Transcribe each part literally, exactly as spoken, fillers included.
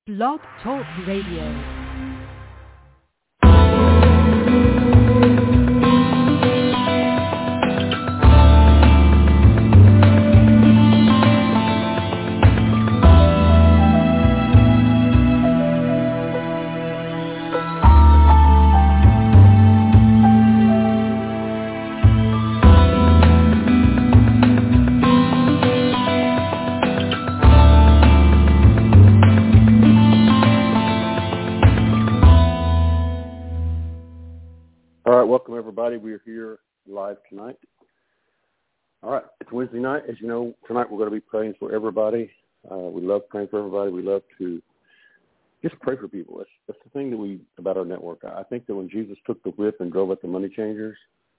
Blog Talk Radio. Welcome, everybody. We are here live tonight. All right, it's Wednesday night. As you know, tonight we're going to be praying for everybody. Uh, we love praying for everybody. We love to just pray for people. That's, that's the thing that we about our network. I think that when Jesus took the whip and drove out the money changers,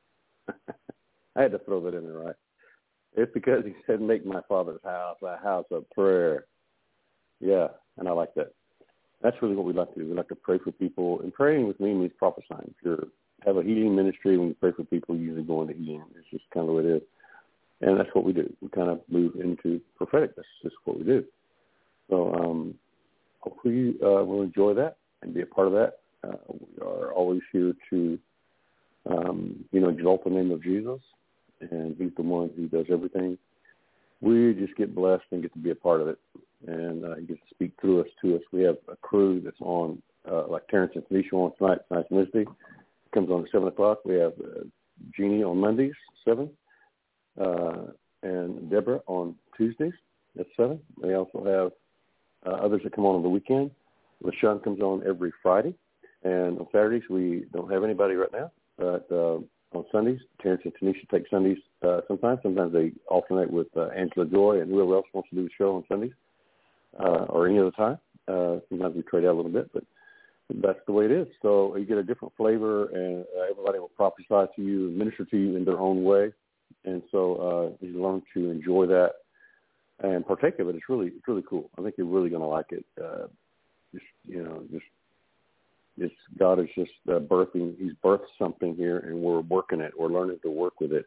I had to throw that in there, right? It's because he said, make my Father's house a house of prayer. Yeah, and I like that. That's really what we like to do. We like to pray for people. And praying with me means prophesying. If you have a healing ministry, when you pray for people, you usually go into healing. It's just kind of what it is. And that's what we do. We kind of move into prophetic. That's just what we do. So um, hopefully you uh, will enjoy that and be a part of that. Uh, we are always here to, um, you know, exalt the name of Jesus. And he's the one who does everything. We just get blessed and get to be a part of it. And uh, he gets to speak through us, to us. We have a crew that's on, uh, like Terrence and Tanisha on tonight, tonight's Wednesday. Comes on at seven o'clock. We have uh, Jeannie on Mondays, seven, uh, and Deborah on Tuesdays at seven. We also have uh, others that come on on the weekend. LaShawn comes on every Friday, and on Saturdays we don't have anybody right now. But uh, on Sundays, Terrence and Tanisha take Sundays uh, sometimes. Sometimes they alternate with uh, Angela Joy and whoever else wants to do the show on Sundays uh, or any other time. Uh, sometimes we trade out a little bit, but that's the way it is. So you get a different flavor, and uh, everybody will prophesy to you and minister to you in their own way. And so uh, you learn to enjoy that and partake of it. It's really, it's really cool. I think you're really going to like it. Uh, just, you know, just it's God is just uh, birthing. He's birthed something here, and we're working it. We're learning to work with it.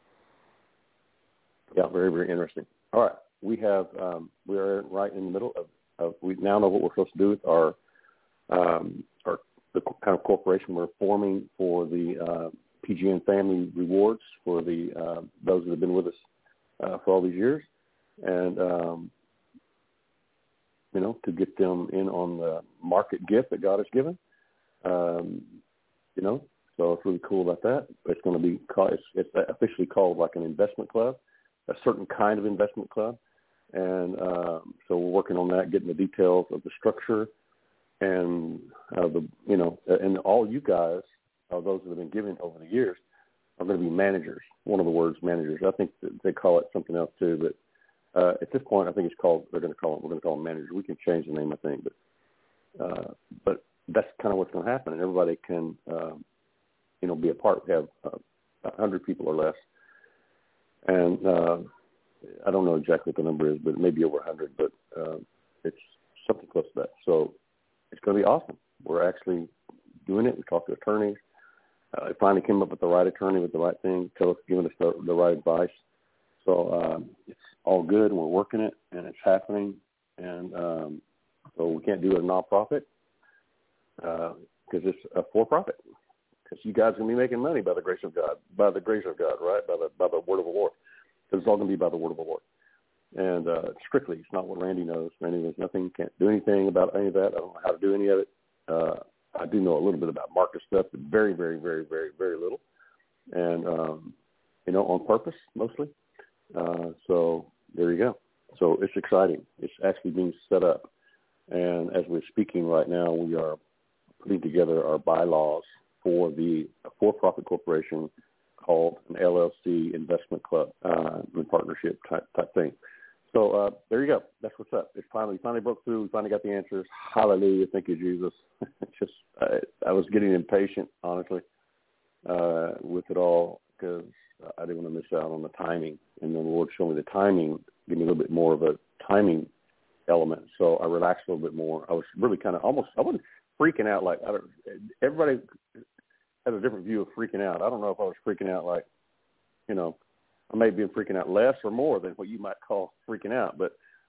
Yeah, very, very interesting. All right, we have um, we are right in the middle of, of. We now know what we're supposed to do with our. Um, or the kind of corporation we're forming for the uh, P G N Family Rewards for the uh, those that have been with us uh, for all these years, and um, you know, to get them in on the market gift that God has given. Um, you know, so it's really cool about that. It's going to be called, it's, it's officially called like an investment club, a certain kind of investment club, and um, so we're working on that, getting the details of the structure. And uh, the you know, and all you guys, uh, those that have been given over the years, are going to be managers. One of the words, managers. I think that they call it something else too, but uh, at this point, I think it's called. They're going to call it. We're going to call them managers. We can change the name, I think, but uh, but that's kind of what's going to happen, and everybody can, uh, you know, be a part. We have uh, a hundred people or less, and uh, I don't know exactly what the number is, but maybe over a hundred. But uh, it's something close to that. So. It's going to be awesome. We're actually doing it. We talked to attorneys. Uh, I finally came up with the right attorney with the right thing, tell us, giving us the, the right advice. So um, it's all good, and we're working it, and it's happening. And um, so we can't do it a nonprofit because uh, it's a for-profit. Because you guys are going to be making money by the grace of God, by the grace of God, right? By the by the word of the Lord. Because it's all going to be by the word of the Lord. And uh, strictly, it's not what Randy knows. Randy knows nothing, can't do anything about any of that. I don't know how to do any of it. Uh, I do know a little bit about market stuff, but very, very, very, very, very little. And, um, you know, on purpose, mostly. Uh, so there you go. So it's exciting. It's actually being set up. And as we're speaking right now, we are putting together our bylaws for the for-profit corporation called an L L C investment club, uh, in partnership type, type thing. So uh, there you go. That's what's up. It's finally finally broke through. We finally got the answers. Hallelujah. Thank you, Jesus. It's just I, I was getting impatient, honestly, uh, with it all because I didn't want to miss out on the timing. And then the Lord showed me the timing, give me a little bit more of a timing element. So I relaxed a little bit more. I was really kind of almost, I wasn't freaking out like, I don't, everybody has a different view of freaking out. I don't know if I was freaking out like, you know, I may be freaking out less or more than what you might call freaking out, but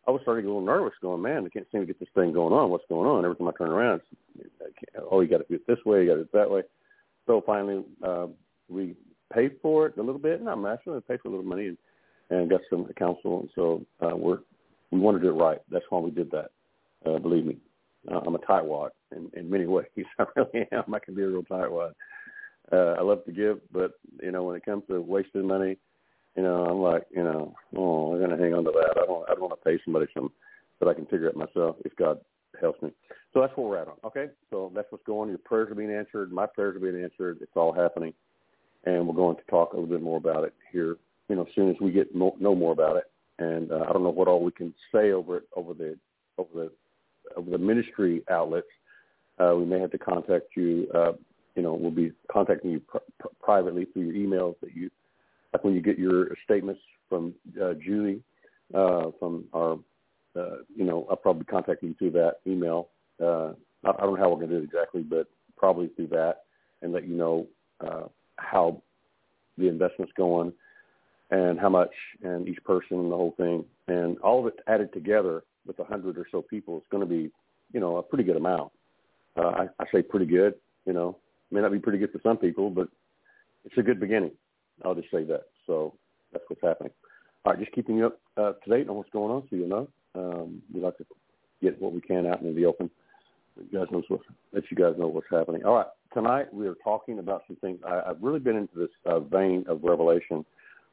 I was starting to get a little nervous, going, man, I can't seem to get this thing going on. What's going on? Every time I turn around, it's, oh, you got to do it this way, you got to do it that way. So finally, uh, we paid for it a little bit, not much, we paid for a little money and, and got some counsel. And so uh, we're we want to do it right. That's why we did that. Uh, believe me, uh, I'm a tightwad in, in many ways. I really am. I can be a real tightwad. Uh, I love to give, but you know, when it comes to wasting money, you know, I'm like, you know, oh, I'm going to hang on to that. I don't, I don't want to pay somebody something, but I can figure it myself if God helps me. So that's where we're at on. Okay, so that's what's going on. Your prayers are being answered. My prayers are being answered. It's all happening, and we're going to talk a little bit more about it here, you know, as soon as we get mo- know more about it. And uh, I don't know what all we can say over it, over the, over the, over the ministry outlets. Uh, we may have to contact you. Uh, you know, we'll be contacting you pr- pr- privately through your emails that you. Like when you get your statements from uh, Julie, uh, from our, uh, you know, I'll probably contact you through that email. Uh, I, I don't know how we're going to do it exactly, but probably through that, and let you know uh, how the investment's going and how much, and each person and the whole thing. And all of it added together with a hundred or so people, it's going to be, you know, a pretty good amount. Uh, I, I say pretty good, you know, may not be pretty good for some people, but it's a good beginning. I'll just say that. So that's what's happening. All right, just keeping you up uh, to date on what's going on so you know. Um, we like to get what we can out into the open. You guys knows what, let you guys know what's happening. All right, tonight we are talking about some things. I, I've really been into this uh, vein of revelation,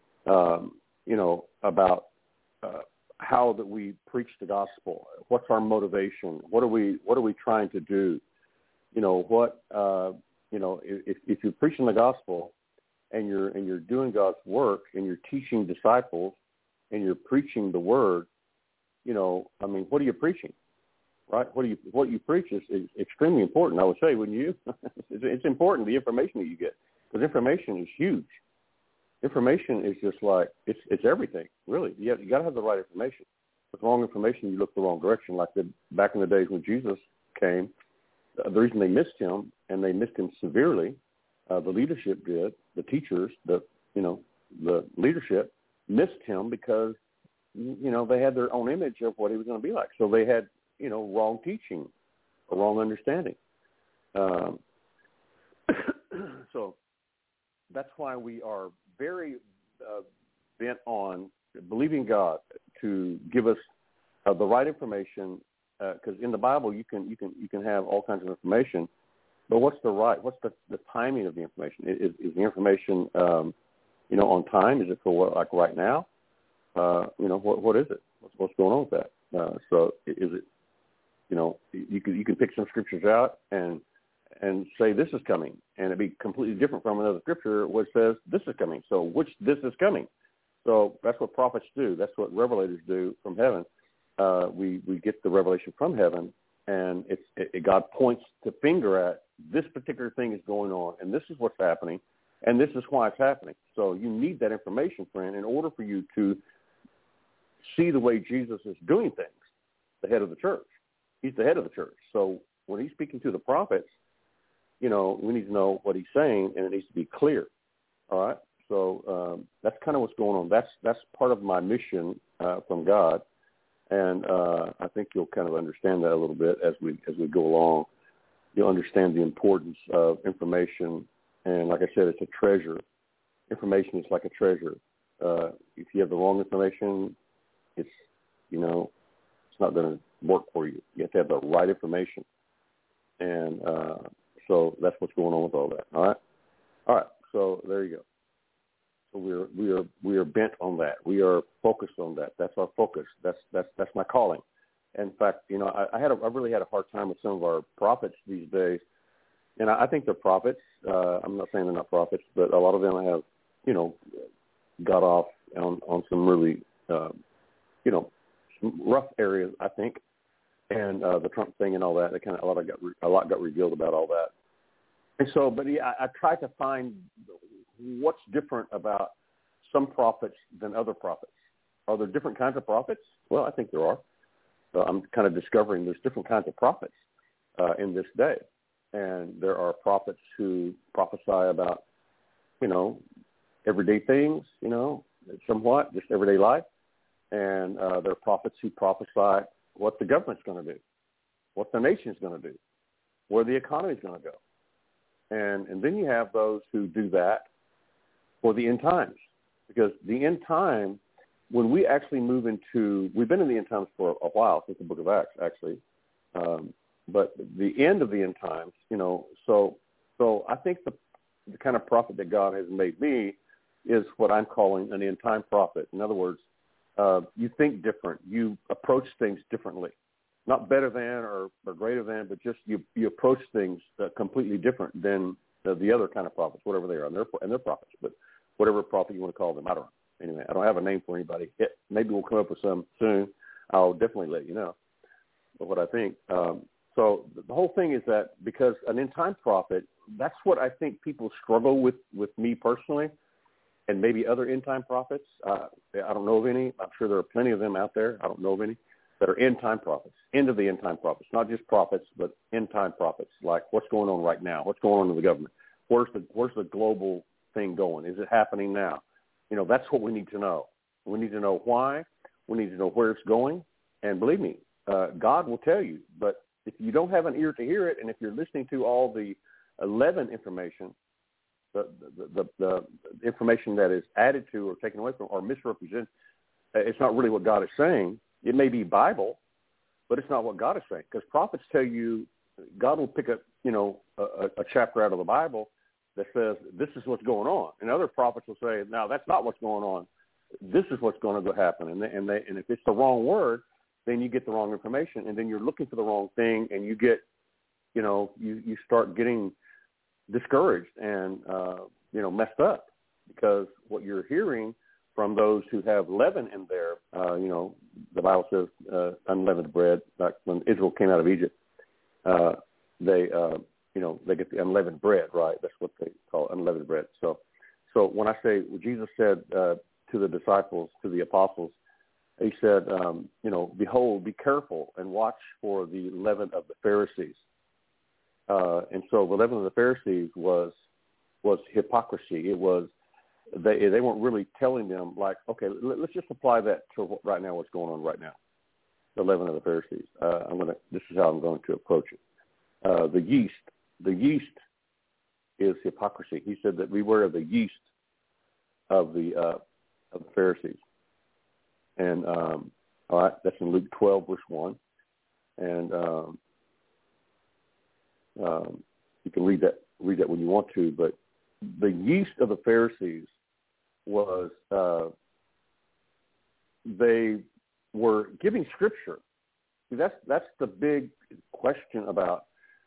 um, you know, about uh, how that we preach the gospel. What's our motivation? What are we What are we trying to do? You know, what, uh, you know, if, if you're preaching the gospel, and you're and you're doing God's work, and you're teaching disciples, and you're preaching the word, you know, I mean, what are you preaching, right? What do you what you preach is, is extremely important. I would say, wouldn't you? it's, it's important, the information that you get, because information is huge. Information is just like it's it's everything, really. You have, you got to have the right information. With wrong information, you look the wrong direction. Like the, back in the days when Jesus came, the reason they missed him, and they missed him severely. Uh, the leadership did, the teachers, the, you know, the leadership missed him because, you know, they had their own image of what he was going to be like. So they had, you know, wrong teaching, a wrong understanding. Um, so that's why we are very uh, bent on believing God to give us uh, the right information, because uh, in the Bible you can you can you can have all kinds of information. But what's the right? What's the, the timing of the information? Is, is the information, um, you know, on time? Is it for what, like right now? Uh, you know, what what is it? What's, what's going on with that? Uh, so is it, you know, you can you can pick some scriptures out and and say this is coming, and it'd be completely different from another scripture which says this is coming. So which this is coming? So that's what prophets do. That's what revelators do from heaven. Uh, we we get the revelation from heaven, and it's it, God points the finger at this particular thing is going on, and this is what's happening, and this is why it's happening. So you need that information, friend, in order for you to see the way Jesus is doing things, the head of the church. He's the head of the church. So when he's speaking to the prophets, you know, we need to know what he's saying, and it needs to be clear. All right? So um, that's kind of what's going on. That's that's part of my mission uh, from God, and uh, I think you'll kind of understand that a little bit as we as we go along. You'll understand the importance of information, and like I said, it's a treasure. Information is like a treasure. Uh, if you have the wrong information, it's, you know, it's not going to work for you. You have to have the right information, and uh, so that's what's going on with all that. All right, all right. So there you go. So we are we are we are bent on that. We are focused on that. That's our focus. That's that's that's my calling. In fact, you know, I, I had a, I really had a hard time with some of our prophets these days, and I, I think they're prophets. Uh, I'm not saying they're not prophets, but a lot of them have, you know, got off on, on some really, uh, you know, some rough areas, I think, and uh, the Trump thing and all that. It kind of a lot got re- a lot got revealed about all that. And so, but yeah, I, I tried to find what's different about some prophets than other prophets. Are there different kinds of prophets? Well, I think there are. So I'm kind of discovering there's different kinds of prophets uh, in this day. And there are prophets who prophesy about, you know, everyday things, you know, somewhat, just everyday life. and uh, there are prophets who prophesy what the government's going to do, what the nation's going to do, where the economy's going to go. And and then you have those who do that for the end times, because the end time, when we actually move into, we've been in the end times for a, a while, since the book of Acts, actually, um, but the end of the end times, you know, so so I think the, the kind of prophet that God has made me is what I'm calling an end time prophet. In other words, uh, you think different, you approach things differently. Not better than or, or greater than, but just you, you approach things uh, completely different than the, the other kind of prophets, whatever they are, and they're, and they're prophets, but whatever prophet you want to call them. I don't know. Anyway, I don't have a name for anybody. It, maybe we'll come up with some soon. I'll definitely let you know of what I think. Um, so the whole thing is that because an end-time prophet, that's what I think people struggle with, with me personally, and maybe other end-time prophets. Uh, I don't know of any. I'm sure there are plenty of them out there. I don't know of any that are end-time prophets, end of the end-time prophets, not just prophets, but end-time prophets, like what's going on right now, what's going on in the government, where's the where's the global thing going, is it happening now? You know, that's what we need to know. We need to know why, we need to know where it's going, and believe me, uh, God will tell you, but if you don't have an ear to hear it, and if you're listening to all the eleven information, the the, the, the information that is added to or taken away from or misrepresented, it's not really what God is saying. It may be Bible, but it's not what God is saying, because prophets tell you, God will pick up, you know, a, a chapter out of the Bible that says this is what's going on, and other prophets will say, no, that's not what's going on. This is what's going to happen, and they, and they and if it's the wrong word, then you get the wrong information, and then you're looking for the wrong thing, and you get, you know, you you start getting discouraged and uh, you know messed up, because what you're hearing from those who have leaven in there, uh, you know, the Bible says uh, unleavened bread. Like when Israel came out of Egypt, uh, they, uh, you know, they get the unleavened bread, right? That's what they call unleavened bread. So, so when I say well, Jesus said uh, to the disciples, to the apostles, he said, um, you know, behold, be careful and watch for the leaven of the Pharisees. Uh, and so the leaven of the Pharisees was was hypocrisy. It was They they weren't really telling them, like, okay, let's just apply that to what, right now, what's going on right now. The leaven of the Pharisees. Uh, I'm gonna. This is how I'm going to approach it. Uh, the yeast. The yeast is hypocrisy. He said that we were the yeast of the uh, of the Pharisees. And um, all right, that's in Luke twelve, verse one, and um, um, you can read that read that when you want to, but the yeast of the Pharisees was uh, they were giving Scripture. See, that's that's the big question about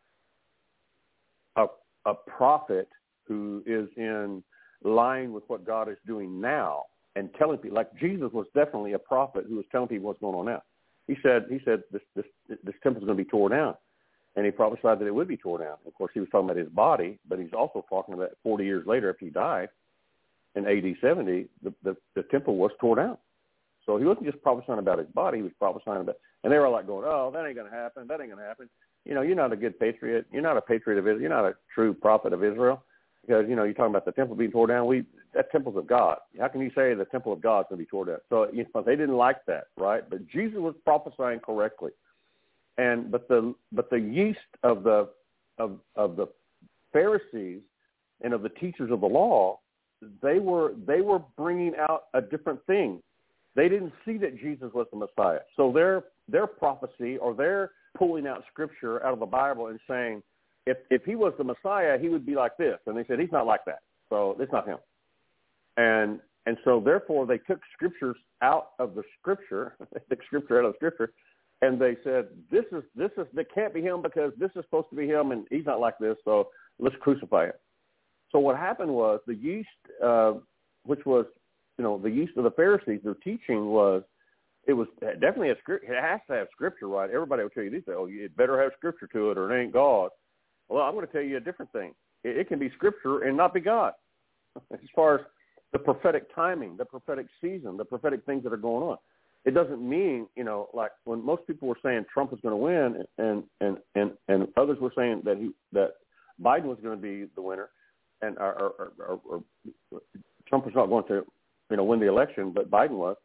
a, a prophet who is in line with what God is doing now and telling people. Like Jesus was definitely a prophet who was telling people what's going on now. He said he said this this this temple is going to be torn down. And he prophesied that it would be torn down. Of course, he was talking about his body, but he's also talking about forty years later after he died, in A D seventy, the, the, the temple was torn down. So he wasn't just prophesying about his body, he was prophesying about, and they were like going, oh, that ain't going to happen, that ain't going to happen. You know, you're not a good patriot. You're not a patriot of Israel. You're not a true prophet of Israel, because, you know, you're talking about the temple being torn down. We That temple's of God. How can you say the temple of God is going to be torn down? So, you know, they didn't like that, right? But Jesus was prophesying correctly. And but the but the yeast of the of of the Pharisees and of the teachers of the law, they were they were bringing out a different thing. They didn't see that Jesus was the Messiah. So their their prophecy, or their pulling out Scripture out of the Bible and saying, if if he was the Messiah, he would be like this. And they said he's not like that. So it's not him. And and so therefore they took Scriptures out of the Scripture. They took Scripture out of the Scripture. And they said, this is, this is, that can't be him, because this is supposed to be him, and he's not like this, so let's crucify him. So what happened was the yeast, uh, which was, you know, the yeast of the Pharisees, their teaching was, it was definitely a script. It has to have Scripture, right? Everybody will tell you this, oh, it better have Scripture to it, or it ain't God. Well, I'm going to tell you a different thing. It, it can be Scripture and not be God. As far as the prophetic timing, the prophetic season, the prophetic things that are going on. It doesn't mean, you know, like when most people were saying Trump was going to win, and, and, and, and others were saying that he that Biden was going to be the winner, and or, or, or, or Trump was not going to, you know, win the election, but Biden was.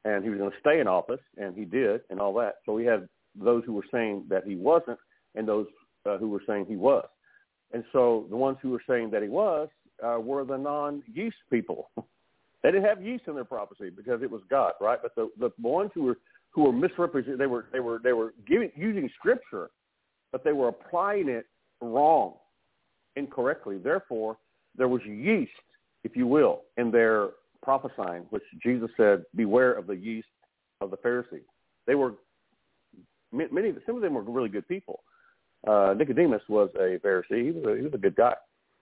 and he was going to stay in office, and he did, and all that. So we had those who were saying that he wasn't, and those uh, who were saying he was. And so the ones who were saying that he was uh, were the non-yeast people. They didn't have yeast in their prophecy because it was God, right? But the, the ones who were who were misrepresenting, they were they were they were giving using Scripture, but they were applying it wrong, incorrectly. Therefore, there was yeast, if you will, in their prophesying, which Jesus said, "Beware of the yeast of the Pharisees." They were many. Some of them were really good people. Uh, Nicodemus was a Pharisee. He was a, he was a good guy,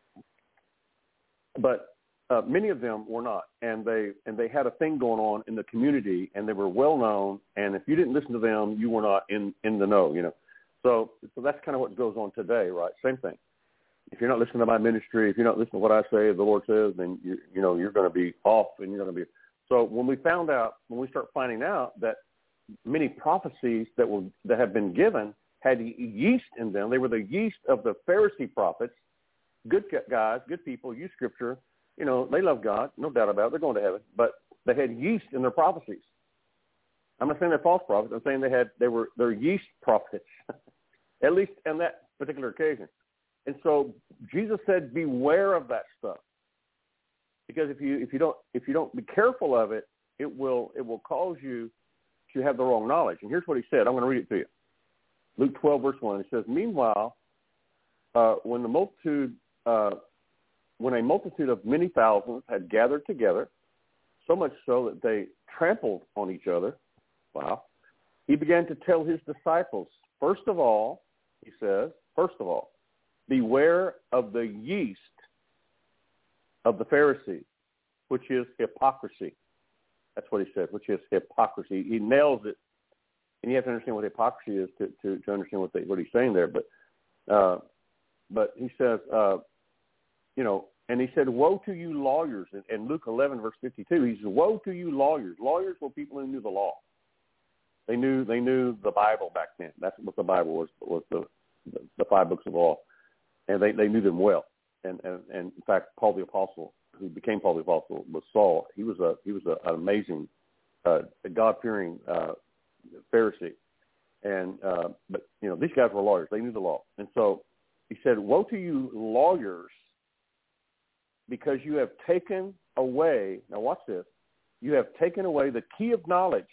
but uh, many of them were not. And they and they had a thing going on in the community, and they were well known. And if you didn't listen to them, you were not in, in the know. You know, so so that's kind of what goes on today, right? Same thing. If you're not listening to my ministry, if you're not listening to what I say, the Lord says, then you you know you're going to be off, and you're going to be. So when we found out, when we start finding out that many prophecies that were that have been given had yeast in them, they were the yeast of the Pharisee prophets. Good guys, good people, use Scripture. You know, they love God, no doubt about it. They're going to heaven, but they had yeast in their prophecies. I'm not saying they're false prophets. I'm saying they had they were they're yeast prophets, at least on that particular occasion. And so Jesus said, beware of that stuff, because if you if you don't if you don't be careful of it, it will it will cause you to have the wrong knowledge. And here's what he said. I'm going to read it to you. Luke twelve, verse one. It says, "Meanwhile, uh, when the multitude uh, when a multitude of many thousands had gathered together, so much so that they trampled on each other," wow, he began to tell his disciples, first of all, he says, first of all, beware of the yeast of the Pharisees, which is hypocrisy. That's what he said, which is hypocrisy. He nails it. And you have to understand what hypocrisy is to, to, to understand what, they, what he's saying there. But uh, but he says, uh, you know, and he said, woe to you lawyers. In, in Luke eleven, verse fifty-two, he says, woe to you lawyers. Lawyers were people who knew the law. They knew they knew the Bible back then. That's what the Bible was, was the, the, the five books of the law. And they, they knew them well. And, and, and in fact, Paul the Apostle, who became Paul the Apostle, was Saul. He was a he was a, an amazing, uh, God-fearing uh, Pharisee. And uh, but you know, these guys were lawyers. They knew the law. And so he said, woe to you lawyers, because you have taken away, now watch this, you have taken away the key of knowledge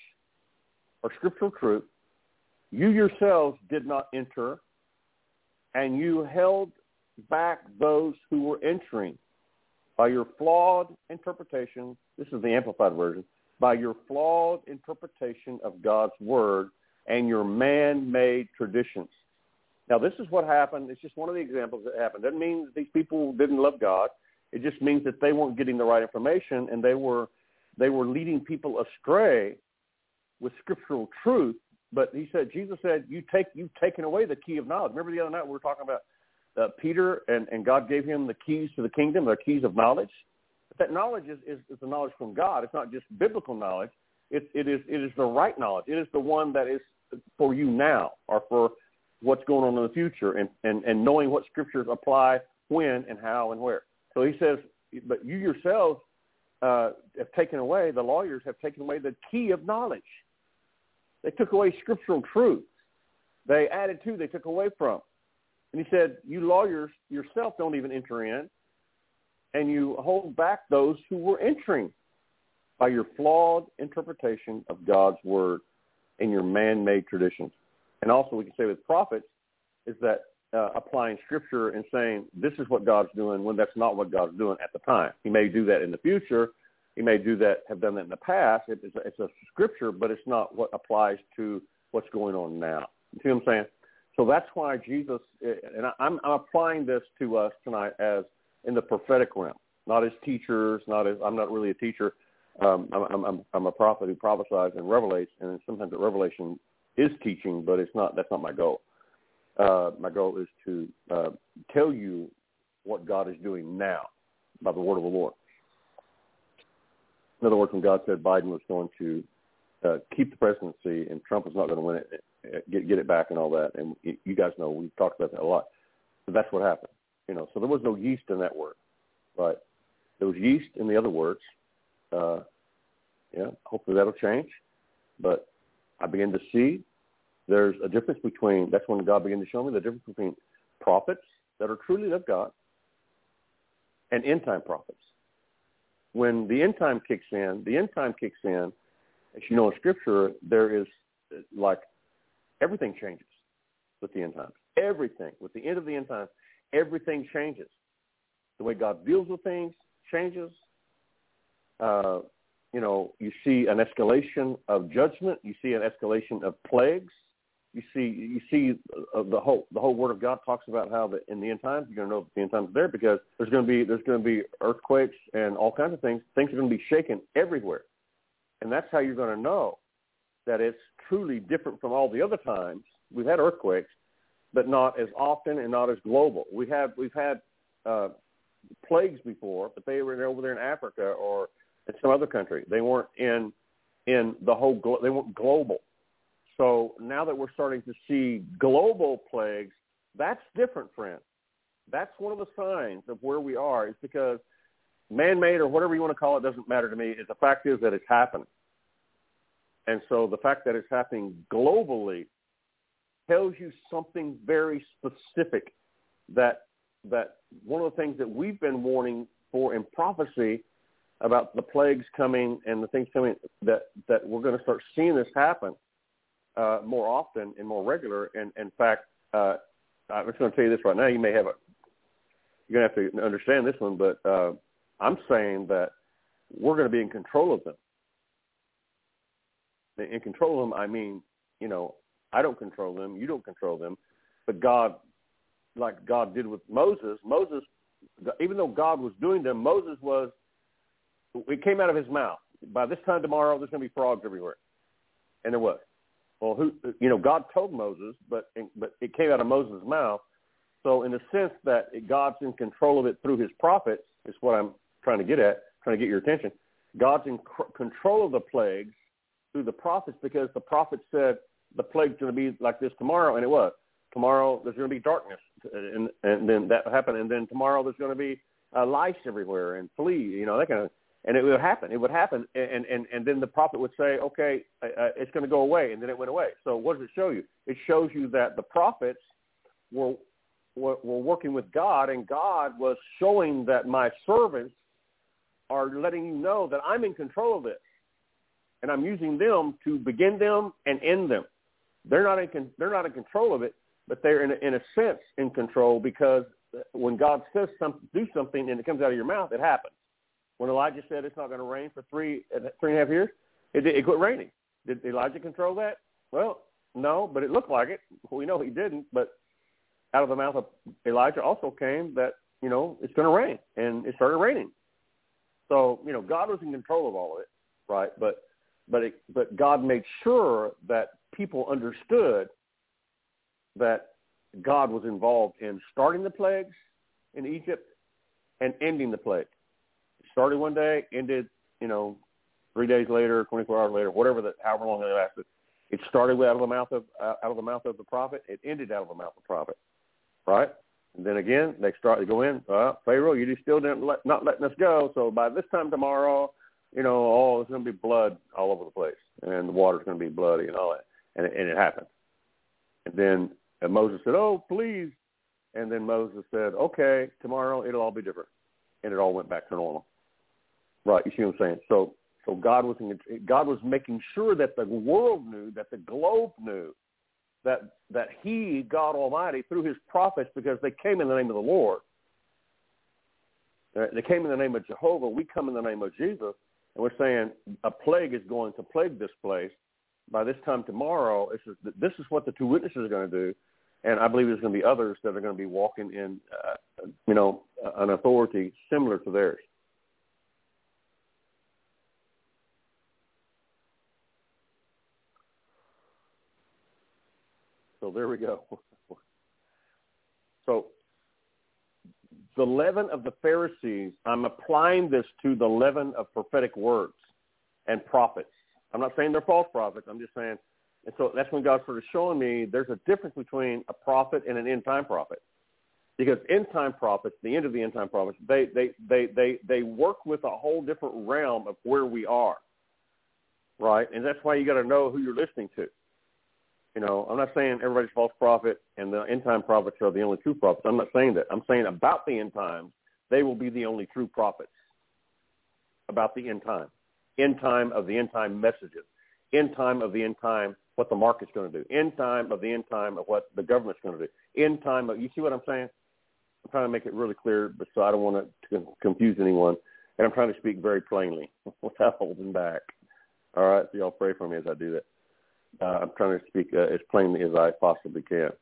or scriptural truth. You yourselves did not enter, and you held back those who were entering by your flawed interpretation. This is the Amplified Version. By your flawed interpretation of God's word and your man-made traditions. Now, this is what happened. It's just one of the examples that happened. It doesn't mean that these people didn't love God. It just means that they weren't getting the right information, and they were they were leading people astray with scriptural truth. But he said, Jesus said, you take, you've taken away the key of knowledge. Remember the other night we were talking about uh, Peter, and, and God gave him the keys to the kingdom, the keys of knowledge. But that knowledge is, is, is the knowledge from God. It's not just biblical knowledge. It, it is it is the right knowledge. It is the one that is for you now, or for what's going on in the future, and, and, and knowing what scriptures apply when and how and where. So he says, but you yourselves uh, have taken away, the lawyers have taken away the key of knowledge. They took away scriptural truth. They added to, they took away from. And he said, you lawyers yourself don't even enter in, and you hold back those who were entering by your flawed interpretation of God's word and your man-made traditions. And also we can say with prophets is that uh, applying scripture and saying this is what God's doing when that's not what God's doing at the time. He may do that in the future. He may do that, have done that in the past. It's a, it's a scripture, but it's not what applies to what's going on now. You see what I'm saying? So that's why Jesus, and I'm, I'm applying this to us tonight as in the prophetic realm, not as teachers, not as, I'm not really a teacher. Um, I'm, I'm, I'm a prophet who prophesies and revelates, and sometimes the revelation is teaching, but it's not, that's not my goal. Uh, my goal is to uh, tell you what God is doing now by the word of the Lord. In other words, when God said Biden was going to uh, keep the presidency and Trump was not going to win it, get, get it back and all that, and you guys know we've talked about that a lot. But that's what happened. You know, so there was no yeast in that word, but there was yeast in the other words. Uh, Yeah, hopefully that'll change. But I begin to see there's a difference between, that's when God began to show me the difference between prophets that are truly of God and end-time prophets. When the end time kicks in, the end time kicks in, as you know in Scripture, there is like everything changes with the end times. Everything. With the end of the end times, everything changes. The way God deals with things changes. Uh, you know, you see an escalation of judgment. You see an escalation of plagues. You see, you see uh, the whole the whole Word of God talks about how the, in the end times you're going to know that the end times are there because there's going to be there's going to be earthquakes and all kinds of things. Things are going to be shaken everywhere, and that's how you're going to know that it's truly different from all the other times. We've had earthquakes, but not as often and not as global. We have we've had uh, plagues before, but they were over there in Africa or in some other country. They weren't in in the whole. Glo- they weren't global. So now that we're starting to see global plagues, that's different, friends. That's one of the signs of where we are. It's because man-made or whatever you want to call it doesn't matter to me. The fact is that it's happening. And so the fact that it's happening globally tells you something very specific that that one of the things that we've been warning for in prophecy about the plagues coming and the things coming, that, that we're going to start seeing this happen uh, more often and more regular. And in fact, uh, I'm just going to tell you this right now. You may have a, you're going to have to understand this one, but uh, I'm saying that we're going to be in control of them. In control of them, I mean, you know, I don't control them, you don't control them, but God, like God did with Moses, Moses, even though God was doing them, Moses was, it came out of his mouth. By this time tomorrow, there's going to be frogs everywhere. And there was. Well, who, you know, God told Moses, but but it came out of Moses' mouth. So in the sense that God's in control of it through his prophets, is what I'm trying to get at, trying to get your attention. God's in cr- control of the plagues through the prophets, because the prophets said the plague's going to be like this tomorrow, and it was. Tomorrow there's going to be darkness, and, and then that happened, and then tomorrow there's going to be uh, lice everywhere and flea, you know, that kind of, and it would happen. It would happen, and and, and then the prophet would say, okay, uh, it's going to go away, and then it went away. So what does it show you? It shows you that the prophets were were, were working with God, and God was showing that my servants are letting you know that I'm in control of this. And I'm using them to begin them and end them. They're not in con- they're not in control of it, but they're in a, in a sense in control, because when God says something, do something, and it comes out of your mouth, it happens. When Elijah said it's not going to rain for three three and a half years, it, it quit raining. Did Elijah control that? Well, no, but it looked like it. We know he didn't. But out of the mouth of Elijah also came that, you know, it's going to rain, and it started raining. So, you know, God was in control of all of it, right? But But it, but God made sure that people understood that God was involved in starting the plagues in Egypt and ending the plague. It started one day, ended, you know, three days later, twenty-four hours later, whatever that, however long it lasted. It started out of the mouth of uh, out of the mouth of the prophet. It ended out of the mouth of the prophet, right? And then again, they start to go in. Uh, Pharaoh, you just still didn't let, not letting us go. So by this time tomorrow, you know, oh, there's going to be blood all over the place, and the water's going to be bloody and all that. And it, and it happened. And then and Moses said, oh, please. And then Moses said, okay, tomorrow it'll all be different. And it all went back to normal. Right, you see what I'm saying? So so God was in, God was making sure that the world knew, that the globe knew, that that he, God Almighty, through his prophets, because they came in the name of the Lord, they came in the name of Jehovah, we come in the name of Jesus, and we're saying a plague is going to plague this place. By this time tomorrow, this is, this is what the two witnesses are going to do, and I believe there's going to be others that are going to be walking in, uh, you know, an authority similar to theirs. So there we go. So the leaven of the Pharisees, I'm applying this to the leaven of prophetic words and prophets. I'm not saying they're false prophets. I'm just saying, and so that's when God started showing me there's a difference between a prophet and an end-time prophet. Because end-time prophets, the end of the end-time prophets, they, they, they, they, they work with a whole different realm of where we are. right? And that's why you got to know who you're listening to. You know, I'm not saying everybody's false prophet and the end time prophets are the only true prophets. I'm not saying that. I'm saying about the end times, they will be the only true prophets about the end time. End time of the end time messages. End time of the end time, what the market's going to do. End time of the end time of what the government's going to do. End time of, you see what I'm saying? I'm trying to make it really clear, but so I don't want to confuse anyone. And I'm trying to speak very plainly without holding back. All right, so y'all pray for me as I do that. Uh, I'm trying to speak uh, as plainly as I possibly can.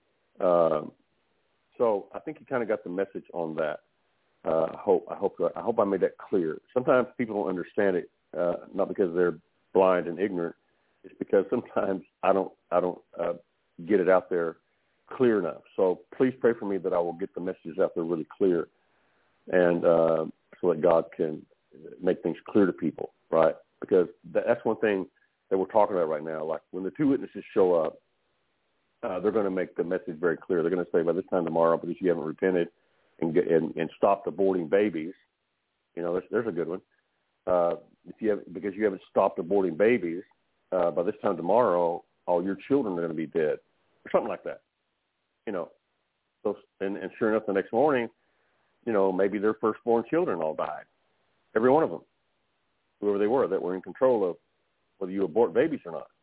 Um, so I think you kind of got the message on that. Uh, I hope I hope I hope I made that clear. Sometimes people don't understand it, uh, not because they're blind and ignorant. It's because sometimes I don't I don't uh, get it out there clear enough. So please pray for me that I will get the messages out there really clear, and uh, so that God can make things clear to people, right? Because that, that's one thing that we're talking about right now. Like when the two witnesses show up, uh, they're going to make the message very clear. They're going to say, by this time tomorrow, because you haven't repented and get, and, and stopped aborting babies, you know, there's, there's a good one. Uh, if you have, because you haven't stopped aborting babies, uh, by this time tomorrow, all your children are going to be dead, or something like that. You know, so and, and sure enough, the next morning, you know, maybe their firstborn children all died, every one of them, whoever they were that were in control of whether you abort babies or not.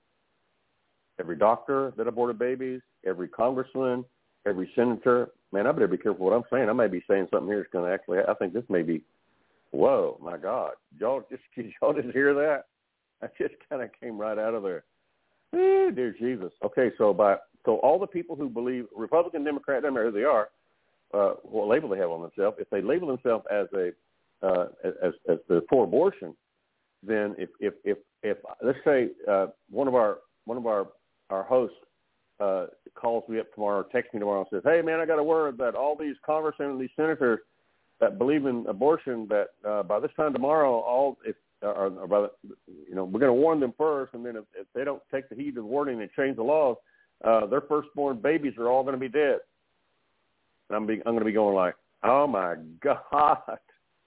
Every doctor that aborted babies, every congressman, every senator. Man, I better be careful what I'm saying. I may be saying something here that's going to actually, I think this may be, whoa, my God. Y'all just, y'all just hear that? That just kind of came right out of there. Eh, dear Jesus. Okay, so by, so all the people who believe, Republican, Democrat, doesn't matter who they are, uh, what label they have on themselves, if they label themselves as a, uh, as, as the for abortion, then if, if, if, if let's say uh, one of our one of our our hosts uh, calls me up tomorrow, or texts me tomorrow, and says, "Hey, man, I got a word that all these congressmen and these senators that believe in abortion, that uh, by this time tomorrow, all if or, or by the, you know, we're going to warn them first, and then if, if they don't take the heed of the warning and change the laws, uh, their firstborn babies are all going to be dead." And I'm be, I'm going to be going like, "Oh my God,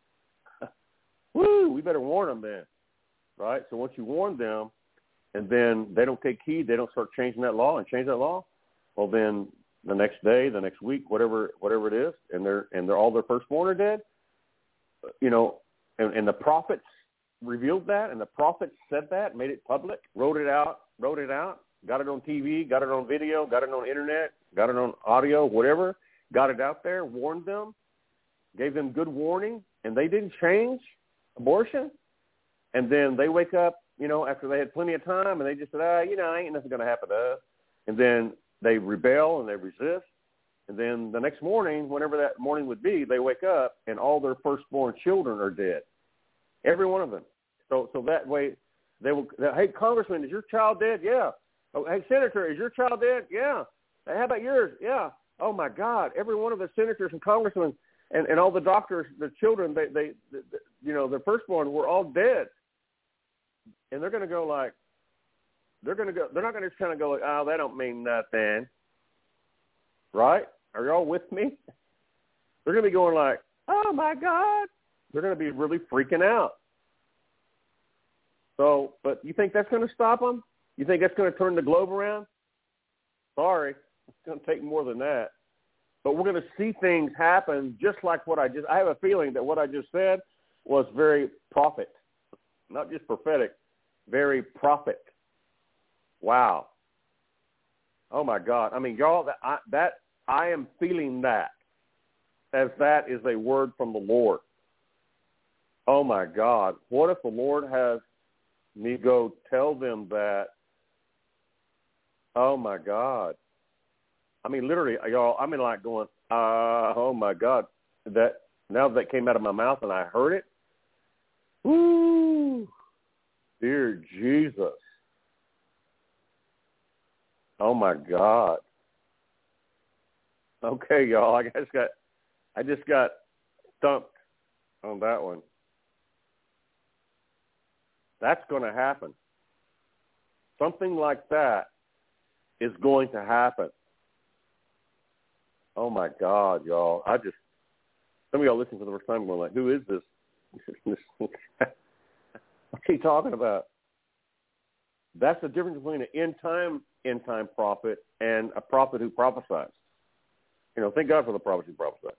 woo! We better warn them then." Right? So once you warn them and then they don't take heed, they don't start changing that law and change that law, well, then the next day, the next week, whatever whatever it is, and they're and they're all their firstborn are dead, you know, and, and the prophets revealed that, and the prophets said that, made it public, wrote it out, wrote it out, got it on T V, got it on video, got it on internet, got it on audio, whatever, got it out there, warned them, gave them good warning, and they didn't change abortion. And then they wake up, you know, after they had plenty of time, and they just said, ah, you know, ain't nothing going to happen to us. And then they rebel and they resist. And then the next morning, whenever that morning would be, they wake up, and all their firstborn children are dead, every one of them. So so that way they will, hey, Congressman, is your child dead? Yeah. Oh, hey, Senator, is your child dead? Yeah. Hey, how about yours? Yeah. Oh, my God, every one of the senators and congressmen and, and all the doctors, the children, they, they, they, you know, their firstborn were all dead. And they're going to go like, they're going to go, they're not going to just kind of go like, oh, that don't mean nothing. Right? Are y'all with me? They're going to be going like, oh, my God. They're going to be really freaking out. So, but you think that's going to stop them? You think that's going to turn the globe around? Sorry. It's going to take more than that. But we're going to see things happen just like what I just, I have a feeling that what I just said was very prophet, not just prophetic, very prophet. Wow. Oh my God. I mean, y'all, that I, that I am feeling that as that is a word from the Lord. Oh my God. What if the Lord has me go tell them that? Oh my God. I mean, literally, y'all, I mean, like going, uh, oh my God, that now that came out of my mouth and I heard it. Woo, dear Jesus. Oh my God. Okay, y'all, I just got, I just got stumped on that one. That's going to happen. Something like that is going to happen. Oh, my God, y'all. I just, some of y'all listening for the first time going like, who is this? What's he talking about? That's the difference between an end-time, end-time prophet and a prophet who prophesies. You know, thank God for the prophets who prophesy.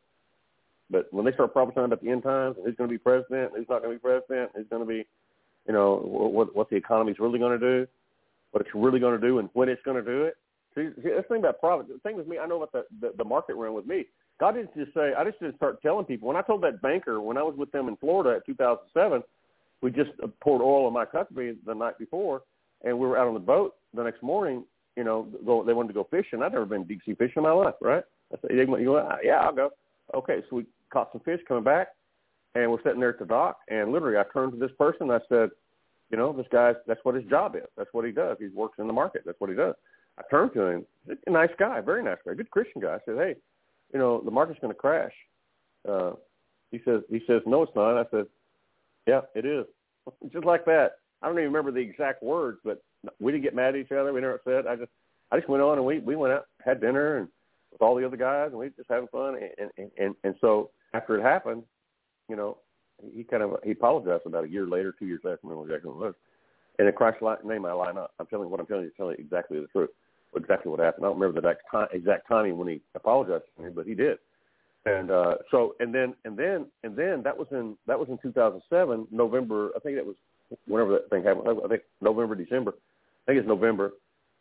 But when they start prophesying about the end times, and who's going to be president, who's not going to be president, who's going to be, you know, what, what the economy's really going to do, what it's really going to do, and when it's going to do it. See, see that's the thing about prophets. The thing with me, I know about the, the, the market run with me. God didn't just say, I just didn't start telling people. When I told that banker, when I was with them in Florida in two thousand seven, we just poured oil on my country the night before, and we were out on the boat the next morning, you know, go, they wanted to go fishing. I'd never been deep sea fishing in my life, right? I said, you go, yeah, I'll go. Okay, so we caught some fish coming back, and we're sitting there at the dock, and literally I turned to this person, and I said, you know, this guy, that's what his job is. That's what he does. He works in the market. That's what he does. I turned to him. He's a nice guy, very nice guy, good Christian guy. I said, hey, you know, the market's going to crash. Uh, he says, he says, no, it's not. I said, yeah, it is. Just like that. I don't even remember the exact words, but we didn't get mad at each other. We never upset. I just, I just went on, and we, we went out, had dinner, and with all the other guys, and we were just having fun. And, and, and, and so after it happened, you know, he kind of, he apologized about a year later, two years later, I don't remember exactly what it was. And in Christ's name, I line up. I'm telling you what I'm telling you, telling you exactly the truth, exactly what happened. I don't remember the exact, time, exact timing when he apologized to me, but he did. And uh, so, and then, and then, and then that was in that was in two thousand seven, November. I think that was whenever that thing happened. I think November, December. I think it's November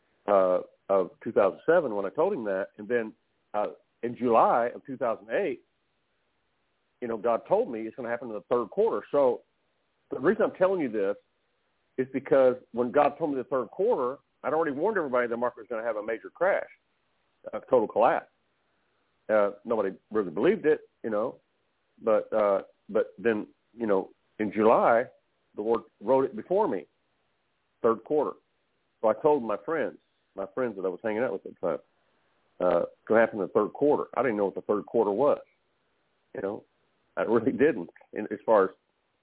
uh, of two thousand seven when I told him that. And then uh, in July of two thousand eight, you know, God told me it's going to happen in the third quarter. So the reason I'm telling you this is because when God told me the third quarter, I'd already warned everybody the market was going to have a major crash, a total collapse. Uh, nobody really believed it, you know, but uh, but then, you know, in July, the Lord wrote it before me, third quarter. So I told my friends, my friends that I was hanging out with at the time, uh, it's going to happen in the third quarter. I didn't know what the third quarter was, you know. I really didn't, in, as far as,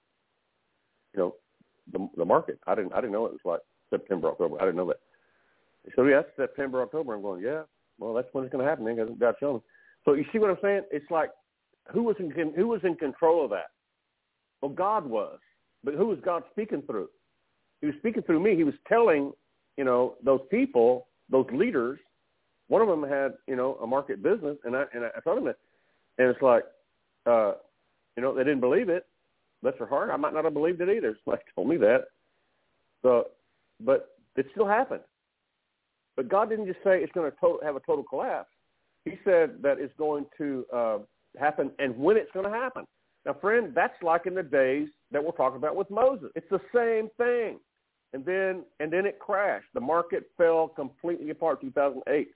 you know, the, the market. I didn't I didn't know it was like September, October. I didn't know that. So, yeah, September, October. I'm going, yeah, well, that's when it's going to happen, because God showed me. So you see what I'm saying? It's like, who was in who was in control of that? Well, God was. But who was God speaking through? He was speaking through me. He was telling, you know, those people, those leaders. One of them had, you know, a market business, and I and I told him that, and it's like, uh, you know, they didn't believe it. Bless their heart. I might not have believed it either. Somebody told me that. So, but it still happened. But God didn't just say it's going to to- have a total collapse. He said that it's going to uh, happen and when it's going to happen. Now, friend, that's like in the days that we're talking about with Moses. It's the same thing. And then and then it crashed. The market fell completely apart in two thousand eight.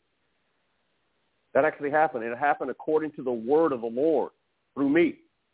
That actually happened. And it happened according to the word of the Lord through me.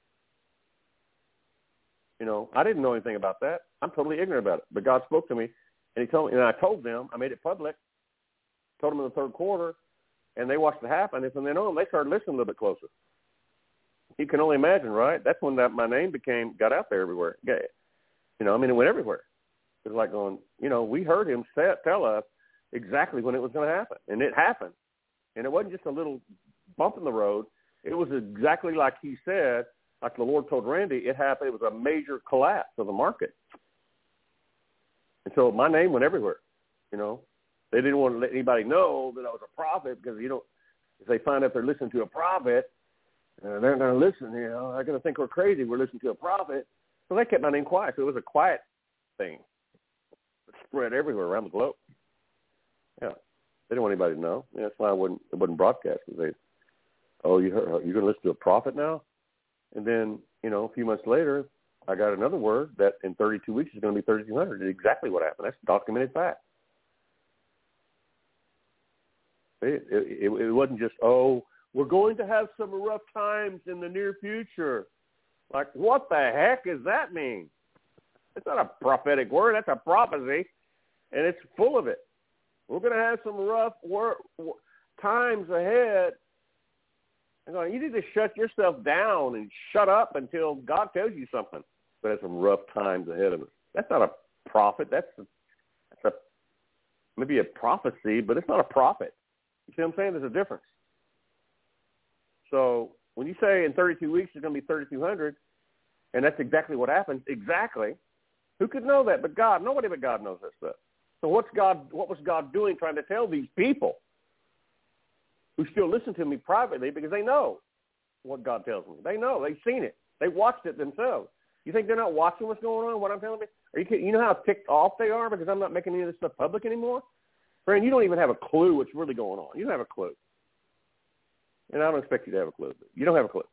You know, I didn't know anything about that. I'm totally ignorant about it. But God spoke to me, and he told me, and I told them, I made it public, told them in the third quarter, and they watched it happen. And from then on, they started listening a little bit closer. You can only imagine, right? That's when that my name became, got out there everywhere. You know, I mean, it went everywhere. It was like going, you know, we heard him say, tell us exactly when it was going to happen. And it happened. And it wasn't just a little bump in the road. It was exactly like he said, like the Lord told Randy, it happened. It was a major collapse of the market. And so my name went everywhere, you know. They didn't want to let anybody know that I was a prophet, because, you know, if they find out they're listening to a prophet, uh, they're going to listen, you know. They're going to think we're crazy. We're listening to a prophet. So they kept my name quiet. So it was a quiet thing. It spread everywhere around the globe. Yeah. They didn't want anybody to know. Yeah, that's why I wouldn't, it wasn't broadcast. They, oh, you heard, you're going to listen to a prophet now? And then, you know, a few months later, I got another word that in thirty-two weeks is going to be thirty-two hundred. It's exactly what happened. That's documented fact. It, it, it wasn't just, oh, we're going to have some rough times in the near future. Like, what the heck does that mean? It's not a prophetic word. That's a prophecy, and it's full of it. We're going to have some rough wor- wor- times ahead. I'm going, you need to shut yourself down and shut up until God tells you something. But there's some rough times ahead of us. That's not a prophet. That's a, that's a maybe a prophecy, but it's not a prophet. You see what I'm saying? There's a difference. So when you say in thirty-two weeks it's going to be thirty-two hundred, and that's exactly what happens, exactly, who could know that but God? Nobody but God knows that stuff. So what's God? What was God doing trying to tell these people who still listen to me privately because they know what God tells them? They know. They've seen it. They watched it themselves. You think they're not watching what's going on, what I'm telling you? Are you kidding? You know how ticked off they are because I'm not making any of this stuff public anymore? Friend, you don't even have a clue what's really going on. You don't have a clue. And I don't expect you to have a clue. But you don't have a clue.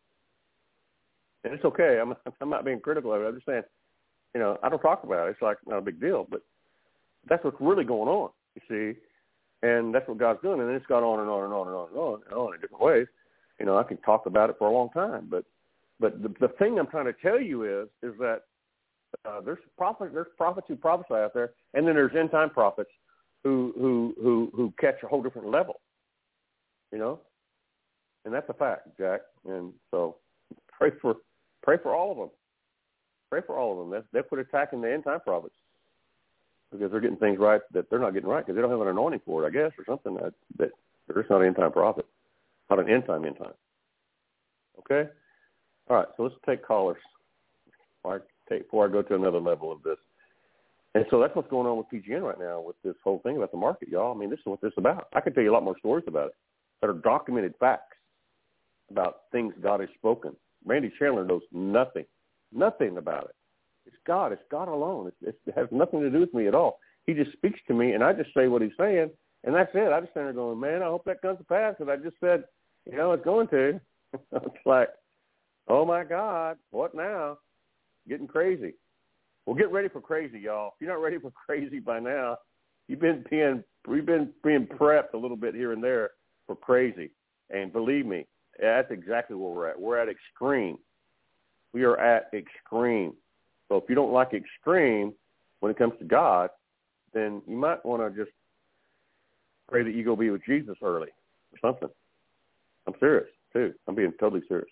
And it's okay. I'm, I'm not being critical of it. I'm just saying, you know, I don't talk about it. It's like not a big deal. But that's what's really going on, you see. And that's what God's doing. And it's gone on and on and on and on and on and on in different ways. You know, I can talk about it for a long time. But but the, the thing I'm trying to tell you is is that uh, there's prophets, there's prophets who prophesy out there, and then there's end time prophets who who who who catch a whole different level. You know, and that's a fact, Jack. And so pray for pray for all of them. Pray for all of them. They they quit attacking the end time prophets because they're getting things right that they're not getting right because they don't have an anointing for it, I guess, or something that that there's not an end time prophet, not an end time end time. Okay. All right, so let's take callers before I, take, before I go to another level of this. And so that's what's going on with P G N right now with this whole thing about the market, y'all. I mean, this is what this is about. I could tell you a lot more stories about it that are documented facts about things God has spoken. Randy Chandler knows nothing, nothing about it. It's God. It's God alone. It's, it's, it has nothing to do with me at all. He just speaks to me, and I just say what he's saying, and that's it. I just stand there going, man, I hope that comes to pass, because I just said, you know, it's going to. It's like, oh, my God, what now? Getting crazy. Well, get ready for crazy, y'all. If you're not ready for crazy by now, you've been being, we've been being prepped a little bit here and there for crazy. And believe me, that's exactly where we're at. We're at extreme. We are at extreme. So if you don't like extreme when it comes to God, then you might want to just pray that you go be with Jesus early or something. I'm serious, too. I'm being totally serious.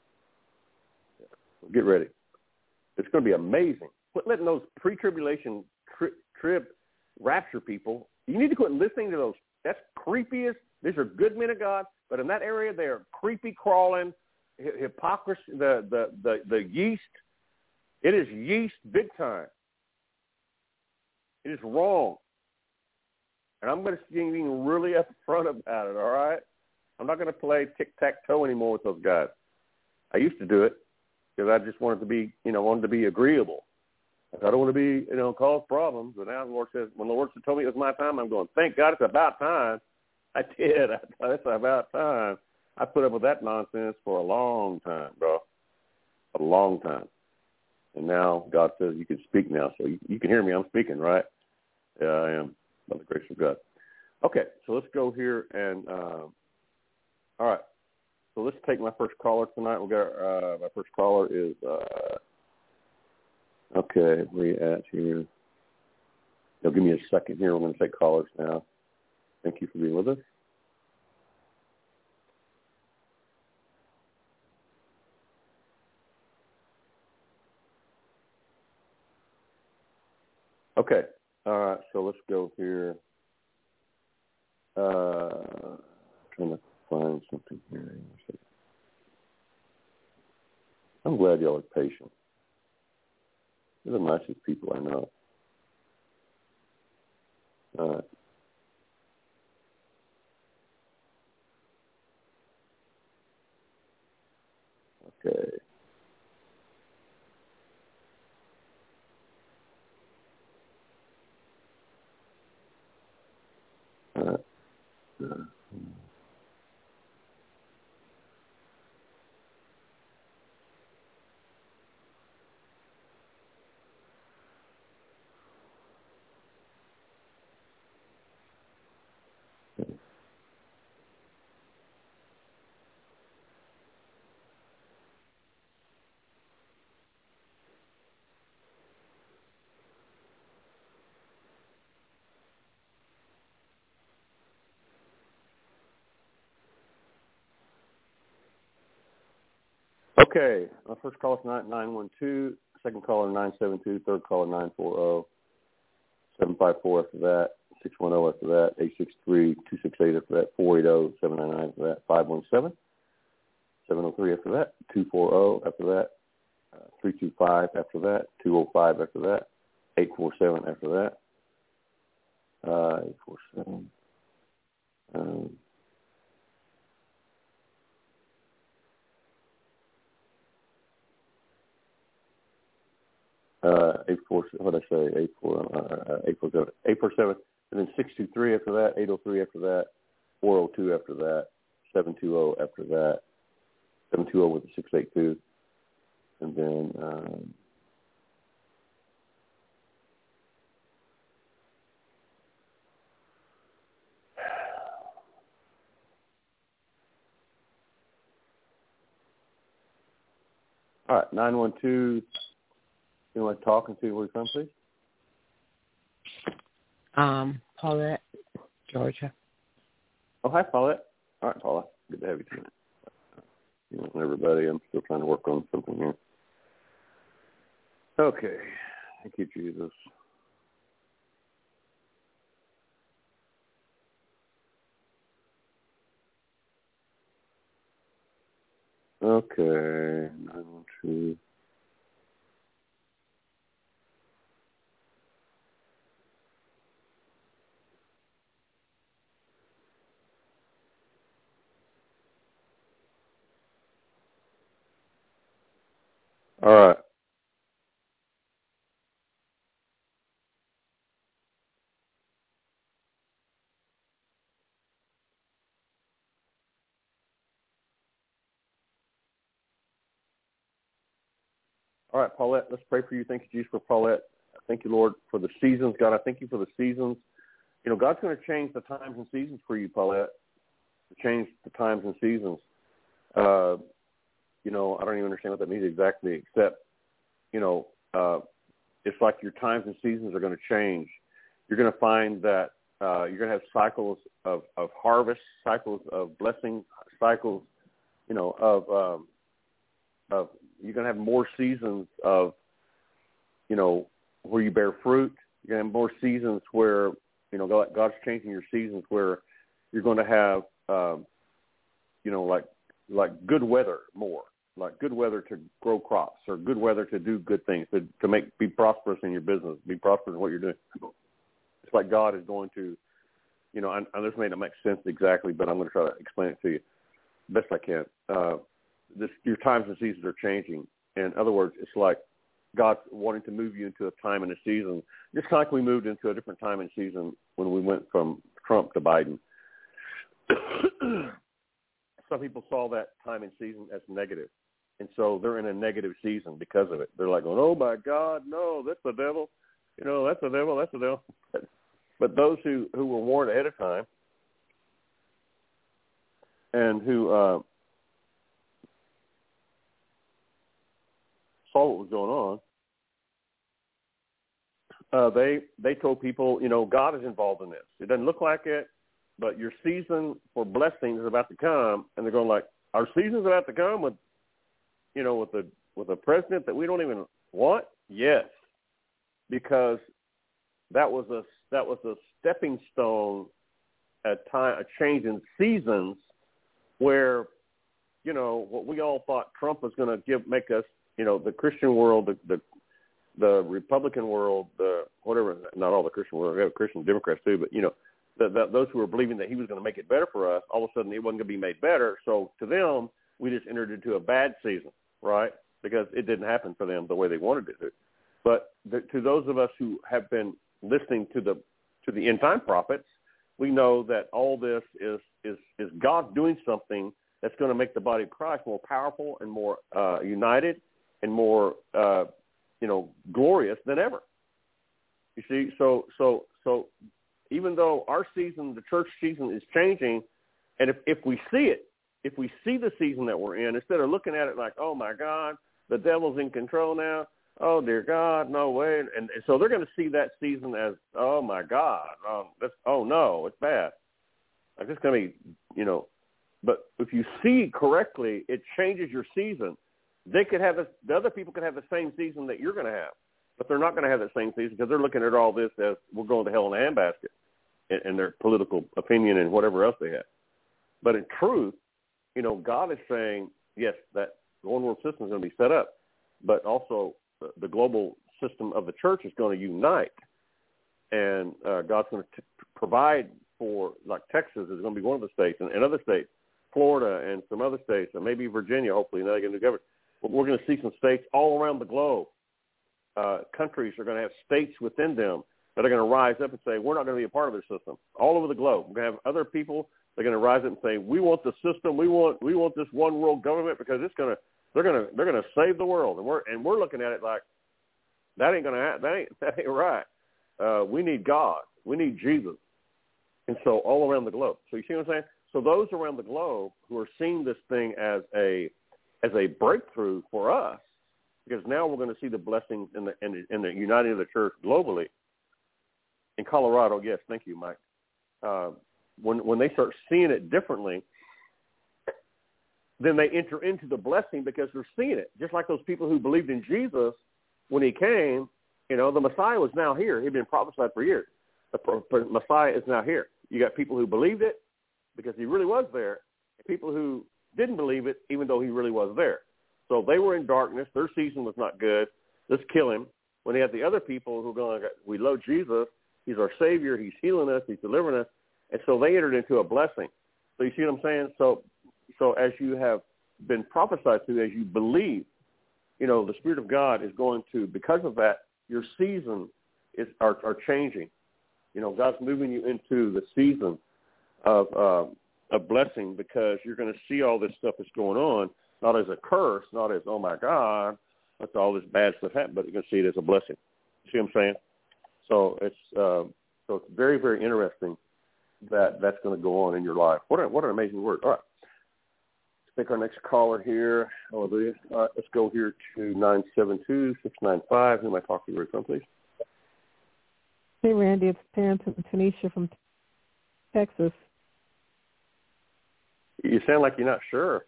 Get ready. It's going to be amazing. Quit letting those pre-tribulation tri- trib rapture people, you need to quit listening to those. That's creepiest. These are good men of God, but in that area, they are creepy crawling, hi- hypocrisy, the, the, the, the yeast. It is yeast big time. It is wrong. And I'm going to be really upfront about it, all right? I'm not going to play tic-tac-toe anymore with those guys. I used to do it because I just wanted to be, you know, wanted to be agreeable. I don't want to be, you know, cause problems. But now the Lord says, when the Lord told me it was my time, I'm going, thank God it's about time. I did. I, it's about time. I put up with that nonsense for a long time, bro. A long time. And now God says you can speak now. So you, you can hear me. I'm speaking, right? Yeah, I am, by the grace of God. Okay, so let's go here. And, uh, all right. So let's take my first caller tonight. We got uh, my first caller is, uh, okay, where you at here? You'll give me a second here. We're going to take callers now. Thank you for being with us. Okay. All right. So let's go here. Uh, trying to find something here. I'm glad y'all are patient. They're the nicest people I know. All right. Okay. All right. Uh, Okay, our first caller tonight, nine one two, second caller, nine seven two, third caller, nine four zero, seven five four after that, six one zero after that, eight six three, two six eight after that, four eight zero, seven nine nine after that, five one seven, seven zero three after that, two four zero after that, uh, three two five after that, two zero five after that, eight four seven after that. Uh, eight four seven. Um, uh, eight four. What did I say? Eight four. Uh, eight four seven. Eight four seven. And then six two three after that. Eight oh three after that. Four oh two after that. Seven two zero after that. Seven two zero with the six eight two. And then. Um, all right, nine one two. You want to talk and see where you come, please? Um, Paulette, Georgia. Oh, hi, Paulette. All right, Paula. Good to have you tonight. You know, everybody, I'm still trying to work on something here. Okay. Thank you, Jesus. Okay. nine one two. All right. All right, Paulette, let's pray for you. Thank you, Jesus, for Paulette. Thank you, Lord, for the seasons. God, I thank you for the seasons. You know, God's going to change the times and seasons for you, Paulette, to change the times and seasons. Uh, you know, I don't even understand what that means exactly, except, you know, uh, it's like your times and seasons are going to change. You're going to find that uh, you're going to have cycles of, of harvest, cycles of blessing, cycles, you know, of, um, of you're going to have more seasons of, you know, where you bear fruit. You're going to have more seasons where, you know, God, God's changing your seasons where you're going to have, um, you know, like like good weather more, like good weather to grow crops or good weather to do good things, to, to make be prosperous in your business, be prosperous in what you're doing. It's like God is going to, you know, I, I this may not make sense exactly, but I'm going to try to explain it to you best I can. Uh, this, your times and seasons are changing. In other words, it's like God's wanting to move you into a time and a season, just kind of like we moved into a different time and season when we went from Trump to Biden. Some people saw that time and season as negative, and so they're in a negative season because of it. They're like going, oh, my God, no, that's the devil. You know, that's the devil, that's the devil. But those who, who were warned ahead of time and who uh, saw what was going on, uh, they they told people, you know, God is involved in this. It doesn't look like it, but your season for blessing is about to come. And they're going like, our season's about to come with, you know, with a with a president that we don't even want. Yes, because that was a that was a stepping stone, a time a change in seasons, where, you know, what we all thought Trump was going to give make us, you know, the Christian world, the, the the Republican world, the whatever, not all the Christian world, we have Christian Democrats too, but, you know, the, the, those who were believing that he was going to make it better for us, all of a sudden it wasn't going to be made better. So to them, we just entered into a bad season, right? Because it didn't happen for them the way they wanted it to. But the, to those of us who have been listening to the to the end time prophets, we know that all this is is is God doing something that's going to make the body of Christ more powerful and more uh, united and more uh, you know glorious than ever. You see, so so so even though our season, the church season, is changing, and if if we see it, if we see the season that we're in, instead of looking at it like, oh my God, the devil's in control now. Oh, dear God, no way. And, and so they're going to see that season as, oh, my God, um, that's, oh, no, it's bad. Like, it's going to be, you know, but if you see correctly, it changes your season. They could have, a, the other people could have the same season that you're going to have, but they're not going to have that same season because they're looking at all this as we're going to hell in a handbasket in, in their political opinion and whatever else they have. But in truth, you know, God is saying, yes, that the one world system is going to be set up, but also the global system of the church is going to unite. and uh, God's going to provide for, like Texas is going to be one of the states, and, and other states, Florida and some other states, and maybe Virginia, hopefully, now they're going to govern. But we're going to see some states all around the globe. Uh, countries are going to have states within them that are going to rise up and say, we're not going to be a part of their system. All over the globe, we're going to have other people that are going to rise up and say, we want the system, we want we want this one world government because it's going to they're going to they're going to save the world, and we're and we're looking at it like that ain't going to happen. That ain't that ain't right. Uh, we need God. We need Jesus. And so all around the globe. So you see what I'm saying? So those around the globe who are seeing this thing as a as a breakthrough for us, because now we're going to see the blessings in the in the, in the uniting of the church globally. In Colorado, yes, thank you, Mike. Uh, when when they start seeing it differently, then they enter into the blessing because they're seeing it. Just like those people who believed in Jesus when he came, you know, the Messiah was now here. He'd been prophesied for years. The Messiah is now here. You got people who believed it because he really was there, and people who didn't believe it even though he really was there. So they were in darkness. Their season was not good. Let's kill him. When they had the other people who were going, we love Jesus. He's our Savior. He's healing us. He's delivering us. And so they entered into a blessing. So you see what I'm saying? So so as you have been prophesied to, as you believe, you know, the Spirit of God is going to, because of that, your season is are, are changing. You know, God's moving you into the season of uh, of blessing because you're going to see all this stuff that's going on, not as a curse, not as, oh, my God, that's all this bad stuff happened, but you're going to see it as a blessing. You see what I'm saying? So it's uh, so it's very, very interesting that that's going to go on in your life. What a, what an amazing word. All right. Let's take our next caller here. Hallelujah. All right, let's go here to nine seven two, six nine five. Who am I talking to from, please? Hey, Randy. It's Pam Tanisha from Texas. You sound like you're not sure.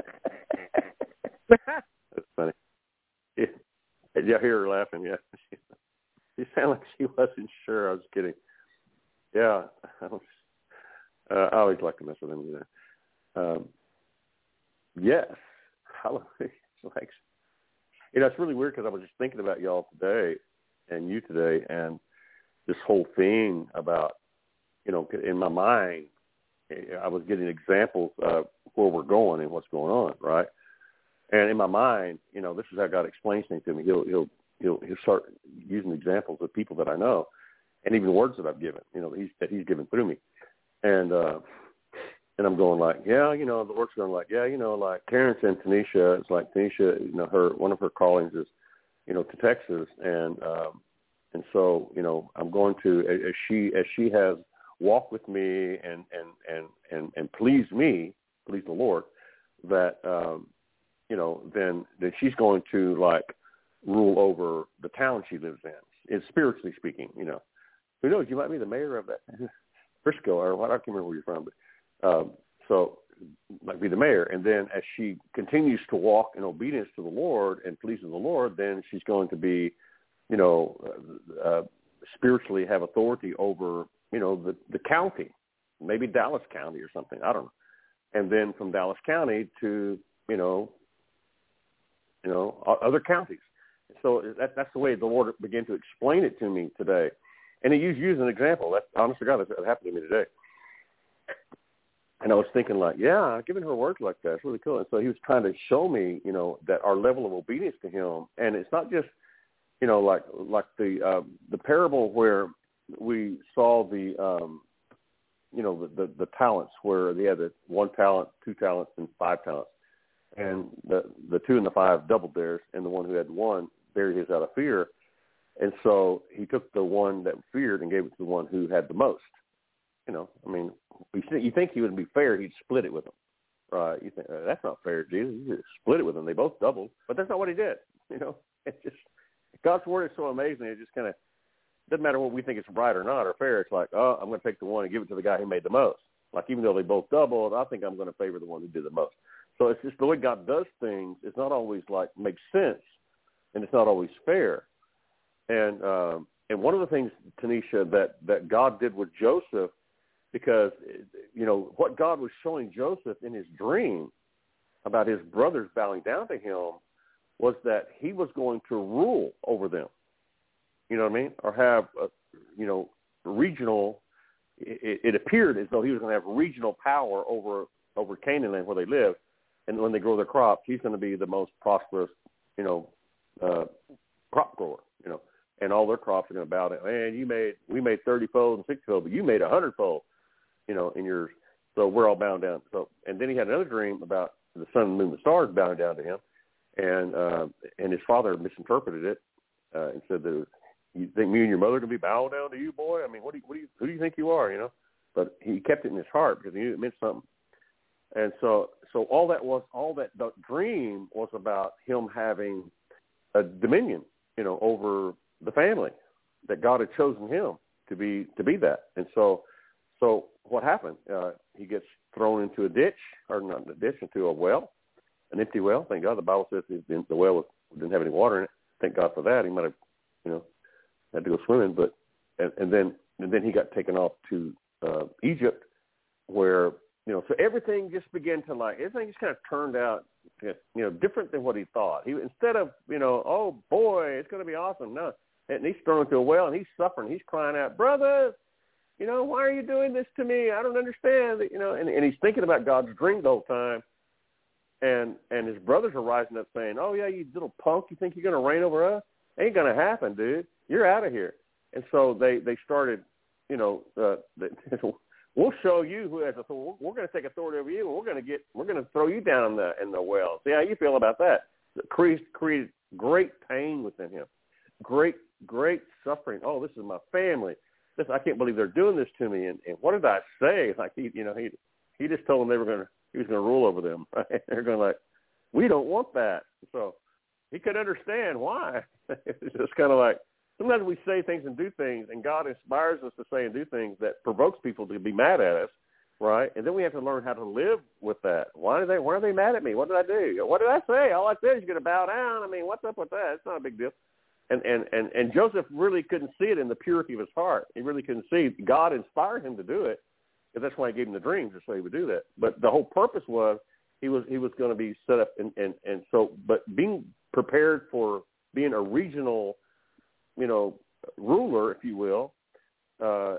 That's funny. Yeah, yeah, I hear her laughing, yeah. You sound like she wasn't sure. I was kidding. Yeah. I, was, uh, I always like to mess with them. You know. Um, yes. Hallelujah. It's like, you know, it's really weird because I was just thinking about y'all today and you today and this whole thing about, you know, in my mind, I was getting examples of where we're going and what's going on, right? And in my mind, you know, this is how God explains things to me. He'll he'll he'll he'll start using examples of people that I know, and even words that I've given, you know, that he's that he's given through me, and uh, and I'm going like, yeah, you know, the Lord's going like, yeah, you know, like Terrence and Tanisha. It's like Tanisha, you know, her one of her callings is, you know, to Texas, and um, and so you know, I'm going to as she as she has walked with me and and and and and pleased me, please the Lord, that. Um, you know, then then she's going to, like, rule over the town she lives in, in spiritually speaking, you know. Who knows, you might be the mayor of that Frisco, or what, I can't remember where you're from. But, um, so, might be the mayor. And then as she continues to walk in obedience to the Lord and pleasing the Lord, then she's going to be, you know, uh, uh, spiritually have authority over, you know, the, the county, maybe Dallas County or something, I don't know. And then from Dallas County to, you know, you know, other counties. So that, that's the way the Lord began to explain it to me today. And he used you as an example. That's, honest to God, that happened to me today. And I was thinking like, yeah, giving her words like that, it's really cool. And so he was trying to show me, you know, that our level of obedience to him, and it's not just, you know, like like the uh, the parable where we saw the, um, you know, the, the, the talents where they had the one talent, two talents, and five talents. And the the two and the five doubled theirs, and the one who had one buried his out of fear. And so he took the one that feared and gave it to the one who had the most. You know, I mean, you think he would be fair, he'd split it with them. Right? You think, that's not fair, Jesus. You just split it with them. They both doubled. But that's not what he did. You know, it's just, God's word is so amazing. It just kind of doesn't matter what we think is right or not or fair. It's like, oh, I'm going to take the one and give it to the guy who made the most. Like, even though they both doubled, I think I'm going to favor the one who did the most. So it's just the way God does things. It's not always like makes sense, and it's not always fair. And um, and one of the things, Tanisha, that, that God did with Joseph, because, you know, what God was showing Joseph in his dream about his brothers bowing down to him was that he was going to rule over them. You know what I mean? Or have, a, you know, regional. It, it appeared as though he was going to have regional power over over Canaan land where they live, and when they grow their crops, he's going to be the most prosperous, you know, uh, crop grower, you know, and all their crops are going to bow down. Man, you made we made thirty fold and sixty fold, but you made a hundred fold, you know, in yours. So we're all bowing down. So and then he had another dream about the sun, the moon, the stars bowing down to him, and uh, and his father misinterpreted it uh, and said that it was, you think me and your mother can be bowing down to you, boy? I mean, what do you, what do you, who do you think you are? You know, but he kept it in his heart because he knew it meant something. And so, so all that was, all that the dream was about him having a dominion, you know, over the family that God had chosen him to be, to be that. And so, so what happened? Uh, he gets thrown into a ditch, or not a ditch, into a well, an empty well. Thank God. The Bible says the well was, didn't have any water in it. Thank God for that. He might have, you know, had to go swimming, but and, and then and then he got taken off to uh, Egypt, where you know, so everything just began to like everything just kind of turned out, you know, different than what he thought. He instead of you know, oh boy, it's going to be awesome. No, and he's thrown into a well and he's suffering. He's crying out, brothers, you know, why are you doing this to me? I don't understand. You know, and, and he's thinking about God's dream the whole time. And and his brothers are rising up saying, oh yeah, you little punk, you think you're going to reign over us? Ain't going to happen, dude. You're out of here. And so they, they started, you know, uh, they, we'll show you who has authority. We're going to take authority over you, and we're going to get, we're going to throw you down in the in the well. See how you feel about that? It created, created great pain within him, great great suffering. Oh, this is my family. This I can't believe they're doing this to me. And, and what did I say? Like he, you know, he he just told them they were going to, he was going to rule over them. Right? They're going like, we don't want that. So he could understand why. It's just kind of like, sometimes we say things and do things, and God inspires us to say and do things that provokes people to be mad at us, right? And then we have to learn how to live with that. Why are they? Why are they mad at me? What did I do? What did I say? All I said is you're going to bow down. I mean, what's up with that? It's not a big deal. And and and and Joseph really couldn't see it in the purity of his heart. He really couldn't see. God inspired him to do it, and that's why he gave him the dreams, just so he would do that. But the whole purpose was he was he was going to be set up, and and and so, but being prepared for being a regional, you know, ruler, if you will, uh,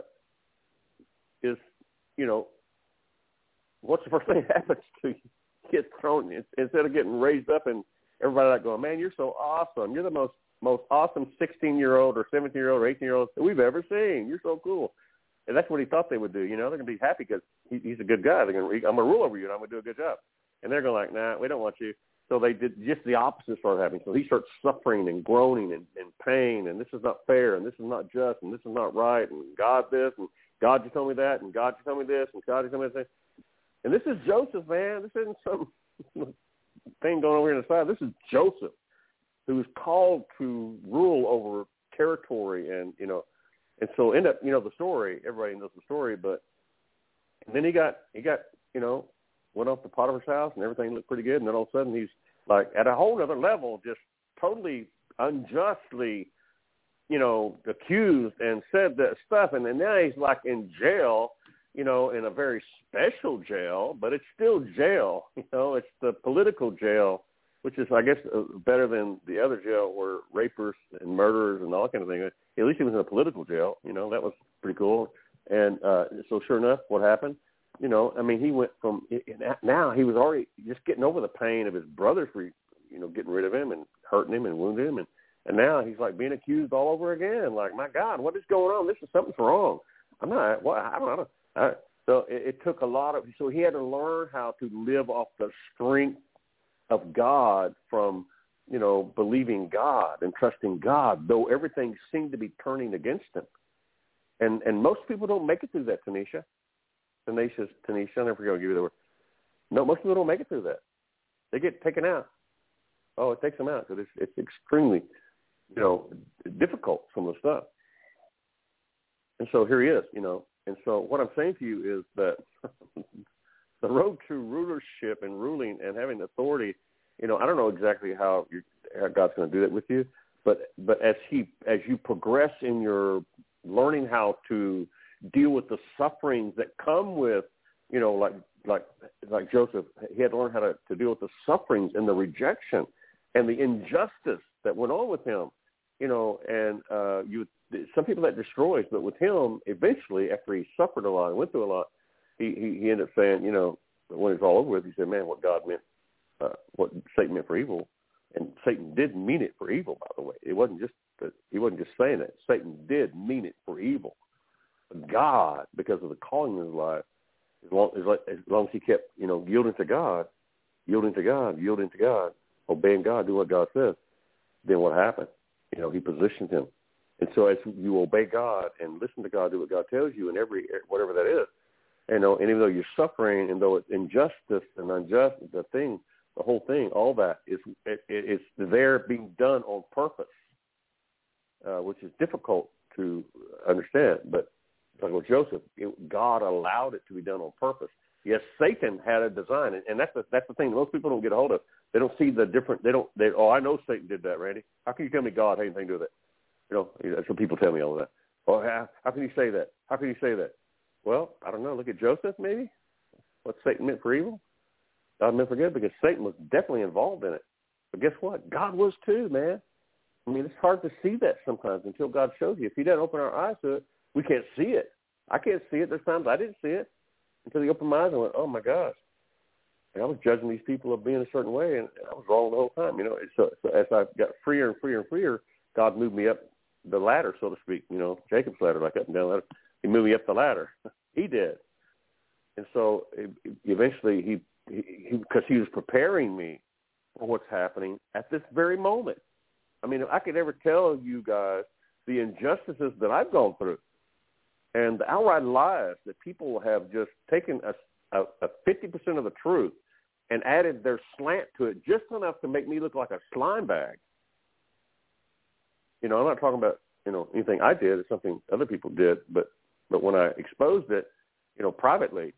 is, you know, what's the first thing that happens to you? You get thrown, instead of getting raised up and everybody like going, man, you're so awesome. You're the most, most awesome sixteen-year-old or seventeen-year-old or eighteen-year-old that we've ever seen. You're so cool. And that's what he thought they would do. You know, they're going to be happy because he, he's a good guy. They're going to, I'm going to rule over you, and I'm going to do a good job. And they're going like, nah, we don't want you. So they did just the opposite started happening. So he starts suffering and groaning and, and pain, and this is not fair, and this is not just, and this is not right, and God this, and God just told me that, and God just told me this, and God just told me this. And this is Joseph, man. This isn't some thing going over here on the side. This is Joseph, who is called to rule over territory, and you know, and so end up, you know, the story. Everybody knows the story, but and then he got he got you know. went off to Potiphar's house, and everything looked pretty good. And then all of a sudden, he's like at a whole other level, just totally unjustly, you know, accused and said that stuff. And then now he's like in jail, you know, in a very special jail, but it's still jail. You know, it's the political jail, which is, I guess, uh, better than the other jail where rapers and murderers and all that kind of thing. At least he was in a political jail. You know, that was pretty cool. And uh, so, sure enough, what happened? You know, I mean, he went from now he was already just getting over the pain of his brothers for, you know, getting rid of him and hurting him and wounding him. And, and now he's like being accused all over again. Like, my God, what is going on? This is something's wrong. I'm not, well, I don't know. I, so it, it took a lot of, so he had to learn how to live off the strength of God from, you know, believing God and trusting God, though everything seemed to be turning against him. And, and most people don't make it through that, Tanisha. Tenacious, Tanisha, I'll never forget, I'll give you the word. No, most people don't make it through that. They get taken out. Oh, it takes them out because it's, it's extremely, you know, difficult, some of the stuff. And so here he is, you know. And so what I'm saying to you is that the road to rulership and ruling and having authority, you know, I don't know exactly how, you're, how God's going to do that with you, but but as he as you progress in your learning how to deal with the sufferings that come with, you know, like like like Joseph, he had to learn how to, to deal with the sufferings and the rejection and the injustice that went on with him, you know, and uh, you some people that destroys, but with him, eventually, after he suffered a lot and went through a lot, he, he, he ended up saying, you know, when it's all over with, he said, man, what God meant, uh, what Satan meant for evil, and Satan did mean it for evil, by the way. It wasn't just that he wasn't just saying it. Satan did mean it for evil. But God, because of the calling in his life, as long as, as long as he kept, you know, yielding to God, yielding to God, yielding to God, obeying God, doing what God says, then what happened? You know, he positioned him. And so as you obey God and listen to God, do what God tells you in every, whatever that is, you know, and even though you're suffering and though it's injustice and unjust, the thing, the whole thing, all that is, it, it's there being done on purpose, uh, which is difficult to understand. But like with Joseph, it, God allowed it to be done on purpose. Yes, Satan had a design, and, and that's the, that's the thing that most people don't get a hold of. They don't see the different, they don't, they, oh, I know Satan did that, Randy. How can you tell me God had anything to do with it? You know, that's what people tell me all of that. Oh, how, how can you say that? How can you say that? Well, I don't know. Look at Joseph, maybe. What Satan meant for evil, God meant for good, because Satan was definitely involved in it. But guess what? God was too, man. I mean, it's hard to see that sometimes until God shows you. If he doesn't open our eyes to it, we can't see it. I can't see it. There's times I didn't see it until he opened my eyes and went, oh, my gosh. And I was judging these people of being a certain way, and I was wrong the whole time. You know, so, so as I got freer and freer and freer, God moved me up the ladder, so to speak, you know, Jacob's ladder, like up and down ladder. He moved me up the ladder. He did. And so it, eventually he, he, because he, he was preparing me for what's happening at this very moment. I mean, if I could ever tell you guys the injustices that I've gone through and the outright lies that people have just taken a, a, a fifty percent of the truth and added their slant to it just enough to make me look like a slime bag. You know, I'm not talking about, you know, anything I did. It's something other people did. But, but when I exposed it, you know, privately,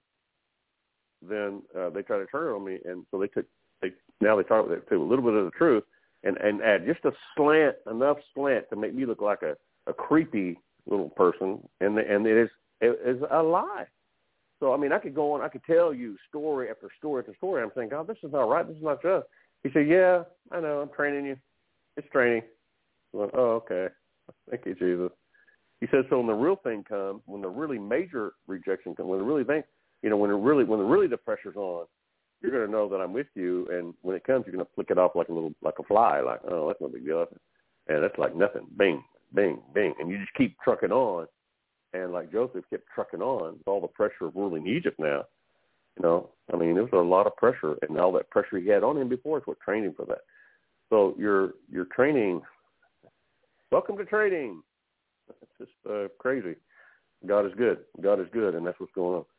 then uh, they tried to turn it on me. And so they took, they now they talk about a little bit of the truth and, and add just a slant, enough slant to make me look like a, a creepy little person. And the, and it is, it is a lie. So, I mean, I could go on, I could tell you story after story after story. I'm saying, God, this is not right. This is not just. He said, yeah, I know. I'm training you. It's training. I went, oh, okay. Thank you, Jesus. He says, so when the real thing comes, when the really major rejection comes, when the really thing, you know, when it really, when the really the pressure's on, you're going to know that I'm with you. And when it comes, you're going to flick it off like a little, like a fly, like, oh, that's no big deal. And that's like nothing. Bing, bing, bing. And you just keep trucking on. And like Joseph kept trucking on with all the pressure of ruling Egypt now. You know, I mean, there was a lot of pressure, and all that pressure he had on him before is what trained him for that. So your your training, welcome to training. It's just uh, crazy. God is good. God is good, and that's what's going on.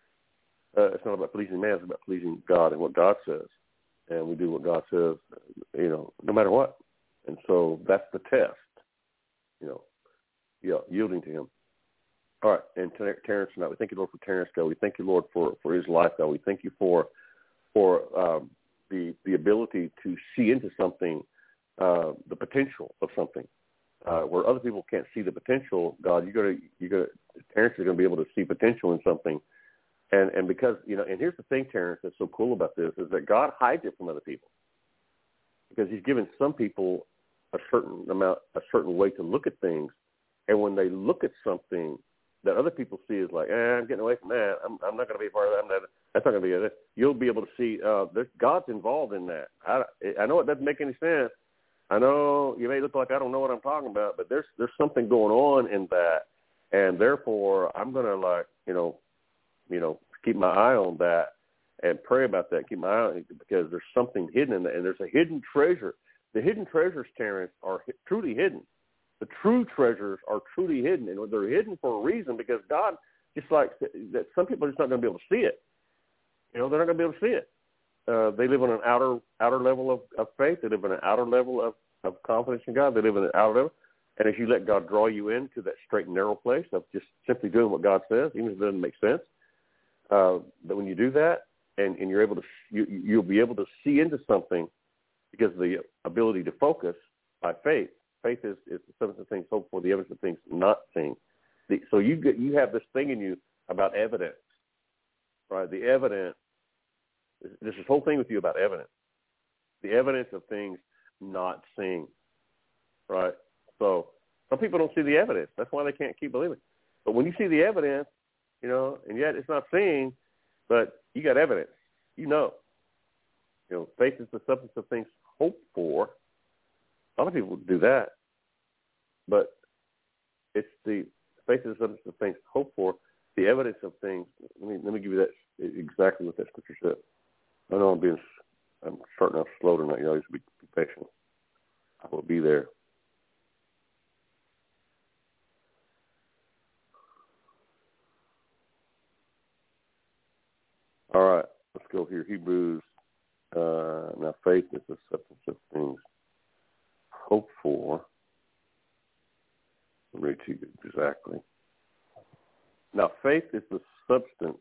Uh, it's not about pleasing man. It's about pleasing God and what God says. And we do what God says, you know, no matter what. And so that's the test, you know, yeah, yielding to him. All right, and Terrence, now we thank you, Lord, for Terrence, God. We thank you, Lord, for, for his life, God. We thank you for for um, the the ability to see into something, uh, the potential of something, uh, where other people can't see the potential. God, you got to you got Terrence is going to be able to see potential in something, and and because you know, and here's the thing, Terrence, that's so cool about this is that God hides it from other people because He's given some people a certain amount, a certain way to look at things, and when they look at something that other people see is like, eh, I'm getting away from that. I'm, I'm not going to be a part of that. I'm not, that's not going to be it. You'll be able to see uh, God's involved in that. I, I know it doesn't make any sense. I know you may look like I don't know what I'm talking about, but there's there's something going on in that, and therefore I'm going to like you know, you know, keep my eye on that and pray about that. Keep my eye on it because there's something hidden in that, and there's a hidden treasure. The hidden treasures, Terrence, are truly hidden. The true treasures are truly hidden, and they're hidden for a reason because God, just like that, some people are just not going to be able to see it. You know, they're not going to be able to see it. Uh, they live on an outer outer level of, of faith. They live on an outer level of, of confidence in God. They live on an outer level. And as you let God draw you into that straight and narrow place of just simply doing what God says, even if it doesn't make sense, uh, but when you do that and, and you're able to, you, you'll be able to see into something because of the ability to focus by faith. Faith is, is the substance of things hoped for, the evidence of things not seen. The, so you get, you have this thing in you about evidence, right? The evidence, there's this whole thing with you about evidence. The evidence of things not seen, right? So some people don't see the evidence. That's why they can't keep believing. But when you see the evidence, you know, and yet it's not seen, but you got evidence. You know. You know, faith is the substance of things hoped for. A lot of people do that. But it's the faith is the substance of things hoped for, the evidence of things. Let me, let me give you that exactly what that scripture said. I know I'm being, I'm starting off slow tonight. You always be, be patient. I will be there. All right, let's go here. Hebrews. Uh, now, faith is the substance of things hoped for. I'll read to you exactly. Now, faith is the substance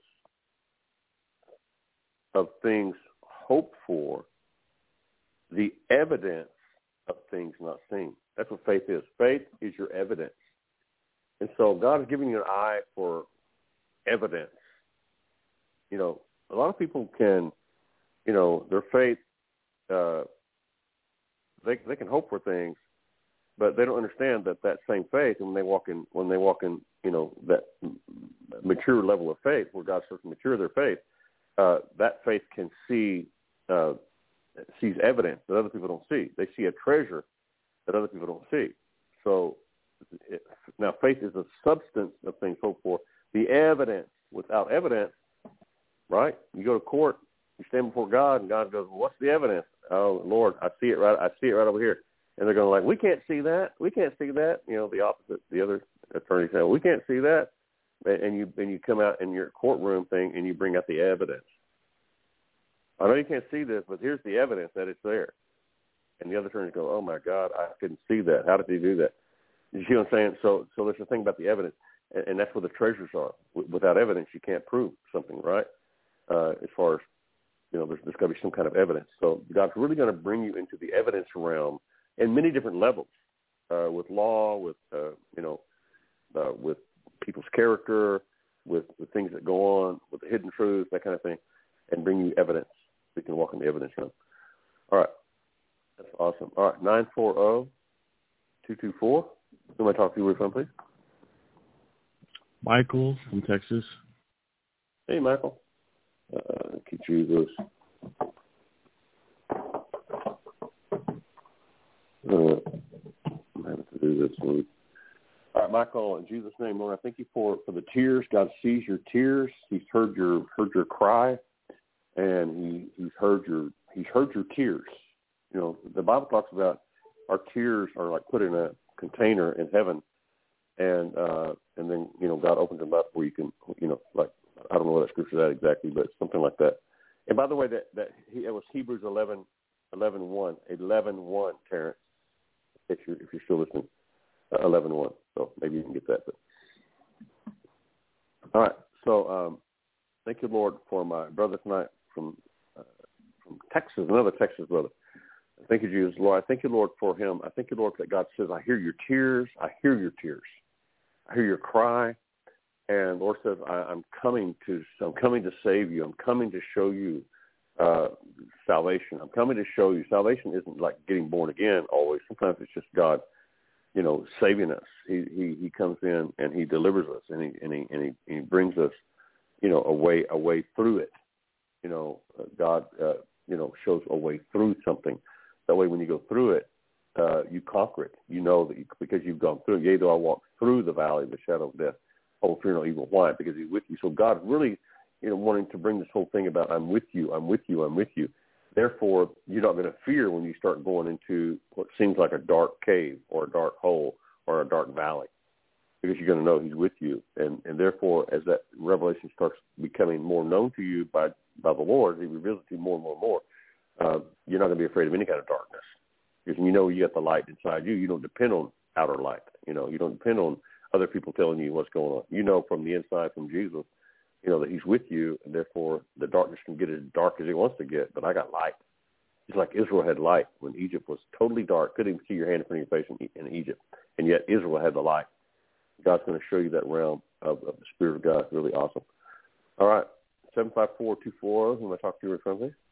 of things hoped for, the evidence of things not seen. That's what faith is. Faith is your evidence. And so God is giving you an eye for evidence. You know, a lot of people can, you know, their faith, uh, they they can hope for things, but they don't understand that that same faith, and when they walk in, when they walk in, you know, that mature level of faith, where God starts to mature their faith, uh, that faith can see, uh, sees evidence that other people don't see. They see a treasure that other people don't see. So it, now faith is a substance of things hoped for, the evidence. Without evidence, right? You go to court, you stand before God, and God goes, well, what's the evidence? Oh, Lord, I see it right. I see it right over here. And they're going like, we can't see that. We can't see that. You know, the opposite. The other attorney said, well, we can't see that. And you and you come out in your courtroom thing, and you bring out the evidence. I know you can't see this, but here's the evidence that it's there. And the other attorneys go, oh my God, I couldn't see that. How did he do that? You see what I'm saying? So, so there's a thing about the evidence, and, and that's where the treasures are. W- without evidence, you can't prove something, right? Uh, as far as, you know, there's, there's got to be some kind of evidence. So God's really going to bring you into the evidence realm in many different levels, uh, with law, with, uh, you know, uh, with people's character, with the things that go on, with the hidden truths, that kind of thing, and bring you evidence. So you can walk in the evidence realm. All right. That's awesome. All right. nine four zero, two two four. Who am I talking to? Where from, please? Michael from Texas. Hey, Michael. Uh, keep Jesus. Uh, I'm having to do this one. All right, Michael, in Jesus' name, Lord, I thank you for, for the tears. God sees your tears. He's heard your heard your cry, and he, he's heard your he's heard your tears. You know, the Bible talks about our tears are like put in a container in heaven, and uh, and then, you know, God opens them up where you can, you know, like, I don't know what that scripture is exactly, but something like that. And by the way, that that it was Hebrews eleven, eleven one, eleven one, Terrence, if you're, if you're still listening, uh, eleven one. So maybe you can get that. But. All right. So um, thank you, Lord, for my brother tonight from uh, from Texas, another Texas brother. Thank you, Jesus, Lord. I thank you, Lord, for him. I thank you, Lord, that God says, I hear your tears. I hear your tears. I hear your cry. And Lord says, I, I'm coming to I'm coming to save you. I'm coming to show you uh, salvation. I'm coming to show you. Salvation isn't like getting born again always. Sometimes it's just God, you know, saving us. He he, he comes in and he delivers us, and he and he and he, he brings us, you know, a way a way through it. You know, uh, God, uh, you know, shows a way through something. That way, when you go through it, uh, you conquer it. You know that you, because you've gone through it. Yea, though I walk through the valley of the shadow of death, I will fear no evil. Why? Because he's with you. So God really, you know, wanting to bring this whole thing about I'm with you, I'm with you, I'm with you. Therefore, you're not going to fear when you start going into what seems like a dark cave or a dark hole or a dark valley, because you're going to know he's with you. And, and therefore, as that revelation starts becoming more known to you by, by the Lord, he reveals it to you more and more and more, uh, you're not going to be afraid of any kind of darkness. Because you know you got the light inside you. You don't depend on outer light. You know, you don't depend on other people telling you what's going on. You know from the inside, from Jesus, you know, that he's with you, and therefore the darkness can get as dark as it wants to get, but I got light. It's like Israel had light when Egypt was totally dark. Couldn't even see your hand in front of your face in, in Egypt, and yet Israel had the light. God's going to show you that realm of, of the Spirit of God. It's really awesome. All right, seven five four two four. Who am I talking to in front of me?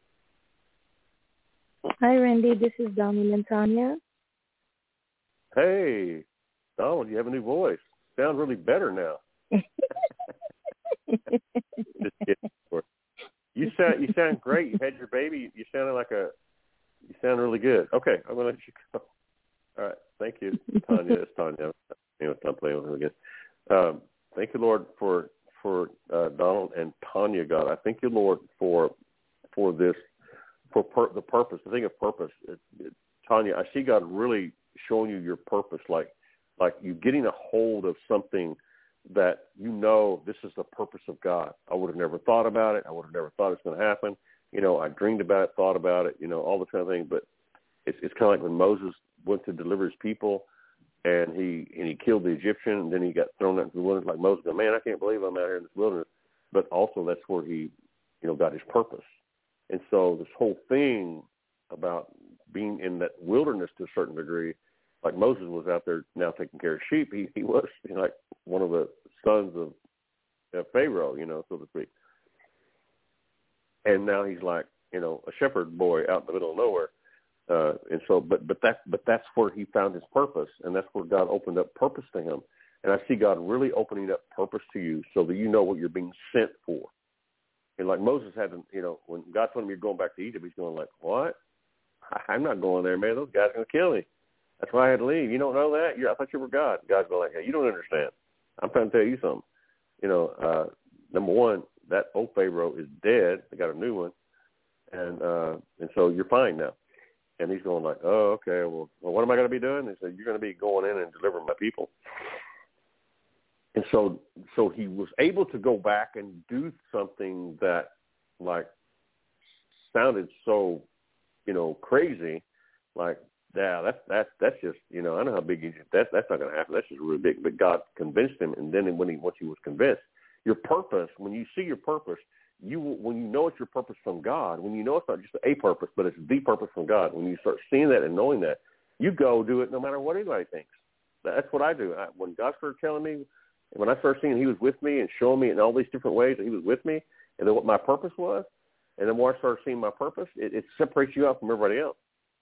Hi, Randy. This is Dominic and Tanya. Hey, Donald, you have a new voice. Sounds really better now. Just kidding, of course. You sound you sound great. You had your baby. You sounded like a. You sound really good. Okay, I'm gonna let you go. All right, thank you, Tanya. It's Tanya. You know, I'm playing with her again. Um, thank you, Lord, for for uh, Donald and Tanya. God, I thank you, Lord, for for this, for per, the purpose. The thing of purpose, it, it, Tanya. I see God really showing you your purpose, like like you getting a hold of something that you know this is the purpose of God. I would have never thought about it. I would have never thought it's going to happen. You know, I dreamed about it, thought about it, you know, all this kind of thing. But it's it's kind of like when Moses went to deliver his people, and he and he killed the Egyptian, and then he got thrown out into the wilderness. Like Moses, goes, man, I can't believe I'm out here in this wilderness. But also that's where he, you know, got his purpose. And so this whole thing about being in that wilderness to a certain degree, like Moses was out there now taking care of sheep. He he was, you know, like one of the sons of uh, Pharaoh, you know, so to speak. And now he's like, you know, a shepherd boy out in the middle of nowhere. Uh, and so, but but that but that's where he found his purpose, and that's where God opened up purpose to him. And I see God really opening up purpose to you, so that you know what you're being sent for. And like Moses had to, you know, when God told him you're going back to Egypt, he's going like, what? I'm not going there, man. Those guys are going to kill me. That's why I had to leave. You don't know that? You're, I thought you were God. God's going like, hey, you don't understand. I'm trying to tell you something. You know, uh, number one, that old Pharaoh is dead. They got a new one, and uh, and so you're fine now. And he's going like, oh, okay, well, well what am I going to be doing? He said, you're going to be going in and delivering my people. And so so he was able to go back and do something that, like, sounded so, you know, crazy. Like, yeah, that's, that's, that's just, you know, I know how big he is. That's, that's not going to happen. That's just really big. But God convinced him, and then when he, once he was convinced, your purpose, when you see your purpose, you when you know it's your purpose from God, when you know it's not just a purpose, but it's the purpose from God, when you start seeing that and knowing that, you go do it no matter what anybody thinks. That's what I do. I, when God started telling me, when I started seeing he was with me and showing me in all these different ways that he was with me, and then what my purpose was, and the more I started seeing my purpose, it, it separates you out from everybody else.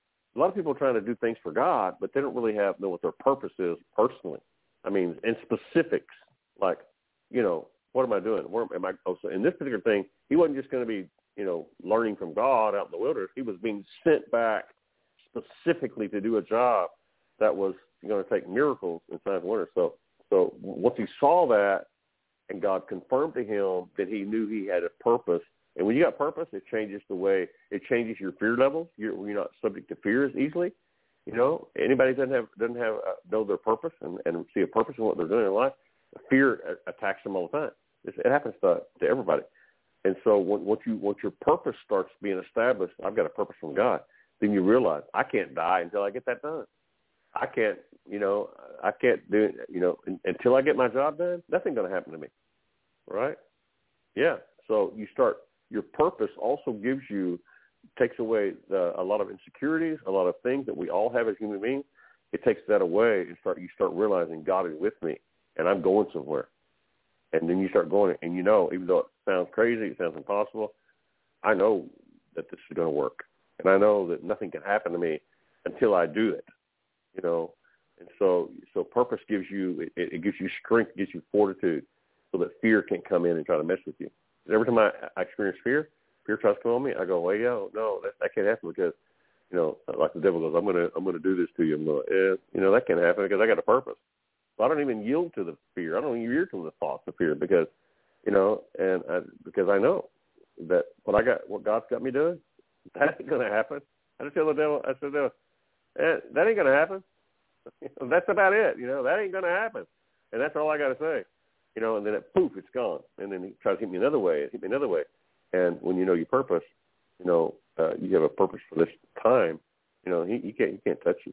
A lot of people are trying to do things for God, but they don't really have know what their purpose is personally. I mean, in specifics, like, you know, what am I doing? Where am I? Oh, so in this particular thing, he wasn't just going to be, you know, learning from God out in the wilderness. He was being sent back specifically to do a job that was going to take miracles and signs and wonders. So, so once he saw that, and God confirmed to him that he knew he had a purpose. And when you got purpose, it changes the way it changes your fear levels. You're, you're not subject to fear as easily. You know, anybody doesn't have doesn't have uh, know their purpose and, and see a purpose in what they're doing in life. Fear attacks them all the time. It's, it happens to to everybody. And so when, once you once your purpose starts being established, I've got a purpose from God. Then you realize I can't die until I get that done. I can't, you know, I can't do it, you know, until I get my job done. Nothing's going to happen to me, right? Yeah. So you start. Your purpose also gives you, takes away the, a lot of insecurities, a lot of things that we all have as human beings. It takes that away and start. You start realizing God is with me, and I'm going somewhere. And then you start going, and you know, even though it sounds crazy, it sounds impossible, I know that this is going to work, and I know that nothing can happen to me until I do it. You know, and so so purpose gives you it, it gives you strength, gives you fortitude, so that fear can't come in and try to mess with you. Every time I, I experience fear, fear tries to come on me. I go, well, yo, no, that, that can't happen because, you know, like the devil goes, I'm gonna, I'm gonna do this to you. I'm going, eh, you know, that can't happen because I got a purpose. So I don't even yield to the fear. I don't even yield to the thoughts of fear because, you know, and I, because I know that what I got, what God's got me doing, that ain't gonna happen. I just tell the devil, I said, devil, eh, that ain't gonna happen. That's about it. You know, that ain't gonna happen, and that's all I got to say. You know, and then it, poof, it's gone. And then he tries to hit me another way, hit me another way. And when you know your purpose, you know, uh, you have a purpose for this time, you know, he, he can't he can't touch you.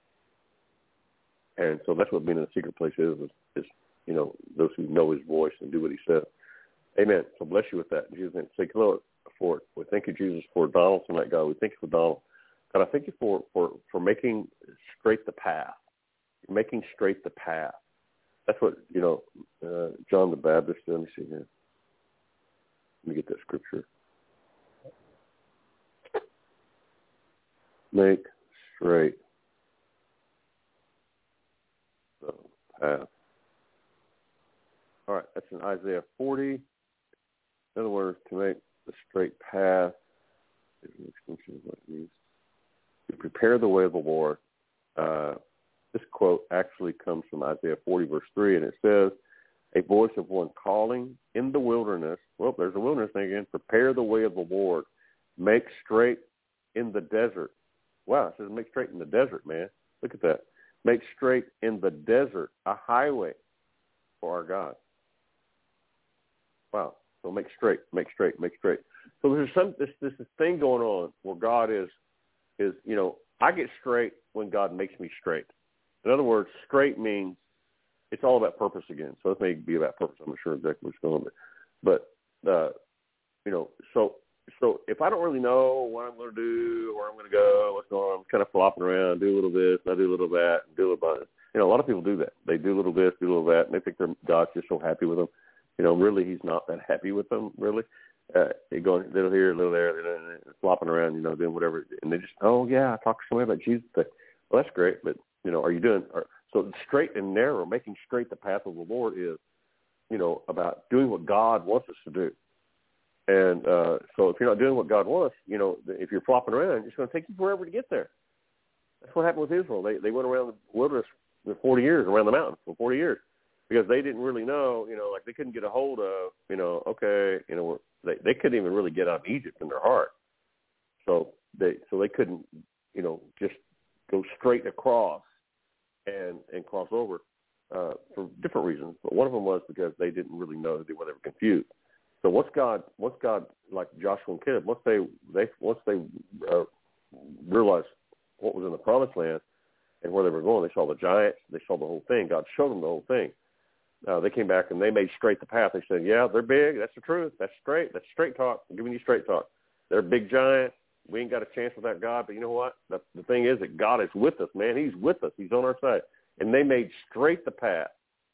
And so that's what being in a secret place is, is, is, you know, those who know his voice and do what he says. Amen. So bless you with that. In Jesus' name. Thank you, Lord, for it. We thank you, Jesus, for Donald tonight, God. We thank you for Donald. God, I thank you for, for, for making straight the path. You're making straight the path. That's what, you know, uh, John the Baptist, let me see here. Let me get that scripture. Make straight. So path. All right, that's in Isaiah forty. In other words, to make the straight path, what it means. To prepare the way of the Lord. Uh, this quote actually comes from Isaiah forty, verse three, and it says, a voice of one calling in the wilderness. Well, there's a wilderness thing again. Prepare the way of the Lord. Make straight in the desert. Wow, it says make straight in the desert, man. Look at that. Make straight in the desert a highway for our God. Wow. So make straight, make straight, make straight. So there's some this this thing going on where God is is you know I get straight when God makes me straight. In other words, straight means it's all about purpose again. So it may be about purpose. I'm not sure exactly what's going on, but uh, you know, so so if I don't really know what I'm going to do, where I'm going to go, what's going on, I'm kind of flopping around, do a little this, I do a little that, do a little that. You know, a lot of people do that. They do a little this, do a little that, and they think their God's just so happy with them. You know, really, He's not that happy with them. Really, uh, they go a little here, a little there, they're flopping around, you know, doing whatever, and they just, oh yeah, I talked to somebody about Jesus today. Well, that's great, but you know, are you doing? Are, so straight and narrow, making straight the path of the Lord is, you know, about doing what God wants us to do. And uh, so if you're not doing what God wants, you know, if you're flopping around, it's going to take you forever to get there. That's what happened with Israel. They they went around the wilderness for forty years, around the mountain for forty years, because they didn't really know, you know, like they couldn't get a hold of, you know, okay, you know, they they couldn't even really get out of Egypt in their heart. So they so they couldn't, you know, just go straight across and and cross over uh, for different reasons. But one of them was because they didn't really know, they were, they were confused. So once God, once God, like Joshua and Caleb, once they, they once they uh, realized what was in the promised land and where they were going, they saw the giants, they saw the whole thing. God showed them the whole thing. Uh, they came back and they made straight the path. They said, yeah, they're big. That's the truth. That's straight. That's straight talk. I'm giving you straight talk. They're big giants. We ain't got a chance without God. But you know what? The, the thing is that God is with us, man. He's with us. He's on our side. And they made straight the path.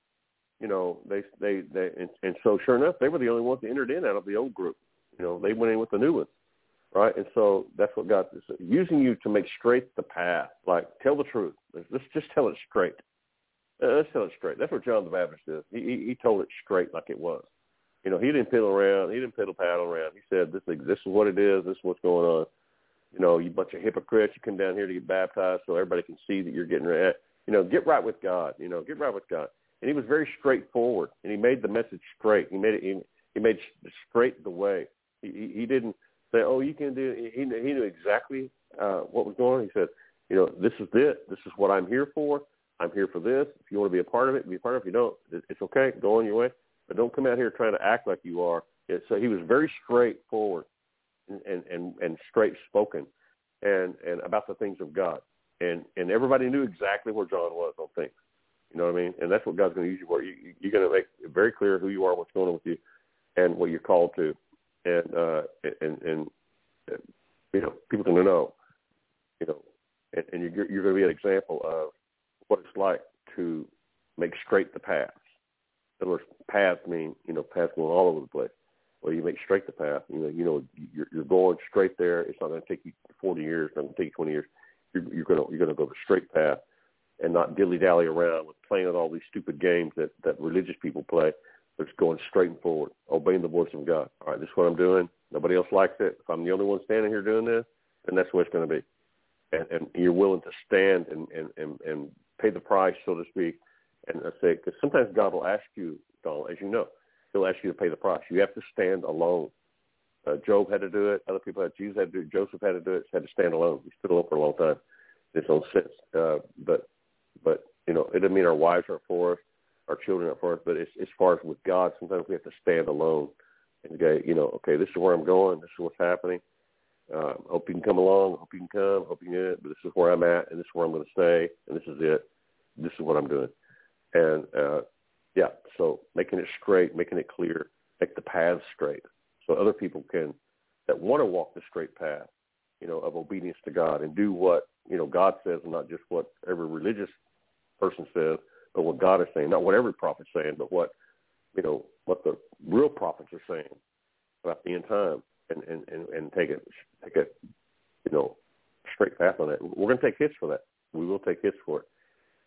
You know, they, they, they, and, and so sure enough, they were the only ones that entered in out of the old group. You know, they went in with the new ones, right? And so that's what God is using you to make straight the path. Like, tell the truth. Let's just tell it straight. Uh, let's tell it straight. That's what John the Baptist did. He, he, he told it straight like it was. You know, he didn't piddle around. He didn't piddle paddle around. He said, this, this is what it is. This is what's going on. You know, you bunch of hypocrites, you come down here to get baptized so everybody can see that you're getting right. You know, get right with God. You know, get right with God. And he was very straightforward, and he made the message straight. He made it. He, he made straight the way. He, he, he didn't say, "Oh, you can do." He, he knew exactly uh, what was going on. He said, "You know, this is it. This is what I'm here for. I'm here for this. If you want to be a part of it, be a part of it. If you don't, it's okay. Go on your way, but don't come out here trying to act like you are." So he was very straightforward and and and, and straight spoken, and and about the things of God, and and everybody knew exactly where John was on things. You know what I mean? And that's what God's going to use you for. You, you're going to make it very clear who you are, what's going on with you, and what you're called to. And, uh, and, and, and you know, people are going to know, you know, and, and you're, you're going to be an example of what it's like to make straight the paths. In other words, paths mean, you know, paths going all over the place. Well, you make straight the path. You know, you know, you're, you're going straight there. It's not going to take you forty years. It's not going to take you twenty years. You're, you're going to, you're going to go the straight path. And not dilly-dally around with playing at all these stupid games that, that religious people play, but it's going straight and forward, obeying the voice of God. All right, this is what I'm doing. Nobody else likes it. If I'm the only one standing here doing this, then that's what it's going to be. And, and you're willing to stand and, and, and, and pay the price, so to speak. And I say, because sometimes God will ask you, Donald, as you know, he'll ask you to pay the price. You have to stand alone. Uh, Job had to do it. Other people had, Jesus had to do it. Joseph had to do it. He had to stand alone. He stood alone for a long time in his own sense. Uh, but But, you know, it doesn't mean our wives aren't for us, our children aren't for us, but it's, as far as with God, sometimes we have to stand alone and go, you know, okay, this is where I'm going, this is what's happening. Uh, hope you can come along, hope you can come, hope you can get it, but this is where I'm at, and this is where I'm going to stay, and this is it. This is what I'm doing. And, uh, yeah, so making it straight, making it clear, make the paths straight so other people can, that want to walk the straight path, you know, of obedience to God and do what, you know, God says and not just what every religious person says, but what God is saying, not what every prophet's saying, but what, you know, what the real prophets are saying about the end time, and, and, and, and take it, take a, you know, straight path on that. We're going to take hits for that. We will take hits for it.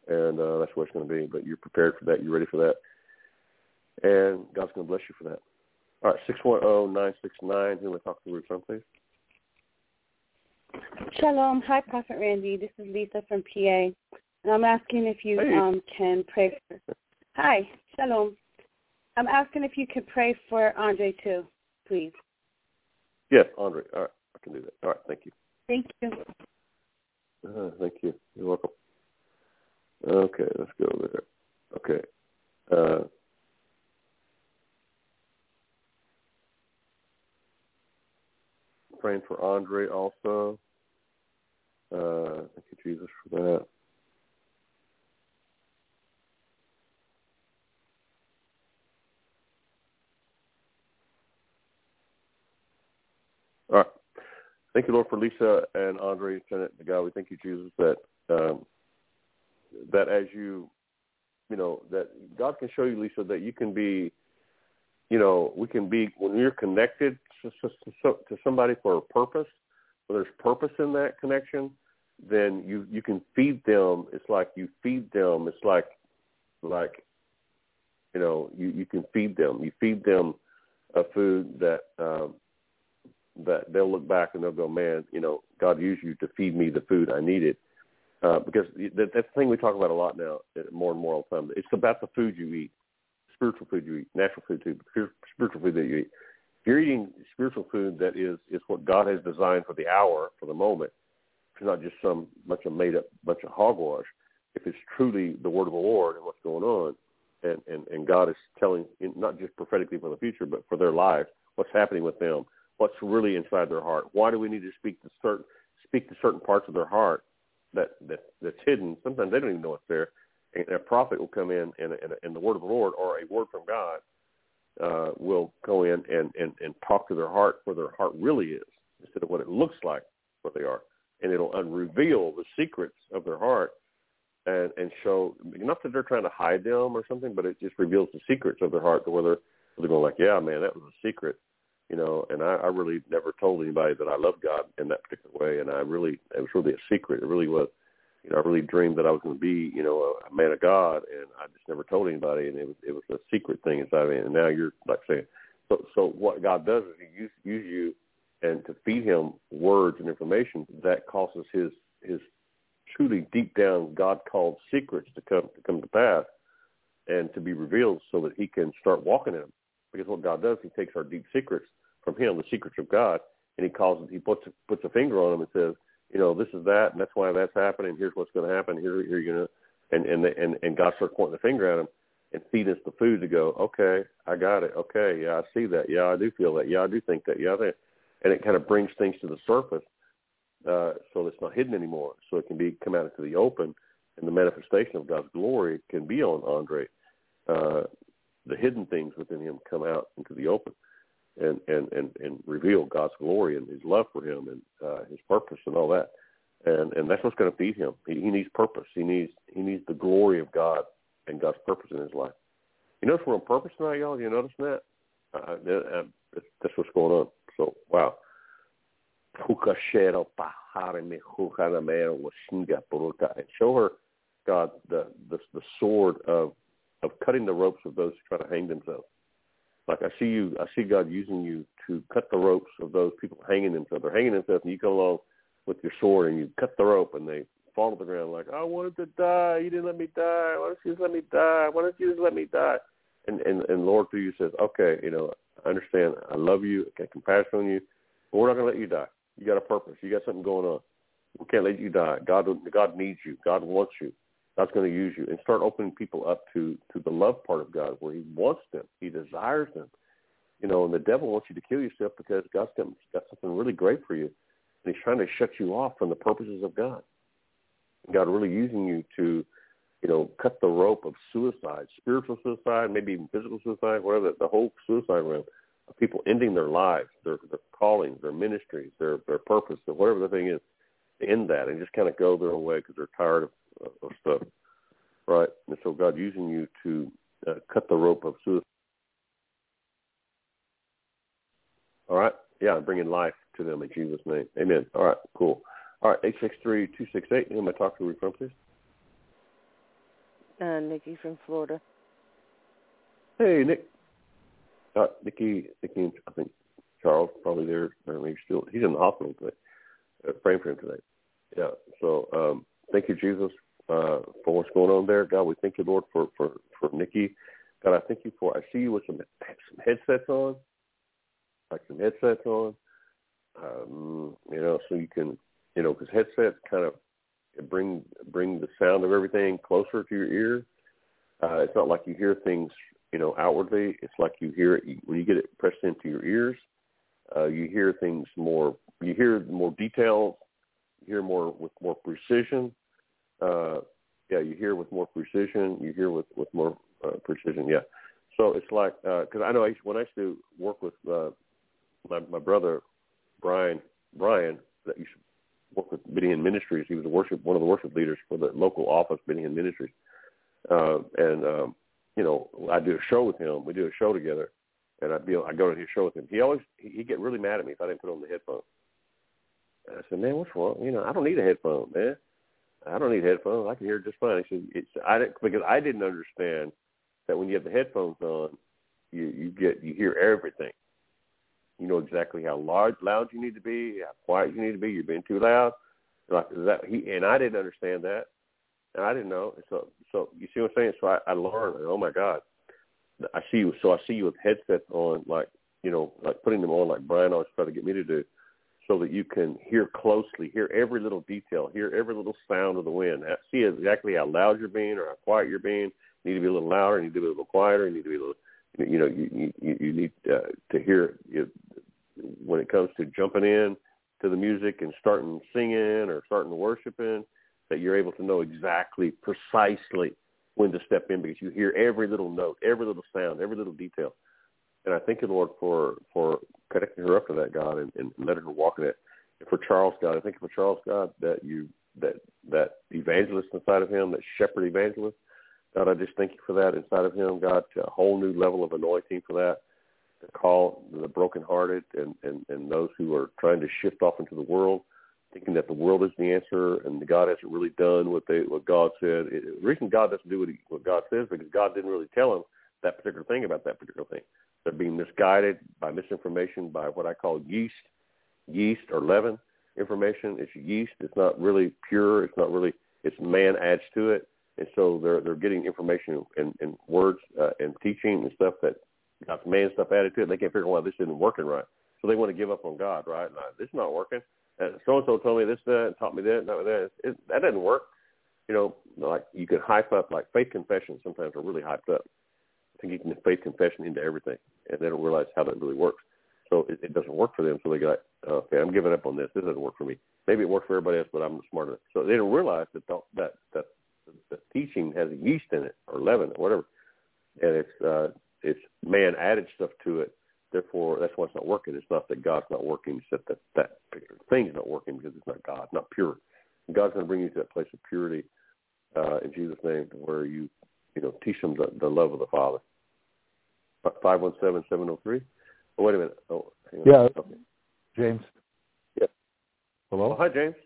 and uh, that's what it's going to be. But you're prepared for that. You're ready for that. And God's going to bless you for that. All right, six one zero, nine six nine. Who will talk to Ruth, please? Shalom. Hi, Prophet Randy. This is Lisa from P A. And I'm asking if you hey. um, can pray for... Hi, Shalom. I'm asking if you could pray for Andre, too, please. Yes, Andre. All right, I can do that. All right, thank you. Thank you. Uh, thank you. You're welcome. Okay, let's go there. Okay. Uh, praying for Andre also. Uh, thank you, Jesus, for that. All right. Thank you, Lord, for Lisa and Andre, Janet, the God. We thank you, Jesus, that um, that as you, you know, that God can show you, Lisa, that you can be, you know, we can be, when you're connected to, to, to somebody for a purpose, when there's purpose in that connection, then you, you can feed them. It's like you feed them. It's like, like, you know, you, you can feed them. You feed them a food that, um, that they'll look back and they'll go, man, you know, God used you to feed me the food I needed. Uh, because that, that's the thing we talk about a lot now, more and more all the time. It's about the food you eat, spiritual food you eat, natural food too, spiritual food that you eat. If you're eating spiritual food that is, is what God has designed for the hour, for the moment, it's not just some bunch of made-up bunch of hogwash. If it's truly the word of the Lord and what's going on, and, and, and God is telling, not just prophetically for the future, but for their lives, what's happening with them, what's really inside their heart. Why do we need to speak to certain speak to certain parts of their heart that, that that's hidden? Sometimes they don't even know it's there. And a prophet will come in, and, and, and the word of the Lord or a word from God uh, will go in and, and, and talk to their heart where their heart really is, instead of what it looks like what they are. And it'll unreveal the secrets of their heart and, and show, not that they're trying to hide them or something, but it just reveals the secrets of their heart to where they're, they're going like, yeah, man, that was a secret. You know, and I, I really never told anybody that I loved God in that particular way, and I really, it was really a secret. It really was, you know, I really dreamed that I was going to be, you know, a, a man of God, and I just never told anybody, and it was it was a secret thing inside me. And now you're like saying, so so what God does is He use, use you, and to feed Him words and information that causes His His truly deep down God called secrets to come to come to pass, and to be revealed, so that He can start walking in them. Because what God does, He takes our deep secrets from Him, the secrets of God, and He calls it, He puts puts a finger on them and says, you know, this is that, and that's why that's happening. Here's what's going to happen. Here, here you're gonna, and and and and God starts pointing the finger at them and feed us the food to go. Okay, I got it. Okay, yeah, I see that. Yeah, I do feel that. Yeah, I do think that. Yeah, that, and it kind of brings things to the surface, uh, so it's not hidden anymore. So it can be come out into the open, and the manifestation of God's glory can be on Andre. Uh, the hidden things within him come out into the open and, and, and, and reveal God's glory and His love for him and uh, His purpose and all that. And and that's what's going to feed him. He, he needs purpose. He needs he needs the glory of God and God's purpose in his life. You notice we're on purpose tonight, y'all? You notice that? Uh, uh, that's what's going on. So, wow. And show her, God, the, the, the sword of of cutting the ropes of those who try to hang themselves. Like I see you, I see God using you to cut the ropes of those people hanging themselves. They're hanging themselves, and you come along with your sword, and you cut the rope, and they fall to the ground like, I wanted to die. You didn't let me die. Why don't you just let me die? Why don't you just let me die? And and, and Lord through you says, okay, you know, I understand. I love you. I got compassion on you. But we're not going to let you die. You got a purpose. You got something going on. We can't let you die. God, God needs you. God wants you. God's going to use you, and start opening people up to, to the love part of God, where He wants them. He desires them. You know, and the devil wants you to kill yourself because God's got, got something really great for you, and He's trying to shut you off from the purposes of God. And God really using you to, you know, cut the rope of suicide, spiritual suicide, maybe even physical suicide, whatever, the whole suicide realm of people ending their lives, their, their callings, their ministries, their, their purpose, whatever the thing is, to end that and just kind of go their own way because they're tired of of stuff, right? And so God using you to uh, cut the rope of suicide. All right? Yeah, bringing life to them in Jesus' name. Amen. All right, cool. All right, eight six three, two six eight. Who am I talking to from, please? Uh, Nikki from Florida. Hey, Nick. Uh, Nikki, Nikki, I think Charles probably there. I mean, he's still he's in the hospital today. Uh, praying for him today. Yeah. So um, thank you, Jesus, uh, for what's going on there. God, we thank you, Lord, for for for Nikki. God, I thank you for. I see you with some some headsets on, like some headsets on. Um, you know, so you can, you know, because headsets kind of bring bring the sound of everything closer to your ear. Uh, it's not like you hear things, you know, outwardly. It's like you hear it when you get it pressed into your ears. Uh, you hear things more. You hear more details. You hear more with more precision. Uh, yeah, you hear with more precision. You hear with with more uh, precision. Yeah. So it's like because uh, I know I used, when I used to work with uh, my my brother Brian Brian that used to work with Benny Hinn Ministries. He was a worship one of the worship leaders for the local office, Benny Hinn Ministries. Uh, and um, you know, I do a show with him. We do a show together, and I be I go to his show with him. He always he he'd get really mad at me if I didn't put on the headphones. And I said, man, what's wrong? You know, I don't need a headphone, man. I don't need headphones. I can hear it just fine. He said, it's I didn't because I didn't understand that when you have the headphones on, you you get you hear everything. You know exactly how loud loud you need to be, how quiet you need to be. You're being too loud. Like that, he and I didn't understand that. And I didn't know. So, so you see what I'm saying? So I, I learned. Oh my God, I see you. So I see you with headsets on, like you know, like putting them on, like Brian always tried to get me to do, so that you can hear closely, hear every little detail, hear every little sound of the wind. See exactly how loud you're being or how quiet you're being. You need to be a little louder. You need to be a little quieter. You need to be a little, you know, you you, you need uh, to hear you, when it comes to jumping in to the music and starting singing or starting worshiping. That you're able to know exactly, precisely when to step in because you hear every little note, every little sound, every little detail. And I thank you, Lord, for, for connecting her up to that, God, and, and letting her walk in it. And for Charles, God, I thank you for Charles, God, that you that that evangelist inside of him, that shepherd evangelist. God, I just thank you for that inside of him, God, to a whole new level of anointing for that, to call the brokenhearted and, and, and those who are trying to shift off into the world, thinking that the world is the answer and the God hasn't really done what they what God said. It, the reason God doesn't do what, he, what God says because God didn't really tell them that particular thing about that particular thing. They're being misguided by misinformation, by what I call yeast, yeast or leaven information. It's yeast. It's not really pure. It's not really. It's man adds to it, and so they're they're getting information and, and words uh, and teaching and stuff that got man stuff added to it. They can't figure out why this isn't working right, so they want to give up on God. Right? No, this is not working. So and so told me this, that, and taught me that, and that. It, that doesn't work. You know, like you can hype up, like faith confessions sometimes are really hyped up. I think you can faith confession into everything, and they don't realize how that really works. So it, it doesn't work for them. So they go, like, okay, I'm giving up on this. This doesn't work for me. Maybe it works for everybody else, but I'm smarter. So they don't realize that the, that that the teaching has a yeast in it or leaven or whatever, and it's uh, it's man added stuff to it. Therefore, that's why it's not working. It's not that God's not working. It's that that, that particular thing's not working because it's not God, not pure. And God's going to bring you to that place of purity uh, in Jesus' name, where you, you know, teach them the, the love of the Father. Five one seven seven zero three. Oh, wait a minute. Oh, hang on. Yeah, okay. James. Yeah. Hello. Oh, hi, James.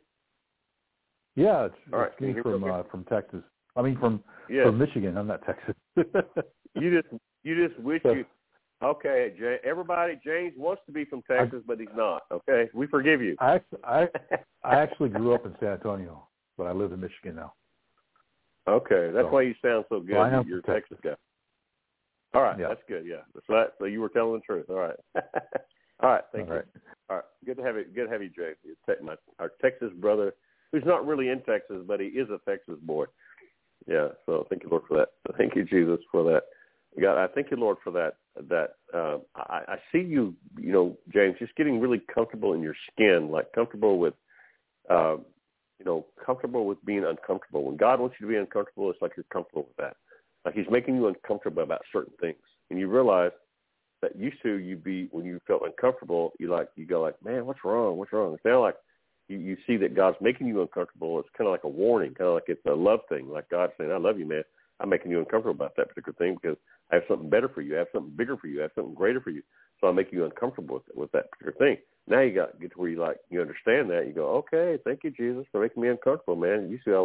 Yeah, it's, All right. it's me from okay? uh, from Texas. I mean, from yes. from Michigan. I'm not Texas. you just you just wish so, you. Okay, Jay, everybody, James wants to be from Texas, I, but he's not. Okay, we forgive you. I I I actually grew up in San Antonio, but I live in Michigan now. Okay, that's so, why you sound so good. Well, You're a Texas guy. All right, yeah. That's good. Yeah, so, that, so you were telling the truth. All right, all right. Thank all you. Right. All right, good to have you. Good to have you, Jay. Te- my, our Texas brother, who's not really in Texas, but he is a Texas boy. Yeah. So thank you, Lord, for that. Thank you, Jesus, for that. God, I thank you, Lord, for that. That uh, I, I see you, you know, James, just getting really comfortable in your skin, like comfortable with, uh, you know, comfortable with being uncomfortable. When God wants you to be uncomfortable, it's like you're comfortable with that. Like He's making you uncomfortable about certain things, and you realize that used to you be when you felt uncomfortable, you like you go like, man, what's wrong? What's wrong? It's now like you, you see that God's making you uncomfortable. It's kind of like a warning, kind of like it's a love thing, like God saying, I love you, man. I'm making you uncomfortable about that particular thing because I have something better for you. I have something bigger for you. I have something greater for you. So I make you uncomfortable with, with that particular thing. Now you got get to where you like you understand that. You go, okay, thank you, Jesus, for making me uncomfortable, man. You see, I would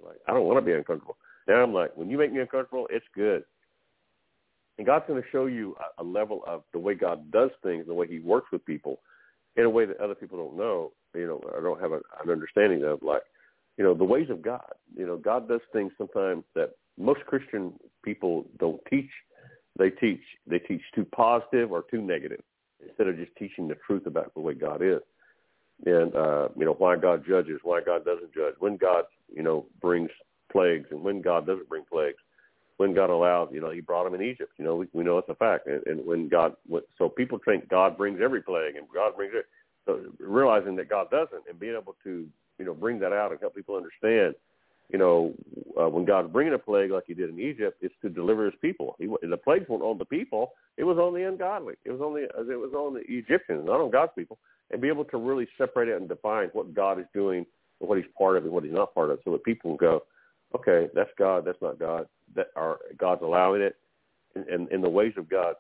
Like, I don't want to be uncomfortable. Now I'm like, when you make me uncomfortable, it's good. And God's going to show you a, a level of the way God does things, the way he works with people in a way that other people don't know, you know, or don't have a, an understanding of, like, you know, the ways of God. You know, God does things sometimes that most Christian people don't teach. They teach, they teach too positive or too negative instead of just teaching the truth about the way God is. And, uh, you know, why God judges, why God doesn't judge, when God, you know, brings plagues and when God doesn't bring plagues, when God allows, you know, he brought them in Egypt. You know, we, we know it's a fact. And, and when God, so people think God brings every plague and God brings it. So realizing that God doesn't and being able to, you know, bring that out and help people understand, you know, uh, when God's bringing a plague like he did in Egypt, it's to deliver his people. He, the plagues weren't on the people. It was on the ungodly. It was on the, it was on the Egyptians, not on God's people. And be able to really separate it and define what God is doing and what he's part of and what he's not part of, so that people can go, okay, that's God, that's not God. That are God's allowing it, and, and, and the ways of God,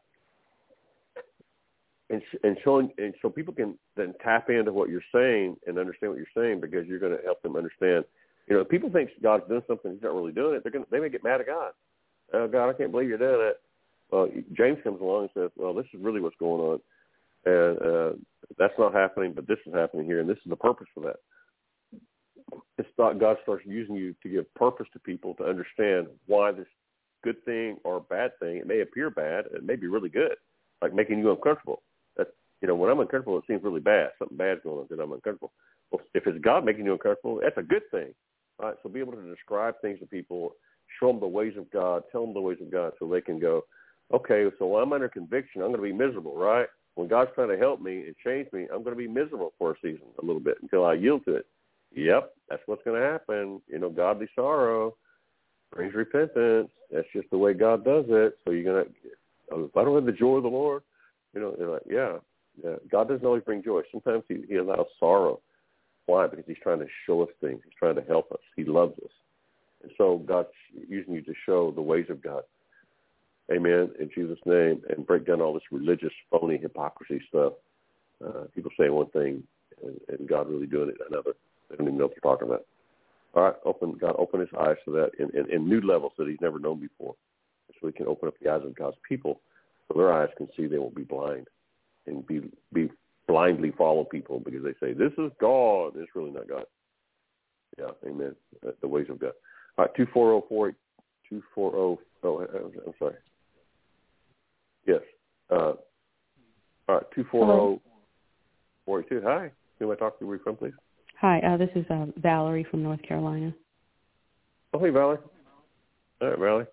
and and showing, and so people can then tap into what you're saying and understand what you're saying, because you're going to help them understand. You know, if people think God's doing something, he's not really doing it. They're going, they may get mad at God. Oh, God, I can't believe you're doing it. Well, James comes along and says, well, this is really what's going on, and uh, that's not happening, but this is happening here, and this is the purpose for that. It's not, God starts using you to give purpose to people to understand why this good thing or bad thing, it may appear bad, it may be really good, like making you uncomfortable. That, you know, when I'm uncomfortable, it seems really bad. Something bad's going on because I'm uncomfortable. Well, if it's God making you uncomfortable, that's a good thing. All right, so be able to describe things to people, show them the ways of God, tell them the ways of God, so they can go, okay, so when I'm under conviction, I'm going to be miserable, right? When God's trying to help me and change me, I'm going to be miserable for a season, a little bit, until I yield to it. Yep, that's what's going to happen. You know, godly sorrow brings repentance. That's just the way God does it. So you're going to, if I don't have the joy of the Lord, you know, you're like, yeah, yeah. God doesn't always bring joy. Sometimes he, he allows sorrow. Why? Because he's trying to show us things. He's trying to help us. He loves us. And so God's using you to show the ways of God. Amen, in Jesus' name, and break down all this religious, phony, hypocrisy stuff. Uh, people saying one thing and, and God really doing it another. They don't even know what they're talking about. All right, open God, open his eyes to that in, in, in new levels that he's never known before, so he can open up the eyes of God's people, so their eyes can see. They won't be blind and be be blindly follow people because they say this is God. It's really not God. Yeah, amen. The ways of God. All right, two four zero four two four zero. Oh, I'm sorry. Yes. Uh, all right, two four zero four two. Hi. Who am I talking to? Where are you from, please? Hi, uh, this is uh, Valerie from North Carolina. Oh, hey, Valerie. All right, Valerie.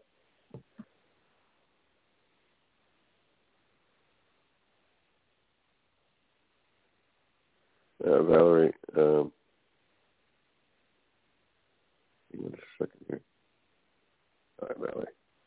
Uh, Valerie, um, give me a second here. All right, Valerie.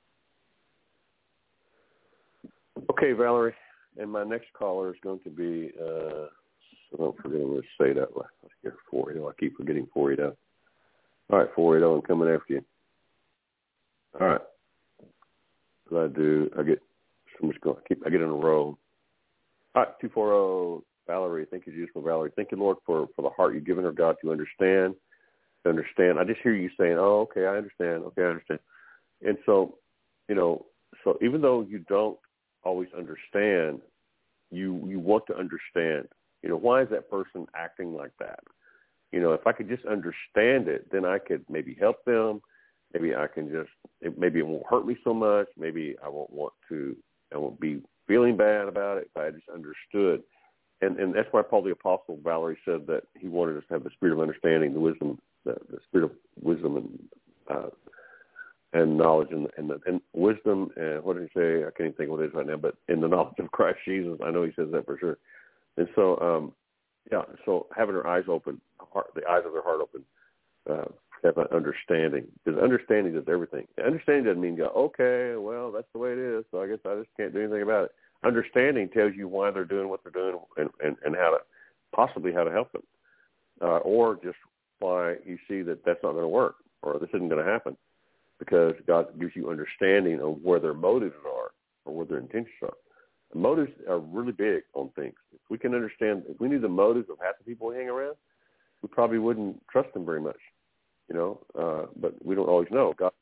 Okay, Valerie, and my next caller is going to be, uh, so don't forget I'm going to say that. Here, four eighty. I keep forgetting four eighty. All right, four eighty, I'm coming after you. All right. What I do, I get, I'm just going to keep, I get in a row. All right, two four zero, Valerie. Thank you, Jesus, for Valerie. Thank you, Lord, for, for the heart you've given her, God, to understand, to understand. I just hear you saying, oh, okay, I understand. Okay, I understand. And so, you know, so even though you don't always understand, you you want to understand. You know, why is that person acting like that? You know, if I could just understand it, then I could maybe help them. Maybe I can just, it, maybe it won't hurt me so much. Maybe I won't want to, I won't be feeling bad about it if I just understood. And and that's why Paul the Apostle, Valerie, said that he wanted us to have the spirit of understanding, the wisdom, the, the spirit of wisdom and uh, and knowledge and and, the, and wisdom. And what did he say? I can't even think what it is right now. But in the knowledge of Christ Jesus, I know he says that for sure. And so, um, yeah, so having her eyes open, heart, the eyes of their heart open, uh, have an understanding. Because understanding is everything. Understanding doesn't mean go, okay, well, that's the way it is, so I guess I just can't do anything about it. Understanding tells you why they're doing what they're doing and, and, and how to, possibly how to help them. Uh, or just why you see that that's not going to work or this isn't going to happen. Because God gives you understanding of where their motives are or where their intentions are. The motives are really big on things. If we can understand, if we knew the motives of half the people we hang around, we probably wouldn't trust them very much, you know. Uh, but we don't always know. God,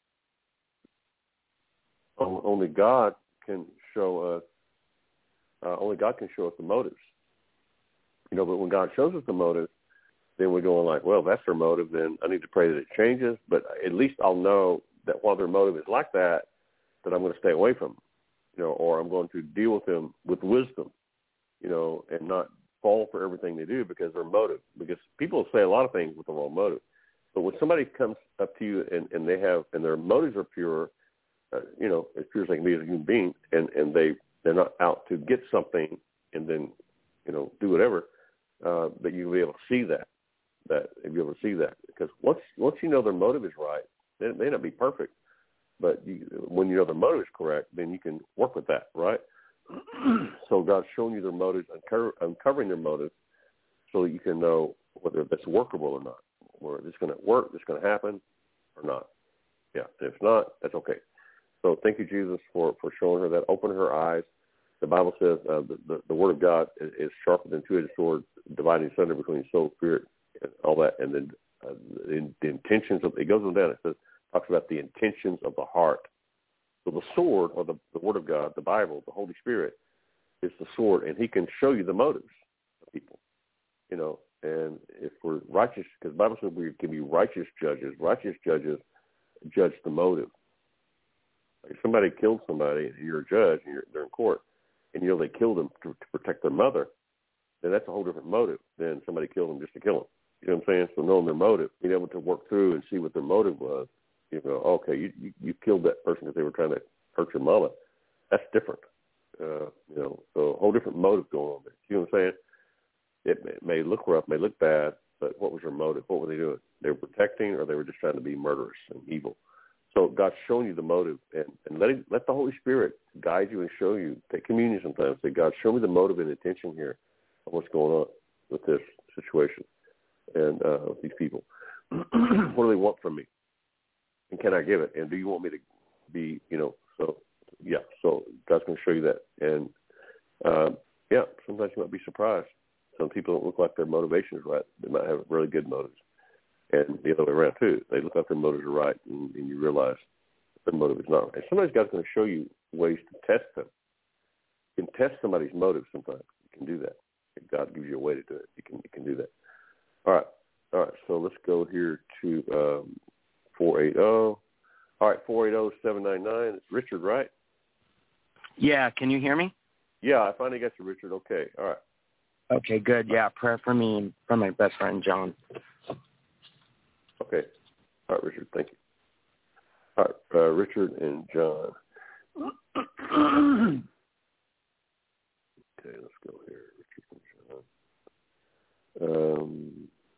only God can show us. Uh, only God can show us the motives. You know, but when God shows us the motives, then we're going like, well, that's their motive. Then I need to pray that it changes. But at least I'll know that while their motive is like that, that I'm going to stay away from them, you know, or I'm going to deal with them with wisdom, you know, and not fall for everything they do because their motive. Because people say a lot of things with the wrong motive. But when somebody comes up to you and, and they have, and their motives are pure, uh, you know, as pure as they can be as a human being, and, and they, they're not out to get something and then, you know, do whatever, uh, but you'll be able to see that, that you'll be able to see that. Because once, once you know their motive is right, it may not be perfect, but you, when you know their motive is correct, then you can work with that, right? So God's showing you their motives, uncover, uncovering their motives, so that you can know whether that's workable or not, whether it's going to work, it's going to happen, or not. Yeah, if not, that's okay. So thank you, Jesus, for, for showing her that, opening her eyes. The Bible says uh, the, the, the Word of God is, is sharper than two-edged sword, dividing asunder between soul, spirit, and all that, and then uh, the, the intentions of, it goes on down, it says, talks about the intentions of the heart. So the sword, or the, the Word of God, the Bible, the Holy Spirit, is the sword, and he can show you the motives of people, you know. And if we're righteous, because the Bible says we can be righteous judges. Righteous judges judge the motive. Like if somebody killed somebody, and you're a judge, and you're, they're in court, and you know they killed them to, to protect their mother, then that's a whole different motive than somebody killed them just to kill them. You know what I'm saying? So knowing their motive, being able to work through and see what their motive was, you know, okay, you, you, you killed that person because they were trying to hurt your mother. That's different. Uh, you know, so a whole different motive going on there. You know what I'm saying? It may, it may look rough, may look bad, but what was their motive? What were they doing? They were protecting, or they were just trying to be murderous and evil. So God's showing you the motive, and, and let it, let the Holy Spirit guide you and show you. Take communion sometimes. Say, God, show me the motive and intention here of what's going on with this situation and uh, with these people. What do they want from me? And can I give it? And do you want me to be, you know, so, yeah. So God's going to show you that. And, uh, yeah, sometimes you might be surprised. Some people don't look like their motivation is right. They might have really good motives. And the other way around, too. They look like their motives are right, and, and you realize their motive is not right. And sometimes God's going to show you ways to test them. You can test somebody's motive sometimes. You can do that. If God gives you a way to do it, you can you can do that. All right. All right, so let's go here to um, four eighty. All right, four eight zero, seven nine nine. It's Richard, right? Yeah, can you hear me? Yeah, I finally got you, Richard. Okay, all right. Okay, good. Yeah, prayer for me and for my best friend, John. Okay. All right, Richard, thank you. All right, uh, Richard and John. Okay, let's go here. Richard and John. Um,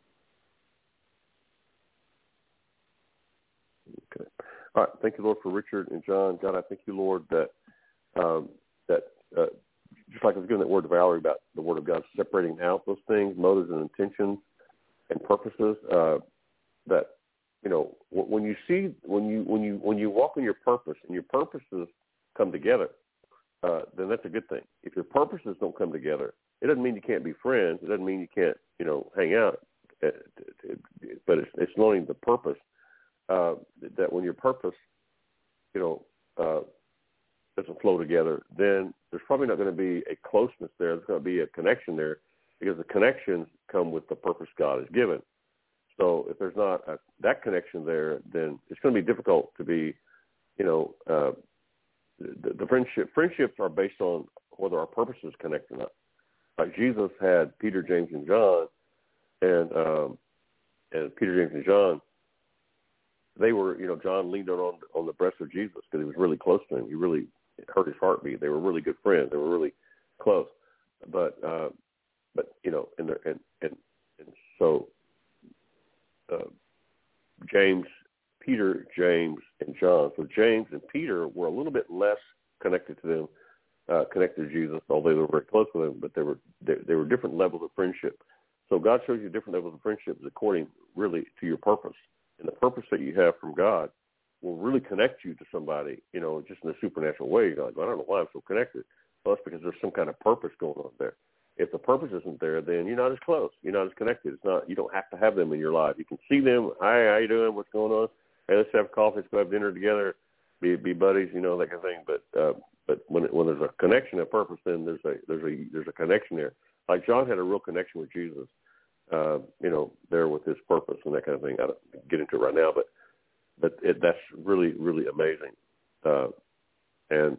okay. All right, thank you, Lord, for Richard and John. God, I thank you, Lord, that um, that uh, just like I was giving that word to Valerie about the Word of God, separating out those things, motives and intentions and purposes, uh, that, you know, when you see, when you, when you, when you walk in your purpose and your purposes come together, uh, then that's a good thing. If your purposes don't come together, it doesn't mean you can't be friends. It doesn't mean you can't, you know, hang out. But it's, it's knowing the purpose, uh, that when your purpose, you know, uh, doesn't flow together, then there's probably not going to be a closeness there. There's going to be a connection there, because the connections come with the purpose God has given. So if there's not a, that connection there, then it's going to be difficult to be, you know, uh, the, the friendship. Friendships are based on whether our purposes connect or not. Like Jesus had Peter, James, and John, and um, and Peter, James, and John. They were, you know, John leaned on on the breast of Jesus because he was really close to him. He really hurt his heartbeat. They were really good friends. They were really close. But uh, but you know, and and and, and so uh, James, Peter, James, and John. So James and Peter were a little bit less connected to them, uh, connected to Jesus, although they were very close with him. But they were they, they were different levels of friendship. So God shows you different levels of friendship according, really, to your purpose. And the purpose that you have from God will really connect you to somebody, you know, just in a supernatural way. You're like, well, I don't know why I'm so connected. Well, that's because there's some kind of purpose going on there. If the purpose isn't there, then you're not as close. You're not as connected. It's not. You don't have to have them in your life. You can see them. Hi, how you doing? What's going on? Hey, let's have coffee. Let's go have dinner together. Be be buddies. You know, that kind of thing. But uh, but when it, when there's a connection, a purpose, then there's a there's a there's a connection there. Like John had a real connection with Jesus. Uh, you know, there with his purpose and that kind of thing. I don't get into it right now, but but it, that's really really amazing. Uh, and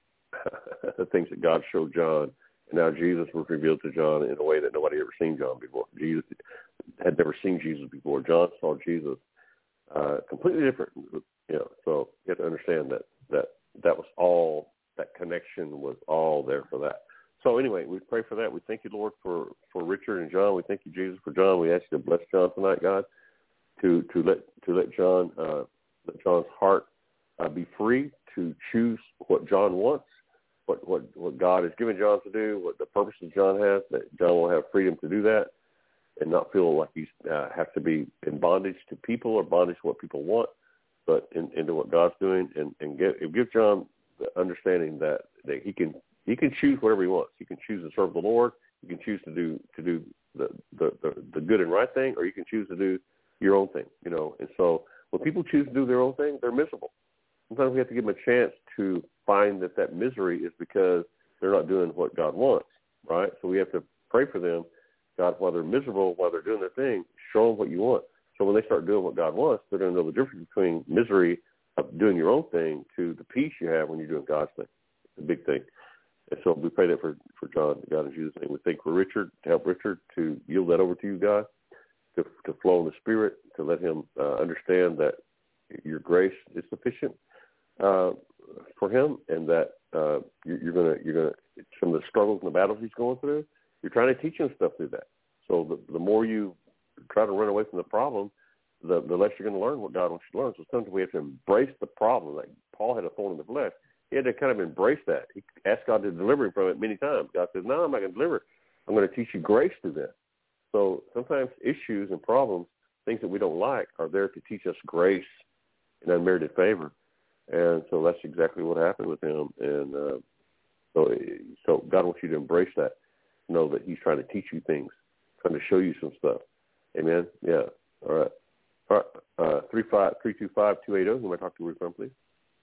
the things that God showed John. And now Jesus was revealed to John in a way that nobody ever seen John before. Jesus had never seen Jesus before. John saw Jesus uh, completely different. You know, so you have to understand that that that was all, that connection was all there for that. So anyway, we pray for that. We thank you, Lord, for, for Richard and John. We thank you, Jesus, for John. We ask you to bless John tonight, God, to to let to let John uh, let John's heart uh, be free to choose what John wants. What, what what God has given John to do, what the purposes John has, that John will have freedom to do that and not feel like he uh, has to be in bondage to people or bondage to what people want, but in, into what God's doing, and, and give, give John the understanding that, that he can he can choose whatever he wants. He can choose to serve the Lord. He can choose to do to do the, the, the, the good and right thing, or you can choose to do your own thing, you know. And so when people choose to do their own thing, they're miserable. Sometimes we have to give them a chance to find that that misery is because they're not doing what God wants, right? So we have to pray for them. God, while they're miserable, while they're doing their thing, show them what you want. So when they start doing what God wants, they're going to know the difference between misery of doing your own thing to the peace you have when you're doing God's thing. It's a big thing. And so we pray that for, for John, God, in Jesus' name. We thank for Richard, to help Richard to yield that over to you, God, to, to flow in the Spirit, to let him uh, understand that your grace is sufficient uh, for him, and that uh, you're, you're going to, you're going to, some of the struggles and the battles he's going through, you're trying to teach him stuff through that. So the, the more you try to run away from the problem, the, the less you're going to learn what God wants you to learn. So sometimes we have to embrace the problem. Like Paul had a thorn in the flesh. He had to kind of embrace that. He asked God to deliver him from it many times. God says, no, I'm not going to deliver it. I'm going to teach you grace through that. So sometimes issues and problems, things that we don't like, are there to teach us grace and unmerited favor. And so that's exactly what happened with him. And uh, so, so God wants you to embrace that. Know that he's trying to teach you things, trying to show you some stuff. Amen? Yeah. All right. All right. Uh, three five three two five two eight zero. Who am I talking to? Where from, please?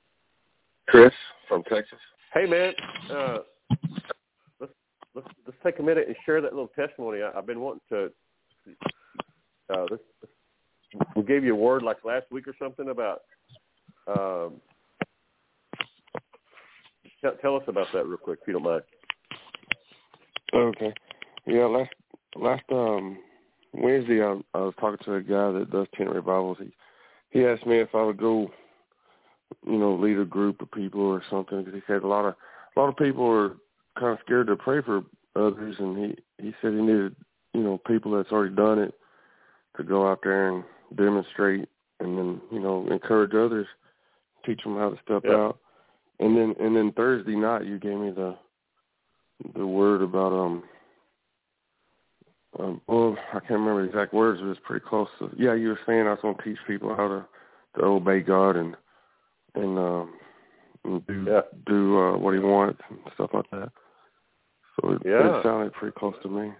Chris from Texas. Hey, man. Uh, let's let's let's take a minute and share that little testimony. I, I've been wanting to. Uh, this, we gave you a word like last week or something about. Um, tell, tell us about that real quick, if you don't mind. Okay. Yeah, last last um Wednesday I, I was talking to a guy that does tent revivals. He he asked me if I would go, you know, lead a group of people or something, because he said a lot of a lot of people are kind of scared to pray for others, and he he said he needed, you know, people that's already done it to go out there and demonstrate, and then, you know, encourage others, teach them how to step yeah. out. And then and then Thursday night you gave me the the word about um um well I can't remember the exact words, but it's pretty close to, yeah, you were saying I was going to teach people how to, to obey God and and um and do yeah. do uh, what he wants and stuff like that. So it, yeah. it sounded pretty close to me.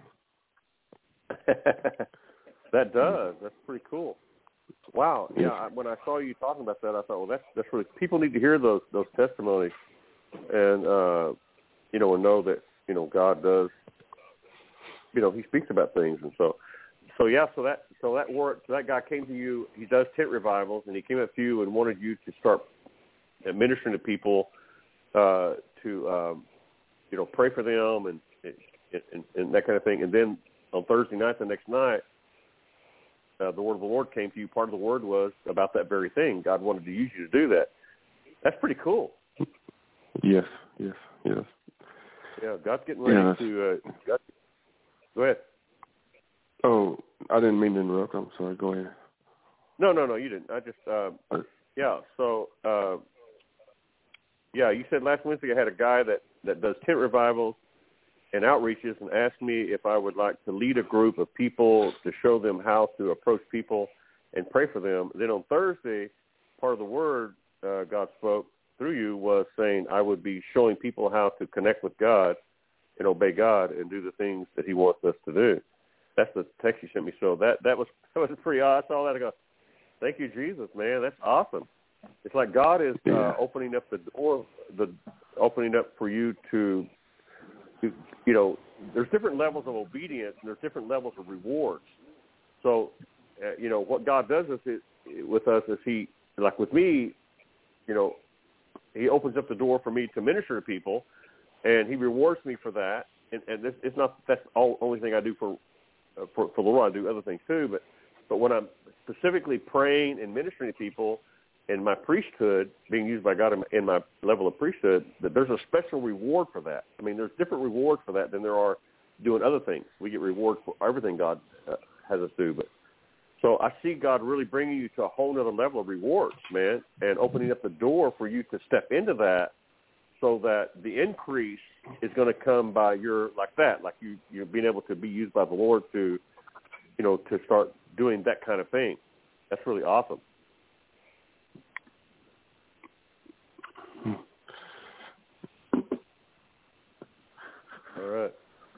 That does. That's pretty cool. Wow. Yeah. I, when I saw you talking about that, I thought, well, that's that's really, people need to hear those those testimonies, and uh, you know, and know that, you know, God does, you know, he speaks about things. And so, so yeah, so that, so that word, so that guy came to you, he does tent revivals, and he came up to you and wanted you to start ministering to people, uh, to, um, you know, pray for them and, and, and that kind of thing. And then on Thursday night, the next night, uh, the word of the Lord came to you. Part of the word was about that very thing. God wanted to use you to do that. That's pretty cool. Yes, yes, yes. Yeah, God's getting ready yeah, to. Uh, God, go ahead. Oh, I didn't mean to interrupt. I'm sorry. Go ahead. No, no, no, you didn't. I just, uh, yeah. So, uh, yeah, you said last Wednesday I had a guy that, that does tent revivals and outreaches, and asked me if I would like to lead a group of people to show them how to approach people and pray for them. Then on Thursday, part of the word uh, God spoke through you was saying I would be showing people how to connect with God and obey God and do the things that he wants us to do. That's the text you sent me. So that, that was that was pretty odd. I saw that. I go, thank you, Jesus, man. That's awesome. It's like God is uh, Yeah. opening up the door, the opening up for you to, to, you know, there's different levels of obedience and there's different levels of rewards. So, uh, you know, what God does is it, with us is he, like with me, you know, he opens up the door for me to minister to people, and he rewards me for that. And, and this, it's not that's the only thing I do for, uh, for for the Lord. I do other things too, but but when I'm specifically praying and ministering to people, in my priesthood, being used by God in my, in my level of priesthood, that there's a special reward for that. I mean, there's different rewards for that than there are doing other things. We get reward for everything God uh, has us do. But so I see God really bringing you to a whole other level of rewards, man, and opening up the door for you to step into that, so that the increase is going to come by your like that, like you you being able to be used by the Lord to, you know, to start doing that kind of thing. That's really awesome. All right.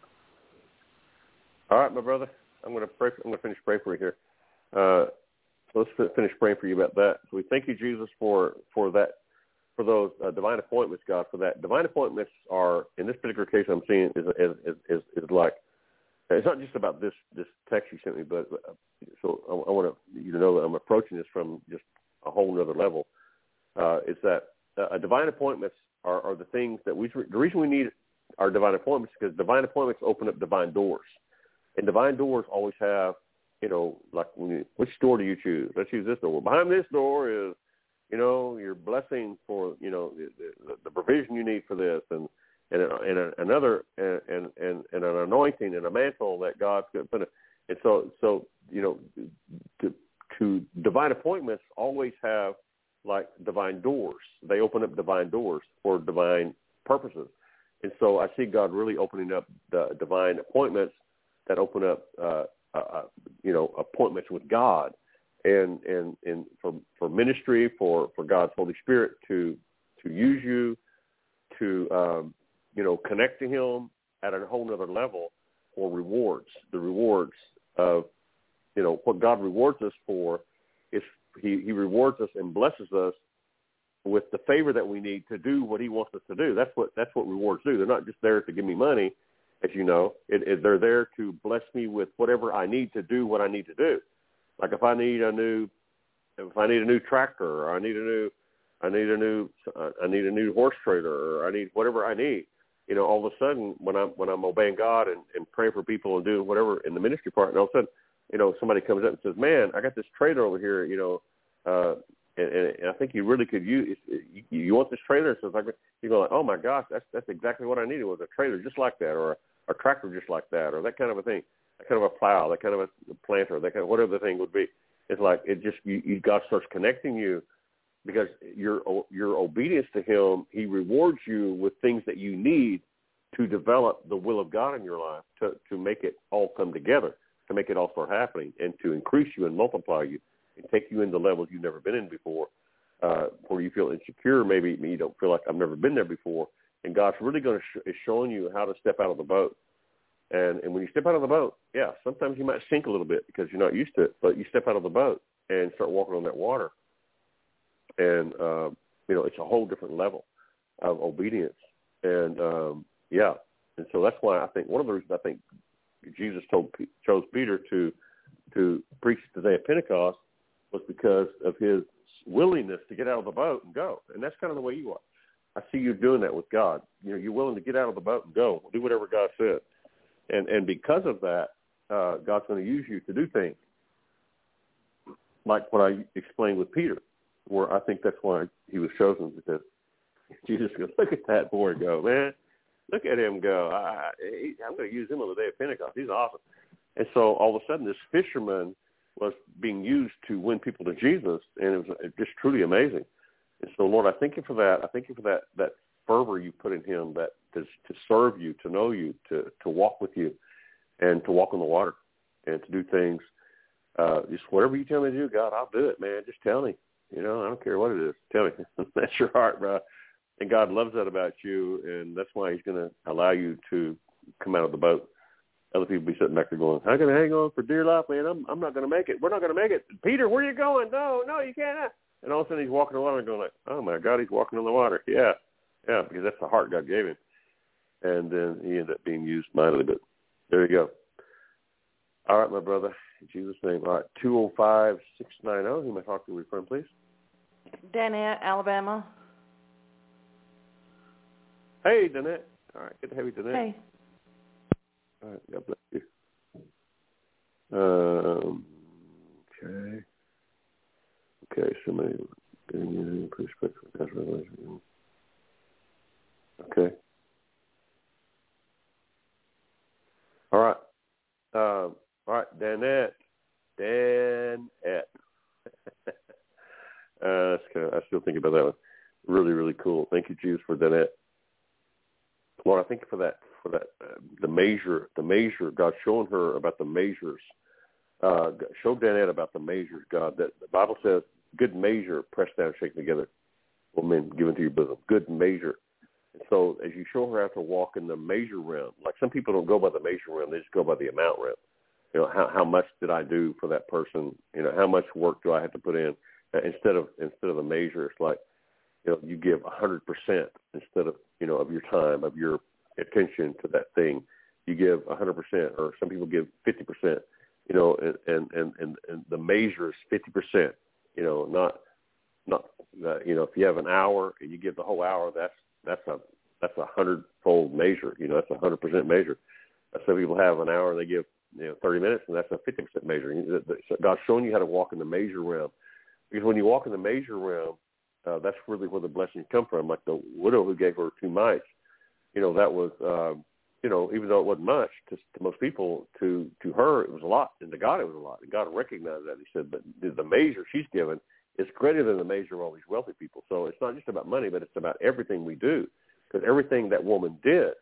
All right, my brother. I'm going to pray. I'm going to finish praying for you here. Uh, let's finish praying for you about that. So we thank you, Jesus, for for that, for those uh, divine appointments, God. For that, divine appointments are in this particular case I'm seeing is is is, is, is like it's not just about this this text you sent me, but uh, so I, I want to, you to know that I'm approaching this from just a whole other level. Uh, is that uh, divine appointments are, are the things that we the reason we need our divine appointments, because divine appointments open up divine doors. And divine doors always have, you know, like, when you, which door do you choose? Let's use this door. Behind this door is, you know, your blessing for, you know, the, the, the provision you need for this, and and, and a, another, and, and, and an anointing and a mantle that God's going to put in. And so, so you know, to, to divine appointments always have, like, divine doors. They open up divine doors for divine purposes. And so I see God really opening up the divine appointments that open up, uh, uh, you know, appointments with God, and and, and for, for ministry, for, for God's Holy Spirit to to use you, to um, you know, connect to Him at a whole other level for rewards. The rewards of, you know, what God rewards us for is He, he rewards us and blesses us with the favor that we need to do what He wants us to do. That's what that's what rewards do. They're not just there to give me money, as you know. It, it, they're there to bless me with whatever I need to do what I need to do. Like if I need a new, if I need a new tractor, or I need a new, I need a new, I need a new horse trailer, or I need whatever I need. You know, all of a sudden when I'm when I'm obeying God and, and praying for people and doing whatever in the ministry part, and all of a sudden, you know, somebody comes up and says, "Man, I got this trailer over here. You know." Uh, And, and I think you really could use. You, you want this trailer? So it's like you go like, oh my gosh, that's that's exactly what I needed, was a trailer just like that, or a, a tractor just like that, or that kind of a thing, that kind of a plow, that kind of a planter, that kind of whatever the thing would be. It's like it just you, you God starts connecting you, because your your obedience to Him, He rewards you with things that you need to develop the will of God in your life, to to make it all come together, to make it all start happening, and to increase you and multiply you, and take you into levels you've never been in before, uh, where you feel insecure. Maybe you don't feel like I've never been there before. And God's really going to sh- is showing you how to step out of the boat. And and when you step out of the boat, yeah, sometimes you might sink a little bit because you're not used to it. But you step out of the boat and start walking on that water, and uh, you know, it's a whole different level of obedience. And um, yeah, and so that's why I think one of the reasons I think Jesus told chose Peter to to preach the day of Pentecost was because of his willingness to get out of the boat and go. And that's kind of the way you are. I see you doing that with God. You know, you're willing to get out of the boat and go, do whatever God said. And and because of that, uh, God's going to use you to do things like what I explained with Peter, where I think that's why he was chosen, because Jesus goes, look at that boy go, man. Look at him go. I, I, I'm going to use him on the day of Pentecost. He's awesome. And so all of a sudden this fisherman was being used to win people to Jesus, and it was just truly amazing. And so, Lord, I thank you for that. I thank you for that, that fervor you put in him, that to, to serve you, to know you, to, to walk with you, and to walk on the water, and to do things. Uh, just whatever you tell me to do, God, I'll do it, man. Just tell me. You know, I don't care what it is. Tell me. That's your heart, bro. And God loves that about you, and that's why he's going to allow you to come out of the boat. Other people be sitting back there going, "How can I hang on for dear life, man? I'm I'm not going to make it. We're not going to make it. Peter, where are you going? No, no, you can't." And all of a sudden he's walking on the water and going like, "Oh my God, he's walking on the water." Yeah, yeah, because that's the heart God gave him. And then he ended up being used mightily. But there you go. All right, my brother, in Jesus' name. All right, two oh five, six nine oh. Who may I talk to? Your friend, please. Danette, Alabama. Hey, Danette. All right, good to have you, Danette. Hey. All right, God bless you. Um, okay. Okay, somebody getting you please respect for God's revelation. Okay. All right. Um, all right, Danette. Danette. uh, that's kind of, I still think about that one. Really, really cool. Thank you, Jesus, for Danette. Lord, I thank you for that. For that, uh, the measure, the measure, God showing her about the measures. Uh, show Danette about the measures, God. That the Bible says, "Good measure, pressed down, shaken together, will men given to your bosom." Good measure. And so, as you show her how to walk in the measure realm, like some people don't go by the measure realm; they just go by the amount realm. You know, how how much did I do for that person? You know, how much work do I have to put in? Uh, instead of instead of the measure, it's like, you know, you give a hundred percent instead of you know of your time, of your attention to that thing. You give one hundred percent, or some people give fifty percent, you know, and, and, and, and the measure is fifty percent, you know, not, not, uh, you know, if you have an hour and you give the whole hour, that's, that's a, that's a hundred-fold measure, you know, that's a hundred percent measure. Some people have an hour and they give, you know, thirty minutes, and that's a fifty percent measure. So God's showing you how to walk in the measure realm. Because when you walk in the measure realm, uh, that's really where the blessings come from. Like the widow who gave her two mites, you know, that was, uh, you know, even though it wasn't much to, to most people, to, to her it was a lot, and to God it was a lot. And God recognized that. He said, but the measure she's given is greater than the measure of all these wealthy people. So it's not just about money, but it's about everything we do, because everything that woman did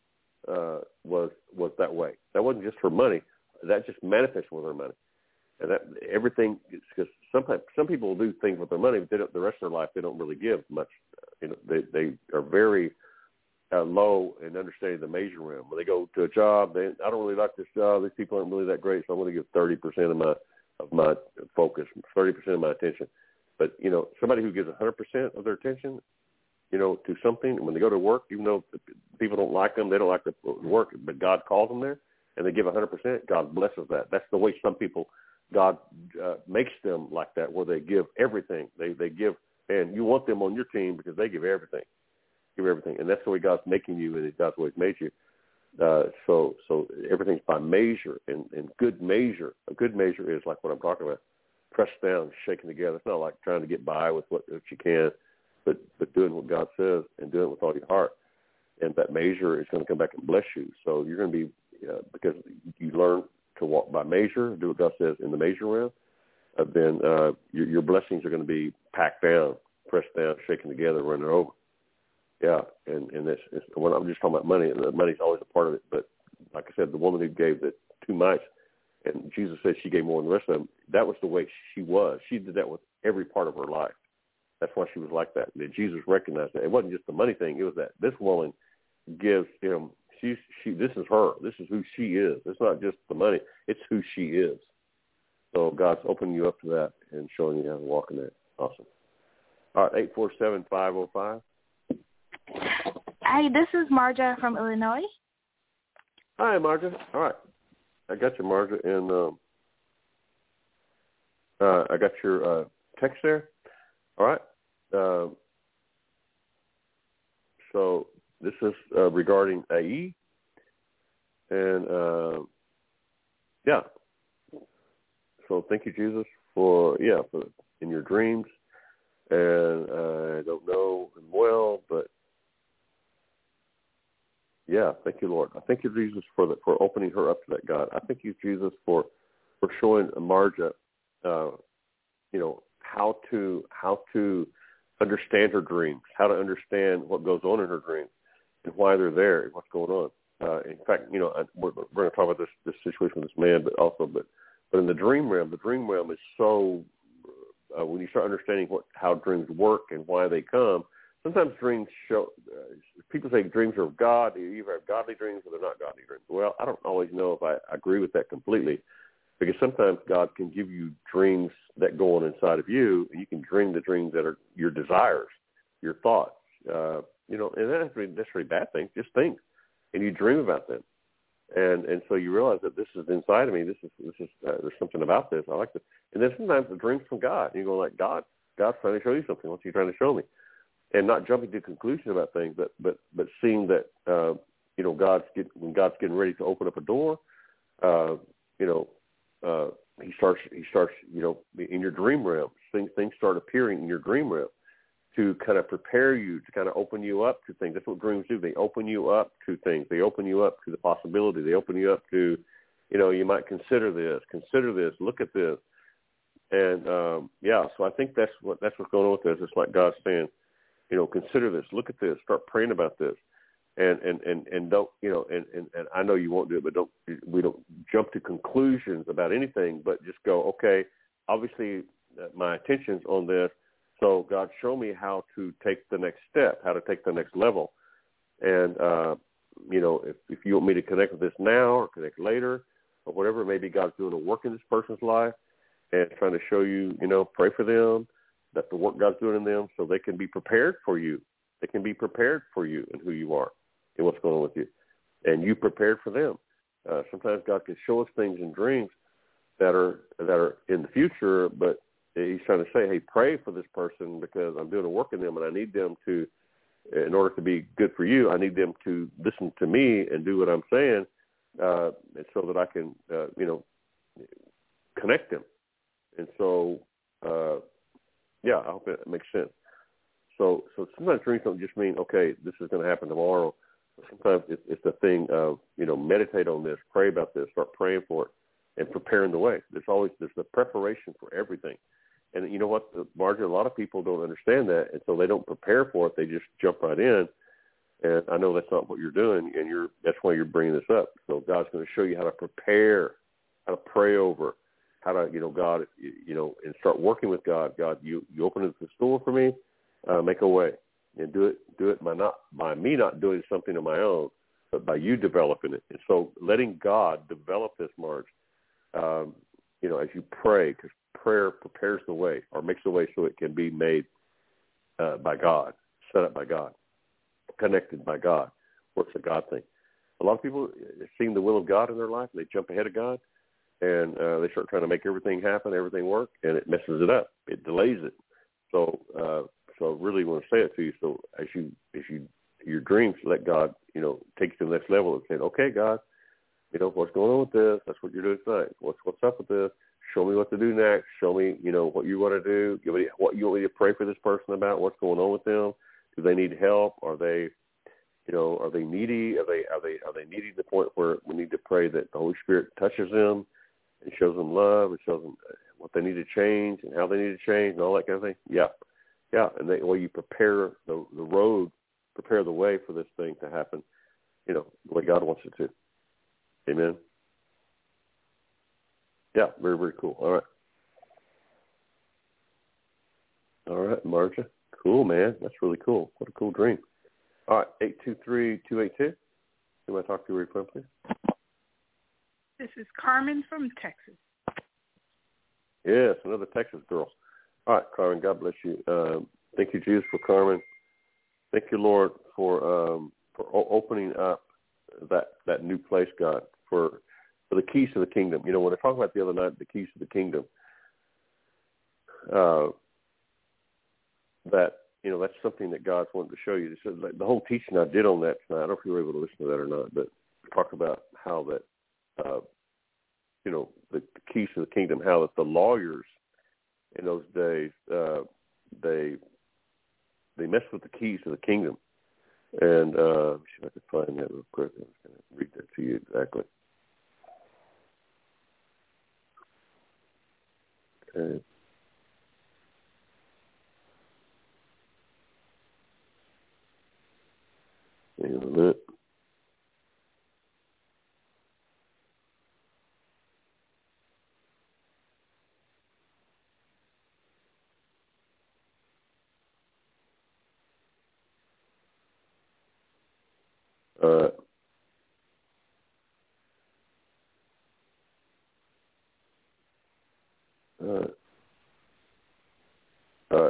uh, was was that way. That wasn't just her money. That just manifested with her money. And that everything, because sometimes some people will do things with their money, but they don't, the rest of their life they don't really give much. You know, they they are very Uh, low and understanding the measure realm. When they go to a job, they, I don't really like this job. These people aren't really that great, so I'm going to give thirty percent of my of my focus, thirty percent of my attention. But you know, somebody who gives one hundred percent of their attention, you know, to something, and when they go to work, even though people don't like them, they don't like the work, but God calls them there, and they give one hundred percent. God blesses that. That's the way some people, God uh, makes them like that, where they give everything. They they give, and you want them on your team because they give everything. Give everything, and that's the way God's making you, and that's the way He's made you. Uh, so, so everything's by measure, and, and good measure. A good measure is like what I'm talking about: pressed down, shaken together. It's not like trying to get by with what, what you can, but but doing what God says and doing it with all your heart. And that measure is going to come back and bless you. So you're going to be uh, because you learn to walk by measure, do what God says in the measure realm. Uh, then uh, your, your blessings are going to be packed down, pressed down, shaken together, running over. Yeah, and and this is, when I'm just talking about money, and the money's always a part of it. But like I said, the woman who gave the two mites, and Jesus said she gave more than the rest of them. That was the way she was. She did that with every part of her life. That's why she was like that. And Jesus recognized that. It wasn't just the money thing. It was that this woman gives him. She's she. This is her. This is who she is. It's not just the money. It's who she is. So God's opening you up to that and showing you how to walk in that. Awesome. All right, eight four seven five zero five. Hi, this is Marja from Illinois. Hi, Marja. All right. I got you, Marja, and um, uh, I got your uh, text there. All right. Uh, so this is uh, regarding A E. And, uh, yeah. So thank you, Jesus, for, yeah, for in your dreams. And uh, I don't know him well, but yeah, thank you, Lord. I thank you, Jesus, for the, for opening her up to that, God. I thank you, Jesus, for for showing Marja, uh, you know, how to how to understand her dreams, how to understand what goes on in her dreams, and why they're there, and what's going on. Uh, in fact, you know, I, we're, we're going to talk about this this situation with this man, but also, but but in the dream realm, the dream realm is so. Uh, when you start understanding what how dreams work and why they come, sometimes dreams show. Uh, people say dreams are of God. You either have godly dreams or they're not godly dreams. Well, I don't always know if I agree with that completely, because sometimes God can give you dreams that go on inside of you, and you can dream the dreams that are your desires, your thoughts. Uh, you know, and that's really necessarily bad things. Just think, and you dream about them, and and so you realize that this is inside of me. This is this is uh, there's something about this. I like this. And then sometimes the dreams from God. And you go like, God, God's trying to show you something. What's He trying to show me? And not jumping to conclusions about things, but but but seeing that uh, you know God's get, when God's getting ready to open up a door, uh, you know, uh, He starts He starts you know in your dream realm. Things things start appearing in your dream realm to kind of prepare you, to kind of open you up to things. That's what dreams do. They open you up to things. They open you up to the possibility. They open you up to, you know, you might consider this, consider this, look at this, and um, yeah. So I think that's what that's what's going on with this. It's like God's saying, you know, consider this, look at this, start praying about this, and and and, and don't, you know, and, and, and I know you won't do it, but don't we don't jump to conclusions about anything, but just go, okay, obviously uh, my attention's on this, so God, show me how to take the next step, how to take the next level, and uh, you know, if if you want me to connect with this now or connect later or whatever, maybe God's doing a work in this person's life and trying to show you, you know, pray for them, that the work God's doing in them, so they can be prepared for you. They can be prepared for you and who you are and what's going on with you. And you prepared for them. Uh, sometimes God can show us things in dreams that are that are in the future, but He's trying to say, hey, pray for this person because I'm doing a work in them, and I need them to, in order to be good for you, I need them to listen to me and do what I'm saying, uh, and so that I can, uh, you know, connect them. And so, uh, yeah, I hope it makes sense. So, so sometimes dreams don't just mean, okay, this is going to happen tomorrow. Sometimes it's, it's the thing of, you know, meditate on this, pray about this, start praying for it, and preparing the way. There's always there's the preparation for everything. And you know what, Marjorie, a lot of people don't understand that, and so they don't prepare for it. They just jump right in. And I know that's not what you're doing, and you're that's why you're bringing this up. So God's going to show you how to prepare, how to pray over, how to, you know, God, you know, and start working with God. God, you, you open the door for me, uh, make a way, and do it do it by not by me not doing something of my own, but by you developing it. And so letting God develop this, Marge, um, you know, as you pray, because prayer prepares the way or makes the way so it can be made uh, by God, set up by God, connected by God. Works a God thing. A lot of people seeing the will of God in their life, and they jump ahead of God, and uh, they start trying to make everything happen, everything work, and it messes it up. It delays it. So, uh, so I really want to say it to you. So as you, as you, your dreams, let God, you know, take you to the next level and say, okay, God, you know, what's going on with this? That's what you're doing tonight. What's what's up with this? Show me what to do next. Show me, you know, what you want to do. Give me what you want me to pray for this person about. What's going on with them? Do they need help? Are they, you know, are they needy? Are they are they are they needy to the point where we need to pray that the Holy Spirit touches them and shows them love and shows them what they need to change and how they need to change and all that kind of thing? Yeah, yeah. And the way you prepare the the road, prepare the way for this thing to happen, you know, the way God wants it to. Amen. Yeah, very, very cool. All right. All right, Marja. Cool, man. That's really cool. What a cool dream. All right, eight two three, two eight two. Who want to talk to you real quick, please? This is Carmen from Texas. Yes, another Texas girl. All right, Carmen, God bless you. Um, thank you, Jesus, for Carmen. Thank you, Lord, for um, for o- opening up that, that new place, God, for for the keys to the kingdom. You know, when I talked about the other night, the keys to the kingdom, uh, that, you know, that's something that God's wanted to show you. So like the whole teaching I did on that tonight, I don't know if you were able to listen to that or not, but talk about how that, uh, you know, the, the keys to the kingdom, how that the lawyers in those days, uh, they they messed with the keys to the kingdom. And uh, let me see if I can find that real quick. I'm just going to read that to you exactly. Okay. Hang on a minute. Uh, uh, uh,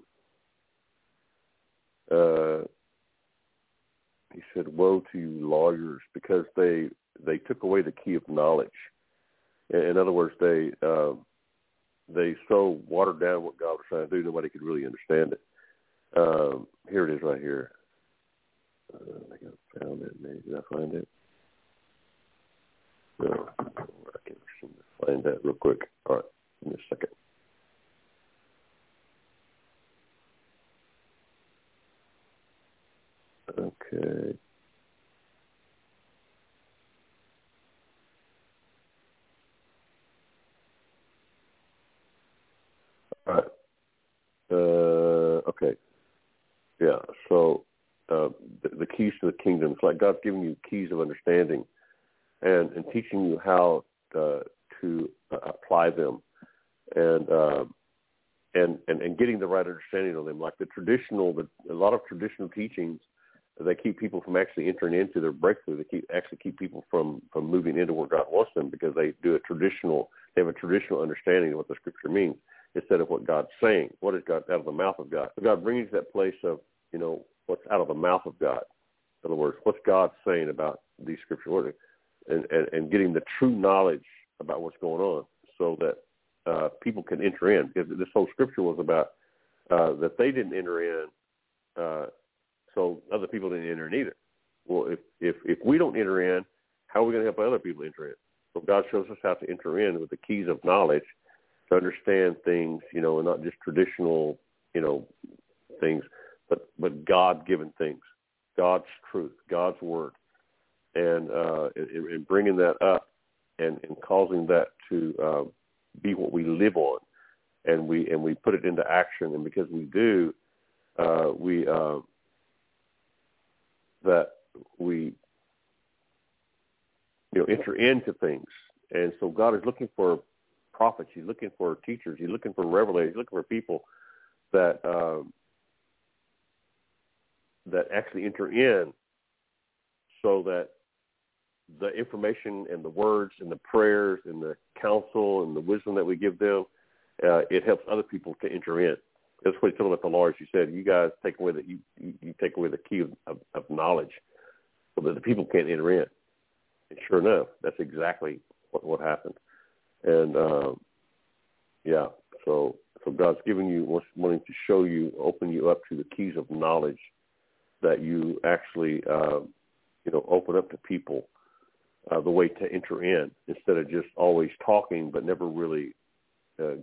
uh, he said, "Woe to you, lawyers, because they they took away the key of knowledge." In, in other words, they uh, they so watered down what God was trying to do, nobody could really understand it. Um, here it is, right here. Uh, I think I found it. Maybe did I find it? No, I can't seem to find that real quick. All right, give me a second. Okay. All right. Uh, okay. Yeah. So uh, the, the keys to the kingdom. It's like God's giving you keys of understanding, and, and teaching you how uh, to uh, apply them, and, uh, and and and getting the right understanding of them. Like the traditional, the, a lot of traditional teachings, they keep people from actually entering into their breakthrough. They keep actually keep people from, from moving into where God wants them, because they do a traditional, they have a traditional understanding of what the Scripture means instead of what God's saying. What is God out of the mouth of God? So God brings you to that place of, you know, what's out of the mouth of God. In other words, what's God saying about these Scripture words, and, and, and getting the true knowledge about what's going on, so that uh, people can enter in. Because this whole Scripture was about uh, that they didn't enter in, uh, so other people didn't enter in either. Well, if, if if we don't enter in, how are we going to help other people enter in? So God shows us how to enter in with the keys of knowledge to understand things, you know, and not just traditional, you know, things, but, but God-given things, God's truth, God's word, and uh, and, and bringing that up and, and causing that to uh, be what we live on, and we and we put it into action, and because we do, uh, we uh, that we you know enter into things, and so God is looking for prophets, He's looking for teachers, He's looking for revelators, He's looking for people that um, that actually enter in, so that the information and the words and the prayers and the counsel and the wisdom that we give them, uh, it helps other people to enter in. That's what he told about the lawyers. He said, "You guys take away the you, you, you take away the key of, of, of knowledge, so that the people can't enter in." And sure enough, that's exactly what, what happened. And um, yeah, so so God's giving you, wanting to show you, open you up to the keys of knowledge, that you actually uh, you know open up to people uh, the way to enter in, instead of just always talking but never really uh,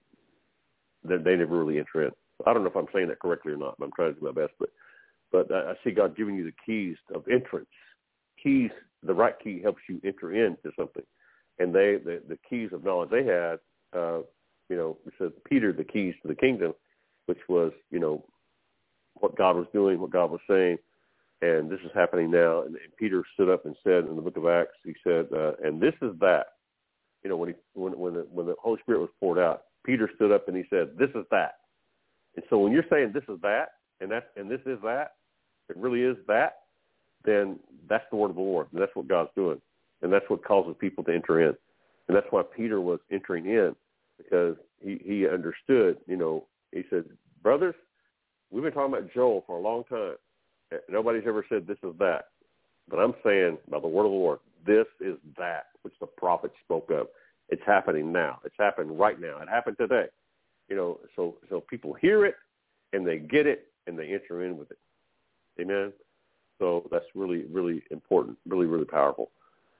they, they never really enter in. I don't know if I'm saying that correctly or not, but I'm trying to do my best. But but I see God giving you the keys of entrance. Keys, the right key helps you enter into something. And they, the, the keys of knowledge they had, uh, you know, it says Peter, the keys to the kingdom, which was, you know, what God was doing, what God was saying, and this is happening now. And, and Peter stood up and said in the book of Acts, he said, uh, and this is that. You know, when he when when the, when the Holy Spirit was poured out, Peter stood up and he said, "This is that." And so when you're saying this is that, and that and this is that, it really is that, then that's the word of the Lord, and that's what God's doing, and that's what causes people to enter in, and that's why Peter was entering in, because he he understood. You know, he said, "Brothers, we've been talking about Joel for a long time. Nobody's ever said this is that, but I'm saying by the word of the Lord, this is that which the prophet spoke of. It's happening now. It's happening right now. It happened today. You know, so so people hear it and they get it and they enter in with it. Amen. So that's really, really important, really, really powerful.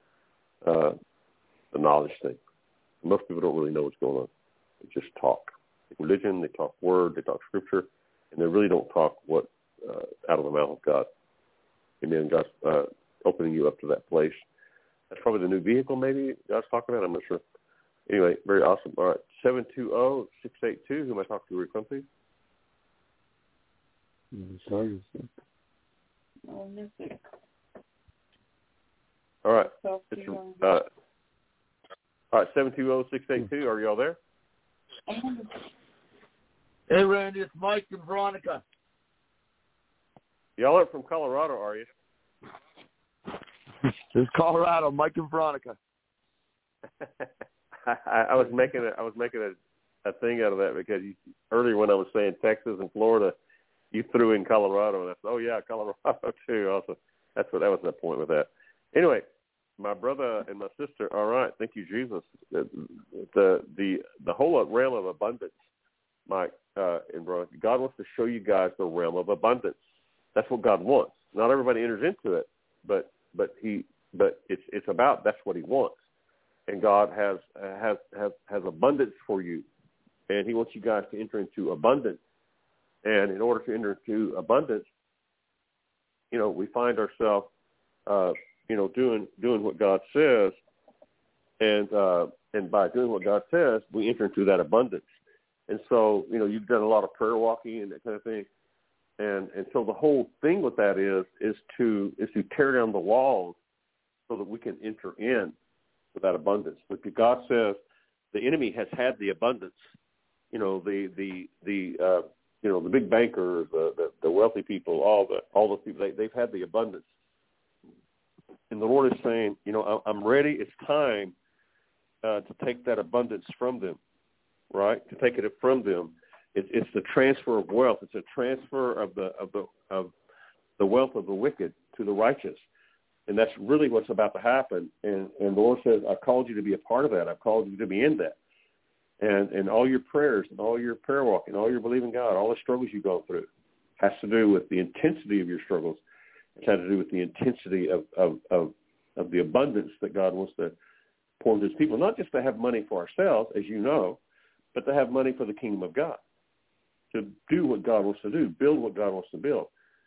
Uh, the knowledge thing. Most people don't really know what's going on. They just talk religion. They talk word. They talk scripture, and they really don't talk what uh, out of the mouth of God. Amen. God's uh, opening you up to that place. That's probably the new vehicle maybe God's talking about. I'm not sure. Anyway, very awesome. All right, seven two zero, six eight two. Who am I talking to? Rick, please. Sorry. All right. It's, uh, all right, seven two zero, six eight two. Are y'all there? Hey, Randy, it's Mike and Veronica. Y'all are from Colorado, are you? This is Colorado, Mike and Veronica. I, I was making a, I was making a, a thing out of that because you, earlier when I was saying Texas and Florida, you threw in Colorado, and I said, oh yeah, Colorado too. Also, that's what that was the point with that. Anyway, my brother and my sister. All right, thank you, Jesus. The the the, the whole realm of abundance, Mike uh, and Veronica. God wants to show you guys the realm of abundance. That's what God wants. Not everybody enters into it, but but he but it's it's about that's what He wants. And God has has has has abundance for you, and He wants you guys to enter into abundance. And in order to enter into abundance, you know, we find ourselves, uh, you know, doing doing what God says, and uh, and by doing what God says, we enter into that abundance. And so, you know, you've done a lot of prayer walking and that kind of thing, and and so the whole thing with that is is to is to tear down the walls so that we can enter in with that abundance. Because God says the enemy has had the abundance. You know, the the the uh, you know the big bankers, the, the the wealthy people, all the all those people, they, they've had the abundance. And the Lord is saying, you know, I'm ready. It's time uh, to take that abundance from them, right? To take it from them. It, it's the transfer of wealth. It's a transfer of the of the of the wealth of the wicked to the righteous. And that's really what's about to happen. And, and the Lord says, I've called you to be a part of that. I've called you to be in that. And and all your prayers and all your prayer walking, all your believing God, all the struggles you go through has to do with the intensity of your struggles. It has to do with the intensity of, of, of, of the abundance that God wants to pour into His people. Not just to have money for ourselves, as you know, but to have money for the kingdom of God. To do what God wants to do, build what God wants to build.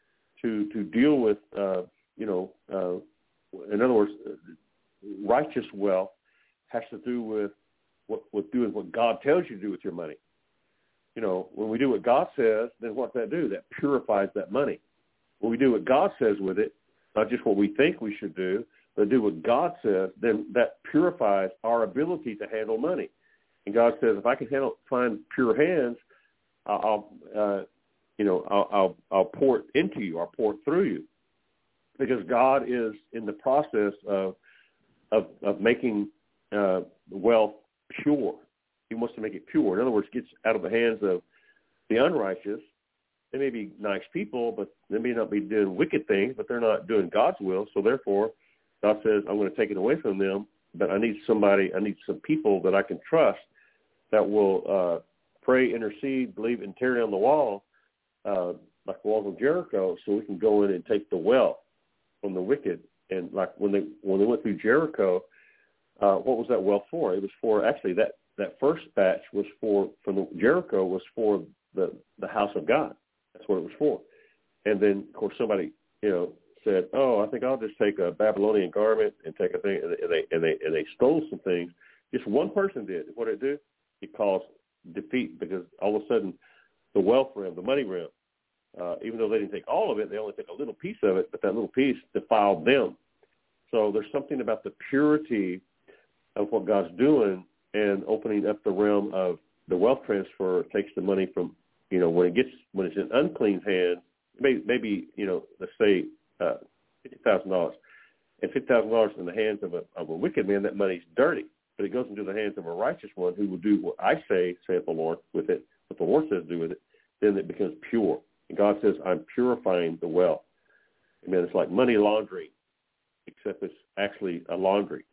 To to deal with, uh, you know, uh, in other words, righteous wealth has to do with what with doing what God tells you to do with your money. You know, when we do what God says, then what does that do? That purifies that money. When we do what God says with it, not just what we think we should do, but do what God says, then that purifies our ability to handle money. And God says, if I can handle, find pure hands, I'll, uh, you know, I'll, I'll, I'll pour it into you. I'll pour it through you, because God is in the process of of, of making uh, wealth pure. He wants to make it pure. In other words, it gets out of the hands of the unrighteous. They may be nice people, but they may not be doing wicked things, but they're not doing God's will. So therefore, God says, I'm going to take it away from them, but I need somebody, I need some people that I can trust that will uh, pray, intercede, believe, and tear down the wall, uh, like the walls of Jericho, so we can go in and take the wealth from the wicked. And like when they when they went through Jericho, uh, what was that wealth for? It was for, actually, that, that first batch was for, from the Jericho was for the, the house of God. That's what it was for. And then, of course, somebody, you know, said, oh, I think I'll just take a Babylonian garment and take a thing, and they and they and they stole some things. Just one person did. What did it do? It caused defeat, because all of a sudden the wealth realm, the money realm, uh, even though they didn't take all of it, they only took a little piece of it, but that little piece defiled them. So there's something about the purity of what God's doing and opening up the realm of the wealth transfer takes the money from, you know, when it gets, when it's in unclean hands, maybe, maybe you know, let's say uh, fifty thousand dollars. And fifty thousand dollars in the hands of a, of a wicked man, that money's dirty. But it goes into the hands of a righteous one who will do what I say, saith the Lord, with it, what the Lord says do with it, then it becomes pure. And God says, I'm purifying the wealth. I mean, it's like money laundering, except it's actually a laundry.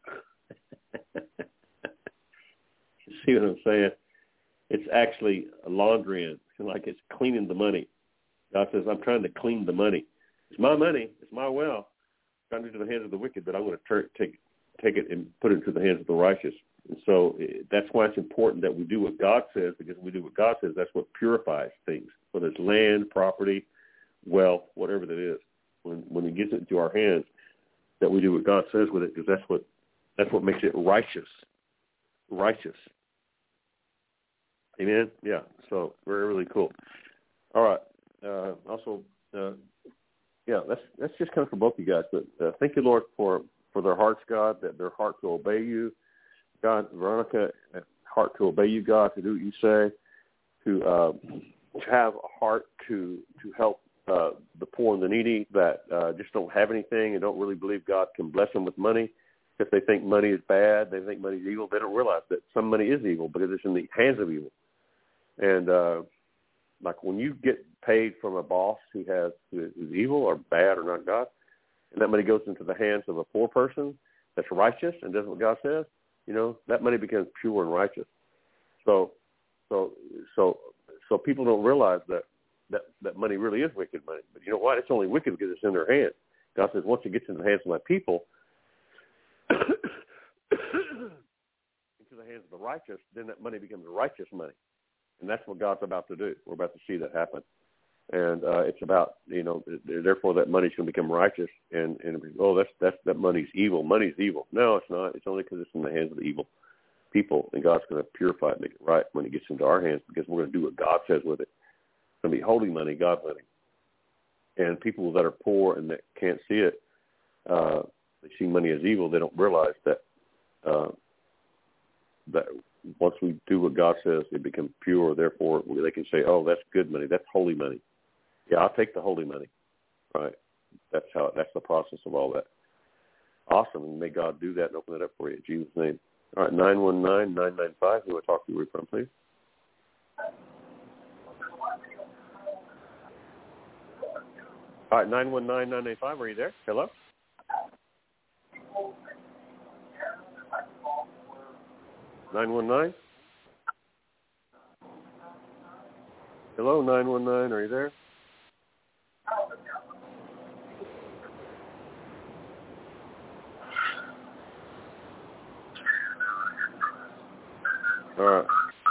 You see what I'm saying? It's actually a laundering, like it's cleaning the money. God says, I'm trying to clean the money. It's my money. It's my wealth. It's not into the hands of the wicked, but I'm going to tur- take take it and put it into the hands of the righteous. And so that's why it's important that we do what God says, because when we do what God says, that's what purifies things, whether it's land, property, wealth, whatever that is. When when He gets it into our hands, that we do what God says with it, because that's what that's what makes it righteous. Righteous. Amen? Yeah, so very, really cool. All right. Uh, also, uh, yeah, that's that's just kind of for both of you guys. But uh, thank you, Lord, for, for their hearts, God, that their heart to obey you. God, Veronica, heart to obey you, God, to do what you say, to, uh, to have a heart to to help uh, the poor and the needy that uh, just don't have anything and don't really believe God can bless them with money. If they think money is bad, they think money is evil, they don't realize that some money is evil because it's in the hands of evil. And uh, like when you get paid from a boss who has who is evil or bad or not God, and that money goes into the hands of a poor person that's righteous and does what God says, you know, that money becomes pure and righteous. So, so, so, so people don't realize that that, that money really is wicked money. But you know what? It's only wicked because it's in their hands. God says once it gets in the hands of my people, into the hands of the righteous, then that money becomes righteous money. And that's what God's about to do. We're about to see that happen. And uh, it's about, you know, therefore that money's going to become righteous. And, and oh, that's, that's, that money's evil. Money's evil. No, it's not. It's only because it's in the hands of the evil people. And God's going to purify it, make it right when it gets into our hands, because we're going to do what God says with it. It's going to be holy money, God money. And people that are poor and that can't see it, uh, they see money as evil. They don't realize that uh, that once we do what God says, it becomes pure. Therefore, they can say, oh, that's good money. That's holy money. Yeah, I'll take the holy money. Right? That's how. That's the process of all that. Awesome. And may God do that and open it up for you in Jesus' name. All right, nine one nine, nine nine five. Who will talk to you from, please? All right, nine one nine, nine nine five. Are you there? Hello? nine one nine? Hello, nine one nine, are you there? All right.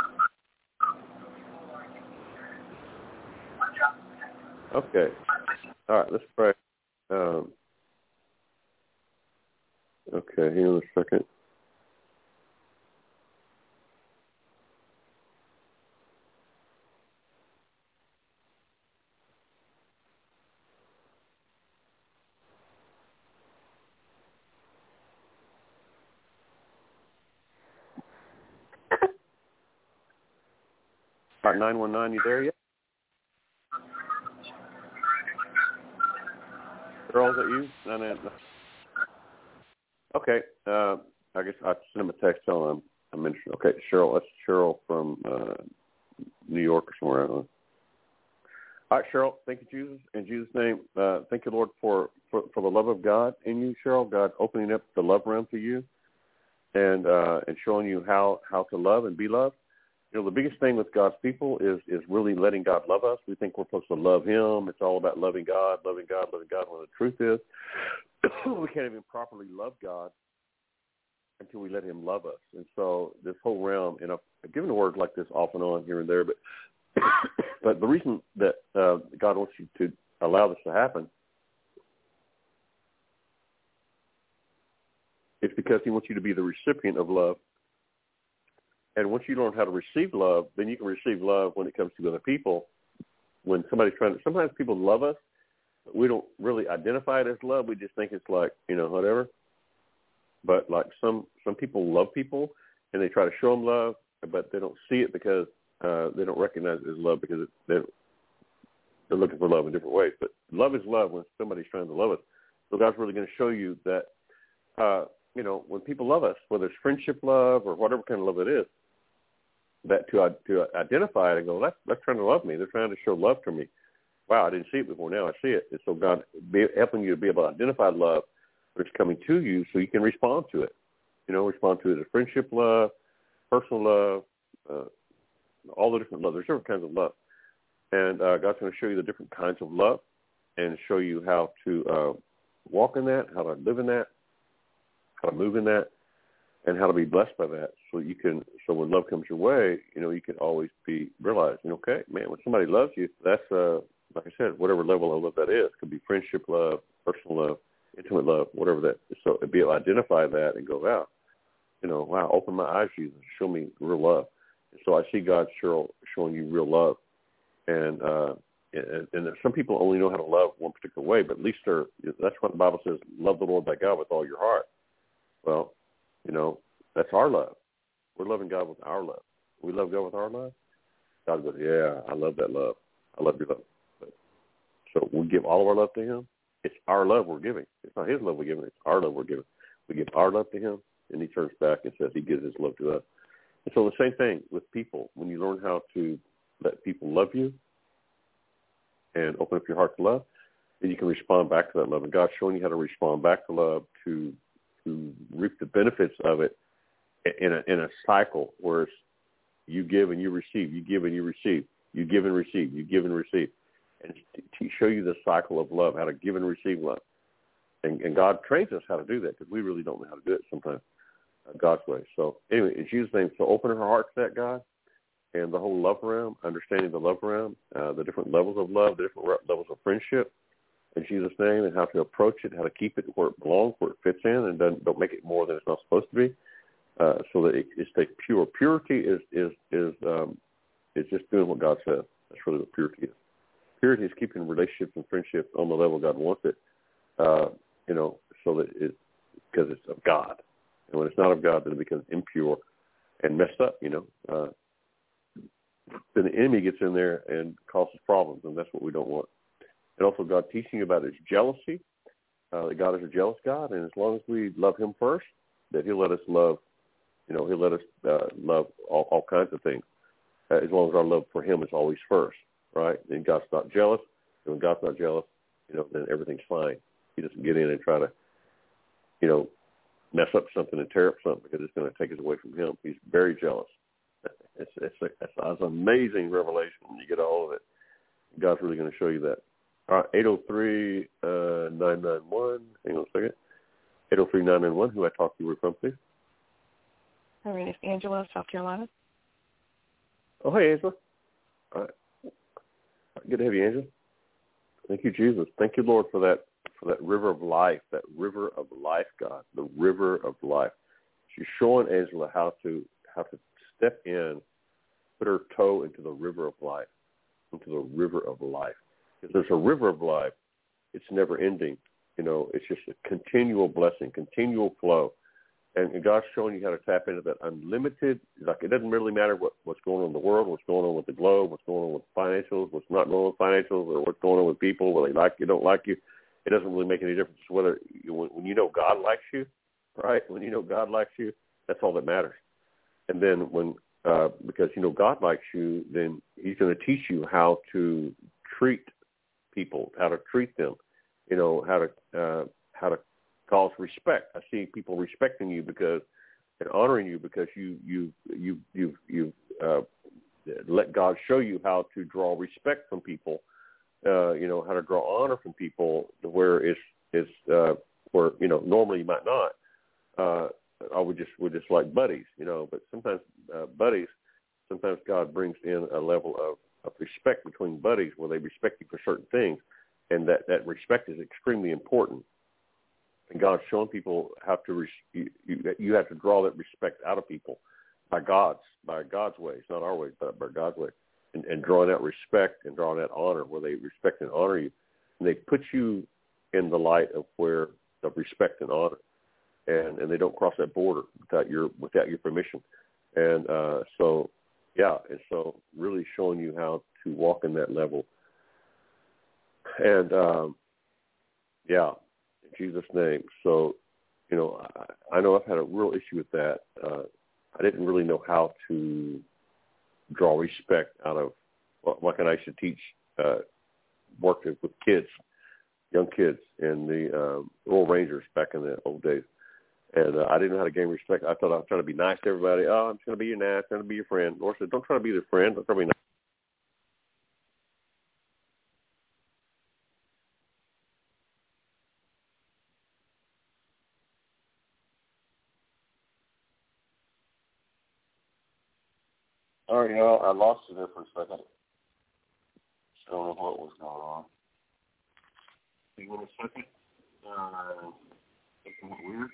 Okay. All right, let's pray. Um, okay, hang on a second. All right, nine one nine, you there yet? Cheryl, is that you? No, no, no. Okay. Uh, I guess I'll send him a text telling him I'm interested. Okay, Cheryl. That's Cheryl from uh, New York or somewhere. I don't know. All right, Cheryl. Thank you, Jesus. In Jesus' name, uh, thank you, Lord, for, for, for the love of God in you, Cheryl. God opening up the love realm to you and uh, and showing you how, how to love and be loved. You know, the biggest thing with God's people is is really letting God love us. We think we're supposed to love him. It's all about loving God, loving God, loving God, when the truth is we can't even properly love God until we let him love us. And so this whole realm, and I've given a word like this off and on here and there, but but the reason that uh, God wants you to allow this to happen is because he wants you to be the recipient of love. And once you learn how to receive love, then you can receive love when it comes to other people. When somebody's trying to, sometimes people love us, but we don't really identify it as love. We just think it's like, you know, whatever. But like some, some people love people and they try to show them love, but they don't see it because uh, they don't recognize it as love because it, they're, they're looking for love in different ways. But love is love when somebody's trying to love us. So God's really going to show you that, uh, you know, when people love us, whether it's friendship love or whatever kind of love it is, that to to identify it and go, that's, that's trying to love me. They're trying to show love to me. Wow, I didn't see it before. Now I see it. And so God be helping you to be able to identify love that's coming to you so you can respond to it. You know, respond to it as friendship love, personal love, uh, all the different love. There's different kinds of love. And uh, God's going to show you the different kinds of love and show you how to uh, walk in that, how to live in that, how to move in that, and how to be blessed by that, so you can. So when love comes your way, you know you can always be realizing, okay, man, when somebody loves you, that's uh, like I said, whatever level of love that is. It could be friendship love, personal love, intimate love, whatever that is. So be able to identify that and go, wow, you know, wow, open my eyes, Jesus, show me real love. And so I see God show, showing you real love, and uh, and, and some people only know how to love one particular way, but at least they're. That's what the Bible says: love the Lord thy God with all your heart. Well, you know, that's our love. We're loving God with our love. We love God with our love. God goes, yeah, I love that love. I love your love. But, so we give all of our love to him, it's our love we're giving. It's not his love we're giving. It's our love we're giving. We give our love to him, and he turns back and says he gives his love to us. And so the same thing with people. When you learn how to let people love you and open up your heart to love, then you can respond back to that love. And God's showing you how to respond back to love to to reap the benefits of it in a in a cycle where it's you give and you receive, you give and you receive, you give and receive, you give and receive. And to show you the cycle of love, how to give and receive love. And, and God trains us how to do that because we really don't know how to do it sometimes uh, God's way. So anyway, in Jesus' name, so open her heart to that, God, and the whole love realm, understanding the love realm, uh, the different levels of love, the different levels of friendship in Jesus' name, and how to approach it, how to keep it where it belongs, where it fits in, and don't, don't make it more than it's not supposed to be, uh, so that it, it stays pure. Purity is is is um, is just doing what God says. That's really what purity is. Purity is keeping relationships and friendships on the level God wants it, uh, you know, so that it, because it's of God. And when it's not of God, then it becomes impure and messed up, you know. Uh, then the enemy gets in there and causes problems, and that's what we don't want. And also God teaching you about his jealousy, uh, that God is a jealous God, and as long as we love him first, that he'll let us love, you know, he'll let us uh, love all, all kinds of things, uh, as long as our love for him is always first. Right? And God's not jealous. And when God's not jealous, you know, then everything's fine. He doesn't get in and try to, you know, mess up something and tear up something because it's going to take us away from him. He's very jealous. It's it's, a, it's an amazing revelation when you get all of it. God's really going to show you that. All right, eight oh three, nine nine one. Hang on a second. eight oh three, nine nine one. Who I talk to you from, please? All right, it's Angela, South Carolina. Oh, hey, Angela. All right. Good to have you, Angela. Thank you, Jesus. Thank you, Lord, for that for that river of life, that river of life, God, the river of life. She's showing Angela how to how to step in, put her toe into the river of life, into the river of life. If there's a river of life, it's never ending. You know, it's just a continual blessing, continual flow. And God's showing you how to tap into that unlimited, like it doesn't really matter what, what's going on in the world, what's going on with the globe, what's going on with financials, what's not going on with financials, or what's going on with people, whether they like you, don't like you. It doesn't really make any difference whether you, when, when you know God likes you, right? When you know God likes you, that's all that matters. And then when, uh, because you know God likes you, then he's going to teach you how to treat people, how to treat them, you know, how to, uh, how to cause respect. I see people respecting you because and honoring you because you you you you you uh, let God show you how to draw respect from people. Uh, you know how to draw honor from people where it's it's uh, where you know normally you might not. Uh, I would just would just like buddies, you know. But sometimes uh, buddies, sometimes God brings in a level of, of respect between buddies where they respect you for certain things, and that that respect is extremely important. And God's showing people how to res- you, you, you have to draw that respect out of people by God's by God's ways, not our ways, but by God's way, and, and drawing that respect and drawing that honor where they respect and honor you, and they put you in the light of where of respect and honor, and and they don't cross that border without your without your permission, and uh, so yeah, and so really showing you how to walk in that level, and um, yeah. Jesus' name. So, you know, I, I know I've had a real issue with that. Uh, I didn't really know how to draw respect out of, well, like I used to teach, uh, working with kids, young kids in the um, Royal Rangers back in the old days. And uh, I didn't know how to gain respect. I thought I was trying to be nice to everybody. Oh, I'm just going to be your nice, trying to be your friend. Lord said, don't try to be their friend. Don't try to be nice. All right, y'all. I lost you there for a second. I don't know what was going on. Hang on a second. Uh, something went weird.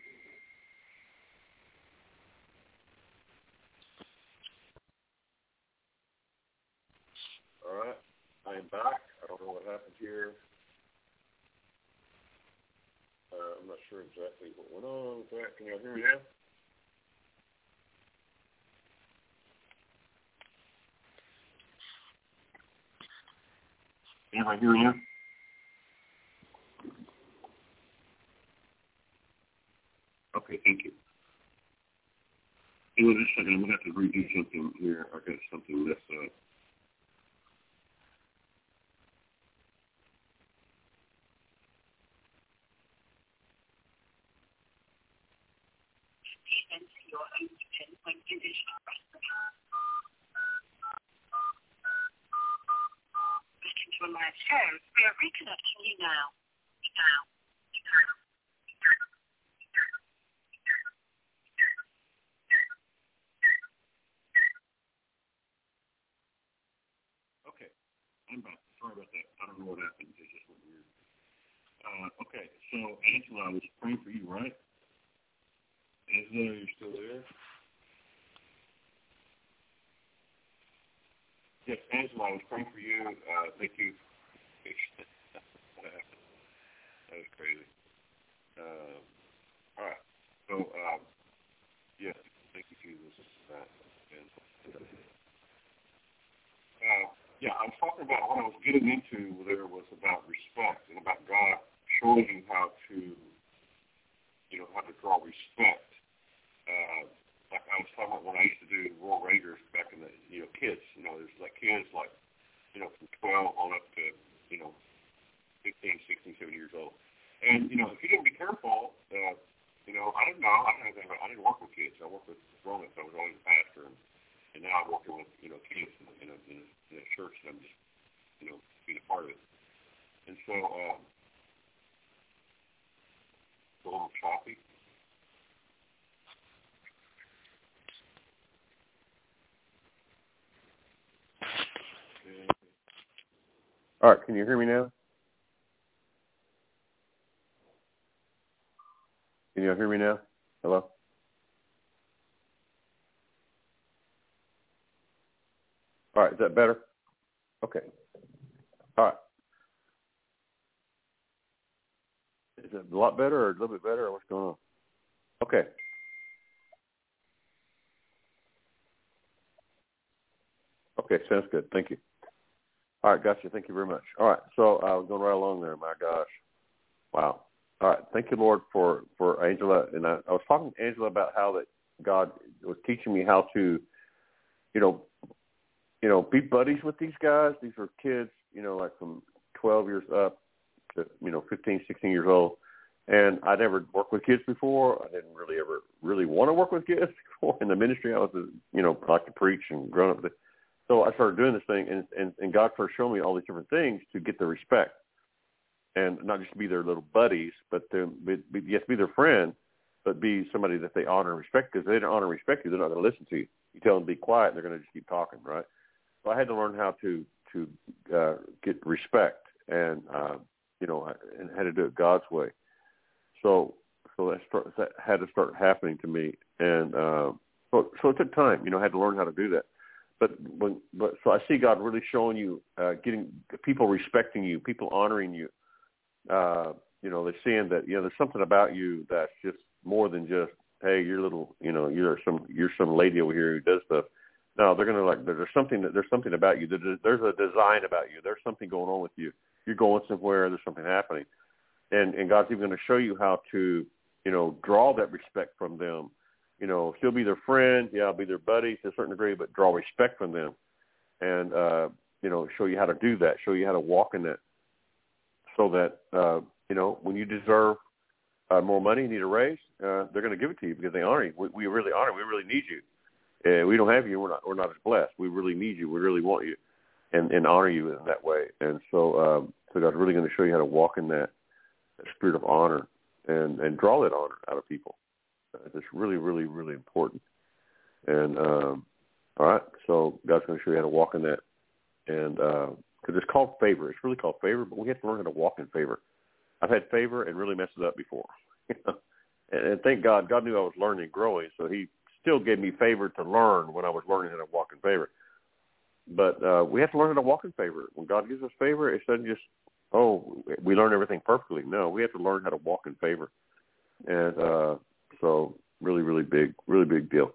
All right. I am back. I don't know what happened here. Uh, I'm not sure exactly what went on with that. Can y'all hear me now? Anybody hear you? Okay, thank you. Anyway, just a second, I'm going to have to redo something here. I got something messed up. To a live show, we are reconnecting you now. Now. Okay, I'm back. Sorry about that. I don't know what happened. It just went weird. Uh, okay, so Angela, I was praying for you, right? Angela, you're still there? Yes, Angela, I was praying for you. Uh, thank you. What happened? That was crazy. Uh, all right. So, um, yes, thank you, Jesus. Uh, and, uh, yeah, I was talking about what I was getting into there was about respect and about God showing you how to, you know, how to draw respect. Uh, like I was talking about when I used to do Royal Rangers back in the, you know, kids, you know, there's like kids like, you know, from twelve on up to, you know, fifteen, sixteen, seventeen years old. And, you know, if you didn't be careful, uh, you know, I didn't know, I didn't know anything about, I didn't work with kids. I worked with grown-ups. I was always a pastor, and, and now I'm working with, you know, kids in, in, a, in, a, in a church, and I'm just, you know, being a part of it. And so, um, it's a little choppy. All right, can you hear me now? Can you hear me now? Hello? All right, is that better? Okay. All right. Is it a lot better or a little bit better or what's going on? Okay. Okay, sounds good. Thank you. All right, gotcha. Thank you very much. All right, so I was going right along there. My gosh. Wow. All right, thank you, Lord, for, for Angela. And I, I was talking to Angela about how that God was teaching me how to, you know, you know, be buddies with these guys. These are kids, you know, like from twelve years up to, you know, fifteen, sixteen years old. And I never worked with kids before. I didn't really ever really want to work with kids before in the ministry. I was, you know, like to preach and grown up with it. So I started doing this thing, and, and, and God first showed me all these different things to get their respect. And not just to be their little buddies, but to be, be, yes, be their friend, but be somebody that they honor and respect. Because if they don't honor and respect you, they're not going to listen to you. You tell them to be quiet, and they're going to just keep talking, right? So I had to learn how to to uh, get respect, and uh, you know, and how to do it God's way. So so that, start, that had to start happening to me, and uh, so so it took time. You know, I had to learn how to do that. But when but so I see God really showing you, uh, getting people respecting you, people honoring you. Uh, you know, they're seeing that, you know, there's something about you that's just more than just, hey, you're little, you know, you're some, you're some lady over here who does stuff. No, they're going to like, there's something that there's something about you. There's a design about you. There's something going on with you. You're going somewhere. There's something happening. And, and God's even going to show you how to, you know, draw that respect from them. You know, still be their friend. Yeah, I'll be their buddy to a certain degree, but draw respect from them. And, uh, you know, show you how to do that, show you how to walk in that. So that, uh, you know, when you deserve uh, more money, need a raise, uh, they're going to give it to you because they honor you. We, we really honor you. We really need you. Uh, we don't have you. We're not, we're not as blessed. We really need you. We really want you and, and honor you in that way. And so, um, so God's really going to show you how to walk in that, that spirit of honor and, and draw that honor out of people. Uh, it's really, really, really important. And, um, all right, so God's going to show you how to walk in that. And, uh, because it's called favor. It's really called favor, but we have to learn how to walk in favor. I've had favor and really messed it up before. and, and thank God, God knew I was learning and growing, so he still gave me favor to learn when I was learning how to walk in favor. But uh, we have to learn how to walk in favor. When God gives us favor, it doesn't just, oh, we learn everything perfectly. No, we have to learn how to walk in favor. And uh, so really, really big, really big deal.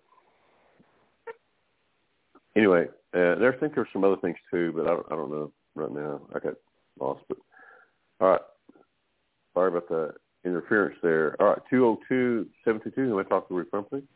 Anyway, uh, there, I think there's some other things too, but I don't, I don't know right now. I got lost. But all right, sorry about the interference. interference there. All right, two oh two, seven two two. Who am I talking to from, please?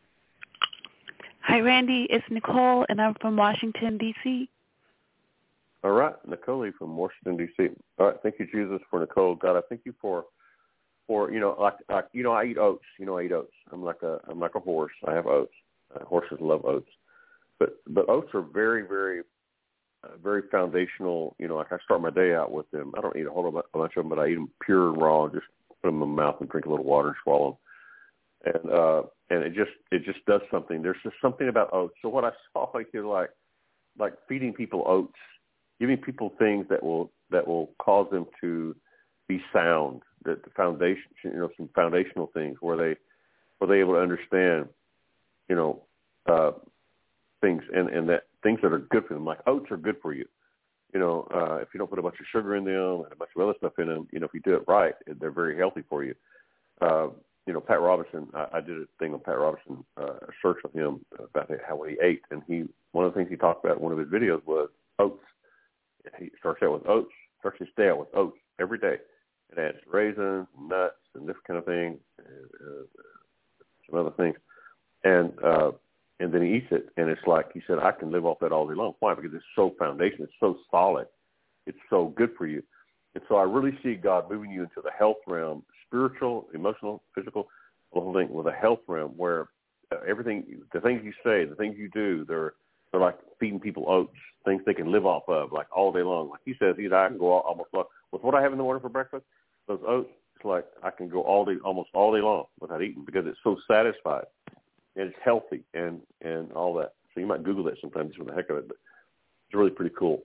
Hi, Randy. It's Nicole, and I'm from Washington, D C All right, Nicole from Washington, D C All right, thank you, Jesus, for Nicole. God, I thank you for, for you know, like, like you know, I eat oats. You know, I eat oats. I'm like a, I'm like a horse. I have oats. Uh, horses love oats, but but oats are very, very, uh, very foundational. You know, like I start my day out with them. I don't eat a whole bunch of them, but I eat them pure and raw. Just put them in my mouth and drink a little water and swallow them. And uh, and it just it just does something. There's just something about oats. So what I saw like you like like feeding people oats, giving people things that will that will cause them to be sound. That the foundation, you know, some foundational things where they where they able to understand, you know, uh, things and, and that things that are good for them. Like oats are good for you. You know, uh, if you don't put a bunch of sugar in them and a bunch of other stuff in them, you know, if you do it right, they're very healthy for you. Uh, you know, Pat Robertson, I, I did a thing on Pat Robertson, uh, a search with him about how he ate, and he one of the things he talked about in one of his videos was oats. He starts out with oats, starts his day out with oats every day. It adds raisins, nuts, and this kind of thing, and, uh, some other things, and uh, and then he eats it, and it's like he said, I can live off that all day long. Why? Because it's so foundational, it's so solid, it's so good for you. And so I really see God moving you into the health realm, spiritual, emotional, physical, the whole thing, with a health realm where uh, everything, the things you say, the things you do, they're they're like feeding people oats, things they can live off of, like all day long. Like he says, he's I can go all, almost like, with what I have in the morning for breakfast, those oats, it's like I can go all day, almost all day long without eating because it's so satisfied and it's healthy and, and all that. So you might Google that sometime just for the heck of it, but it's really pretty cool.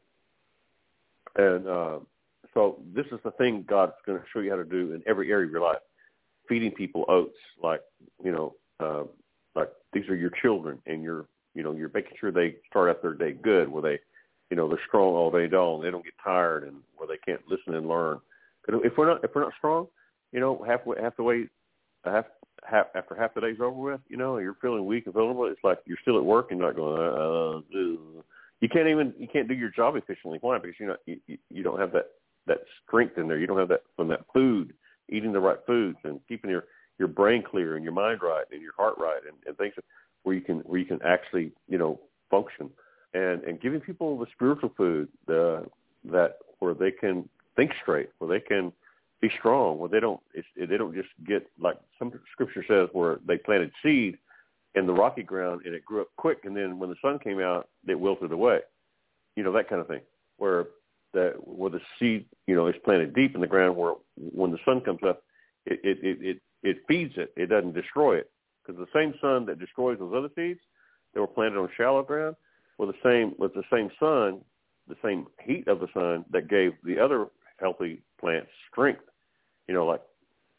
And uh, so this is the thing God's going to show you how to do in every area of your life, feeding people oats, like, you know, uh, like these are your children and you're, you know, you're making sure they start out their day good, where they, you know, they're strong all day long, they don't get tired, and where they can't listen and learn. Because if we're not, if we're not strong, you know, half half the way, half half after half the day's over with, you know, you're feeling weak and vulnerable. It's like you're still at work and you're not going. Uh, uh, you can't even you can't do your job efficiently. Why? Because you're not you, you don't have that that strength in there. You don't have that from that food, eating the right foods and keeping your your brain clear and your mind right and your heart right and, and things where you can where you can actually, you know, function. And, and giving people the spiritual food, the, that where they can think straight, where they can be strong, where they don't it's, they don't just get, like some scripture says, where they planted seed in the rocky ground and it grew up quick, and then when the sun came out, it wilted away. You know, that kind of thing, where the where the seed, you know, is planted deep in the ground, where when the sun comes up, it it it it, it feeds it. It doesn't destroy it, because the same sun that destroys those other seeds that were planted on shallow ground, with the same with the same sun, the same heat of the sun that gave the other healthy plants strength. You know, like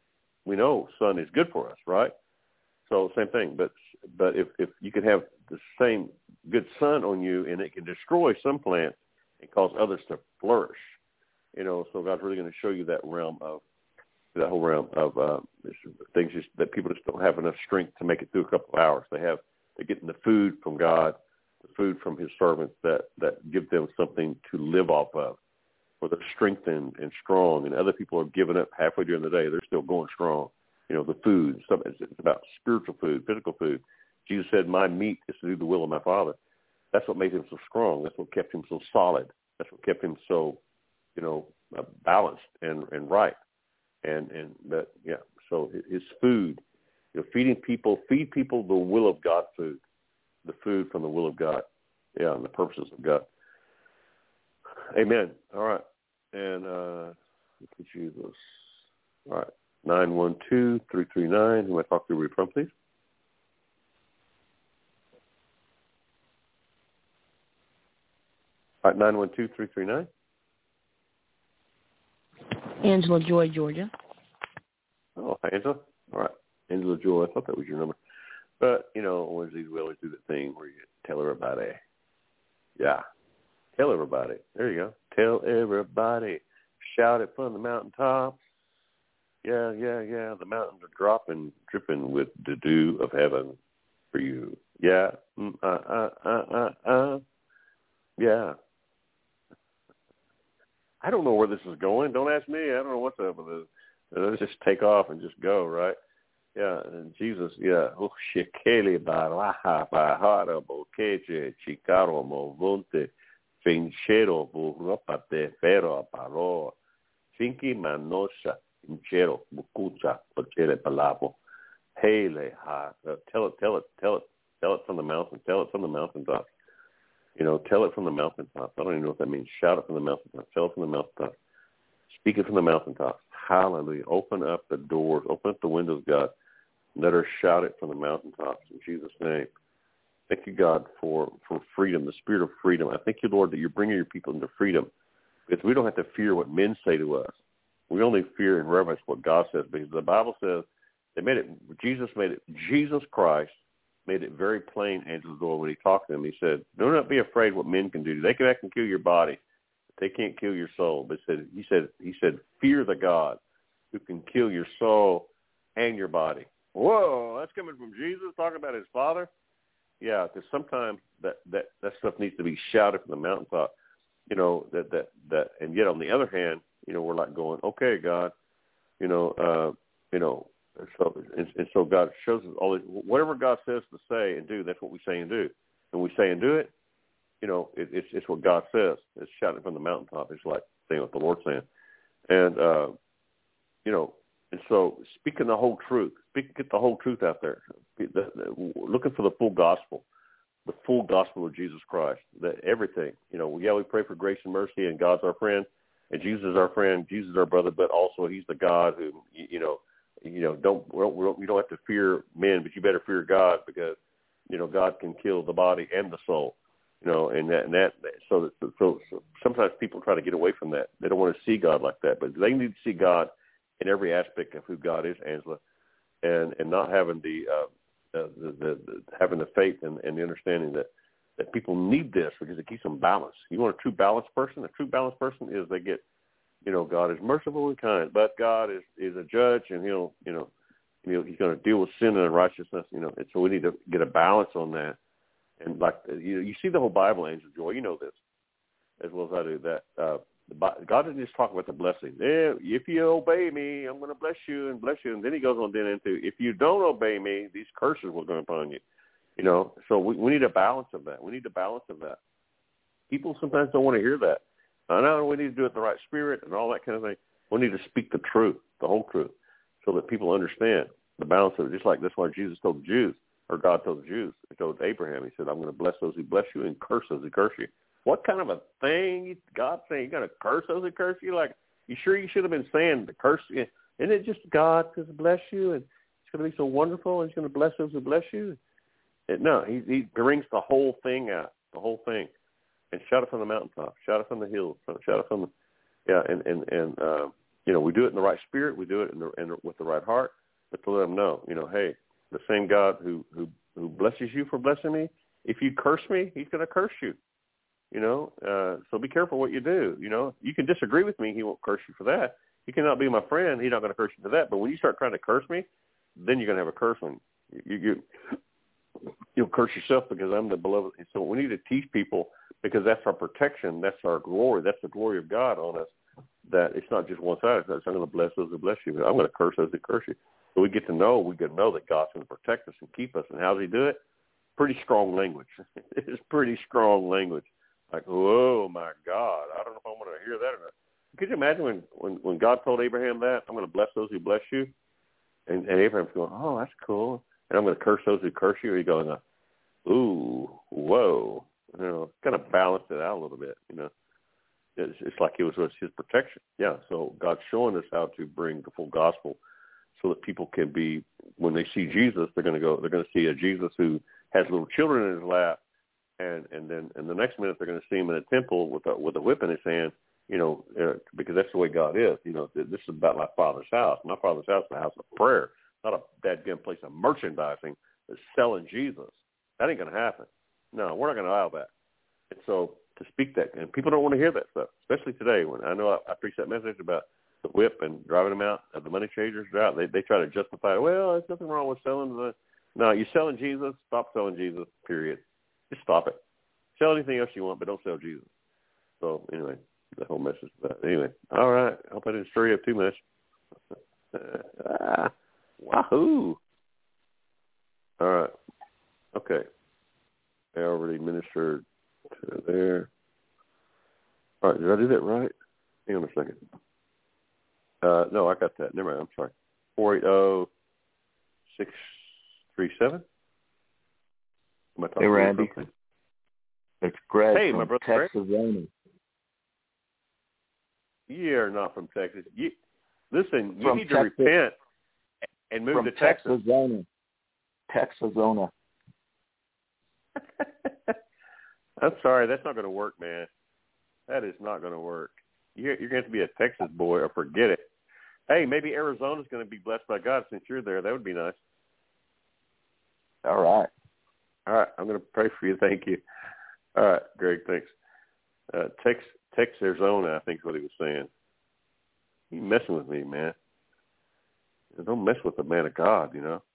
we know sun is good for us, right? So same thing, but but if, if you can have the same good sun on you and it can destroy some plants and cause others to flourish, you know, so God's really going to show you that realm of that whole realm of uh, things just, that people just don't have enough strength to make it through a couple of hours. They have they're getting the food from God, the food from His servants that, that give them something to live off of, where they're strengthened and strong, and other people are giving up halfway during the day. They're still going strong. You know, the food, stuff, it's, it's about spiritual food, physical food. Jesus said, my meat is to do the will of my Father. That's what made Him so strong. That's what kept Him so solid. That's what kept Him so, you know, uh, balanced and, and right. And, and that, yeah, so His food, you know, feeding people, feed people the will of God food, the food from the will of God, yeah, and the purposes of God. Amen. All right. And uh, look at you, those. All right. nine one two, three three nine. Who am I talking to? Where are you from, please? All right, nine one two, three three nine. Angela Joy, Georgia. Oh, hi, Angela. All right. Angela Joy. I thought that was your number. But, you know, Wednesdays we always do the thing where you tell everybody. Yeah. Tell everybody. There you go. Tell everybody. Shout it from the mountaintops. Yeah, yeah, yeah. The mountains are dropping, dripping with the dew of heaven for you. Yeah. Mm, uh, uh, uh, uh, uh. Yeah. I don't know where this is going. Don't ask me. I don't know what's up with this. And let's just take off and just go, right? Yeah, and Jesus, yeah. Oh, shekeli baraha bahara bokeje chikaro movunte finchero buropate fero paro finki manosha finchero bukucha pachele palabo. Hele ha. Tell it, tell it, tell it, tell it from the mountain. Tell it from the mountaintop. You know, tell it from the mountaintop. I don't even know what that means. Shout it from the mountaintop. Tell it from the mountaintop. Speak it from the mountaintop. Hallelujah. Open up the doors. Open up the windows, God. Let her shout it from the mountaintops in Jesus' name. Thank you, God, for, for freedom, the spirit of freedom. I thank you, Lord, that you're bringing your people into freedom because we don't have to fear what men say to us. We only fear and reverence what God says because the Bible says they made it, Jesus made it, Jesus Christ made it very plain, Angela Doyle, when he talked to them. He said, do not be afraid what men can do. They can back and kill your body. They can't kill your soul. But said, he said, he said, fear the God who can kill your soul and your body. Whoa, that's coming from Jesus talking about his Father? Yeah, because sometimes that, that, that stuff needs to be shouted from the mountaintop, you know, that, that, that, and yet on the other hand, you know, we're like going, okay, God, you know, uh, you know, and so, and, and so God shows us all, whatever God says to say and do, that's what we say and do. And we say and do it, you know, it, it's it's what God says. It's shouting from the mountaintop. It's like saying what the Lord's saying. And, uh, you know, and so speaking the whole truth, speak, get the whole truth out there. The, the, looking for the full gospel, the full gospel of Jesus Christ, that everything, you know, yeah, we pray for grace and mercy and God's our friend and Jesus is our friend, Jesus is our brother, but also he's the God who, you know, you know, don't, we don't, we don't have to fear men, but you better fear God because, you know, God can kill the body and the soul. You know, and that, and that, so, that, so, so sometimes people try to get away from that. They don't want to see God like that, but they need to see God in every aspect of who God is, Angela, and, and not having the, uh, uh, the, the, the having the faith and, and the understanding that, that people need this because it keeps them balanced. You want a true balanced person? A true balanced person is they get, you know, God is merciful and kind, but God is, is a judge, and he'll, you know, he'll, he's going to deal with sin and unrighteousness, you know, and so we need to get a balance on that. And like you, you see the whole Bible, Angel Joy, you know this as well as I do. That uh, the, God didn't just talk about the blessing. Yeah, if you obey me, I'm going to bless you and bless you. And then He goes on then into if you don't obey me, these curses will come upon you. You know, so we, we need a balance of that. We need a balance of that. People sometimes don't want to hear that. I know we need to do it in the right spirit and all that kind of thing. We need to speak the truth, the whole truth, so that people understand the balance of it. Just like that's why Jesus told the Jews. Or God told the Jews, he told Abraham, he said, I'm going to bless those who bless you and curse those who curse you. What kind of a thing? God saying you're going to curse those who curse you? Like, you sure you should have been saying the curse? Isn't it just God going to bless you and it's going to be so wonderful and he's going to bless those who bless you? And no, he, he brings the whole thing out, the whole thing. And shout it from the mountaintop, shout it from the hills, shout it from the, yeah, and, and, and uh, you know, we do it in the right spirit, we do it in the, in the, with the right heart, but to let them know, you know, hey, the same God who, who, who blesses you for blessing me, if you curse me, he's going to curse you, you know. Uh, so be careful what you do, you know. You can disagree with me. He won't curse you for that. You cannot be my friend. He's not going to curse you for that. But when you start trying to curse me, then you're going to have a curse on you. you, you you'll curse yourself because I'm the beloved. So we need to teach people because that's our protection. That's our glory. That's the glory of God on us, that it's not just one side. It's I'm going to bless those who bless you. I'm going to curse those who curse you. So we get to know, we get to know that God's going to protect us and keep us. And how does he do it? Pretty strong language. It's pretty strong language. Like, oh, my God, I don't know if I want to hear that or not. Could you imagine when, when, when God told Abraham that? I'm going to bless those who bless you. And, and Abraham's going, oh, that's cool. And I'm going to curse those who curse you. He's going, ooh, whoa. You know, kind of balanced it out a little bit, you know. It's, it's like it was his protection. Yeah, so God's showing us how to bring the full gospel so that people can be, when they see Jesus, they're going to go, they're going to see a Jesus who has little children in his lap, and and then and the next minute they're going to see him in a temple with a with a whip in his hand, you know, uh, because that's the way God is. You know, this is about my Father's house. My Father's house is a house of prayer, not a dadgum place of merchandising that's selling Jesus. That ain't going to happen. No, we're not going to allow that. And so to speak that, and people don't want to hear that stuff, especially today when I know I, I preached that message about the whip and driving them out, uh, the money changers are out. They they try to justify, well, there's nothing wrong with selling the. No, you're selling Jesus. Stop selling Jesus, period. Just stop it. Sell anything else you want, but don't sell Jesus. So anyway, the whole message of that. Anyway, all right. I hope I didn't stir you up too much. uh, wahoo! All right. Okay. I already ministered to there. All right. Did I do that right? Hang on a second. Uh, no, I got that. Never mind. I'm sorry. four eight zero, six three seven. Hey, Randy. It's Greg hey, from my brother Texas. Greg. You're not from Texas. You, listen, you from need Texas, to repent and move from to Texas. Texas, Texas. I'm sorry. That's not going to work, man. That is not going to work. You're, you're going to be a Texas boy or forget it. Hey, maybe Arizona's going to be blessed by God since you're there. That would be nice. All right. All right. I'm going to pray for you. Thank you. All right, Greg, thanks. Uh, Tex, Tex, Arizona, I think is what he was saying. You messing with me, man. Don't mess with the man of God, you know.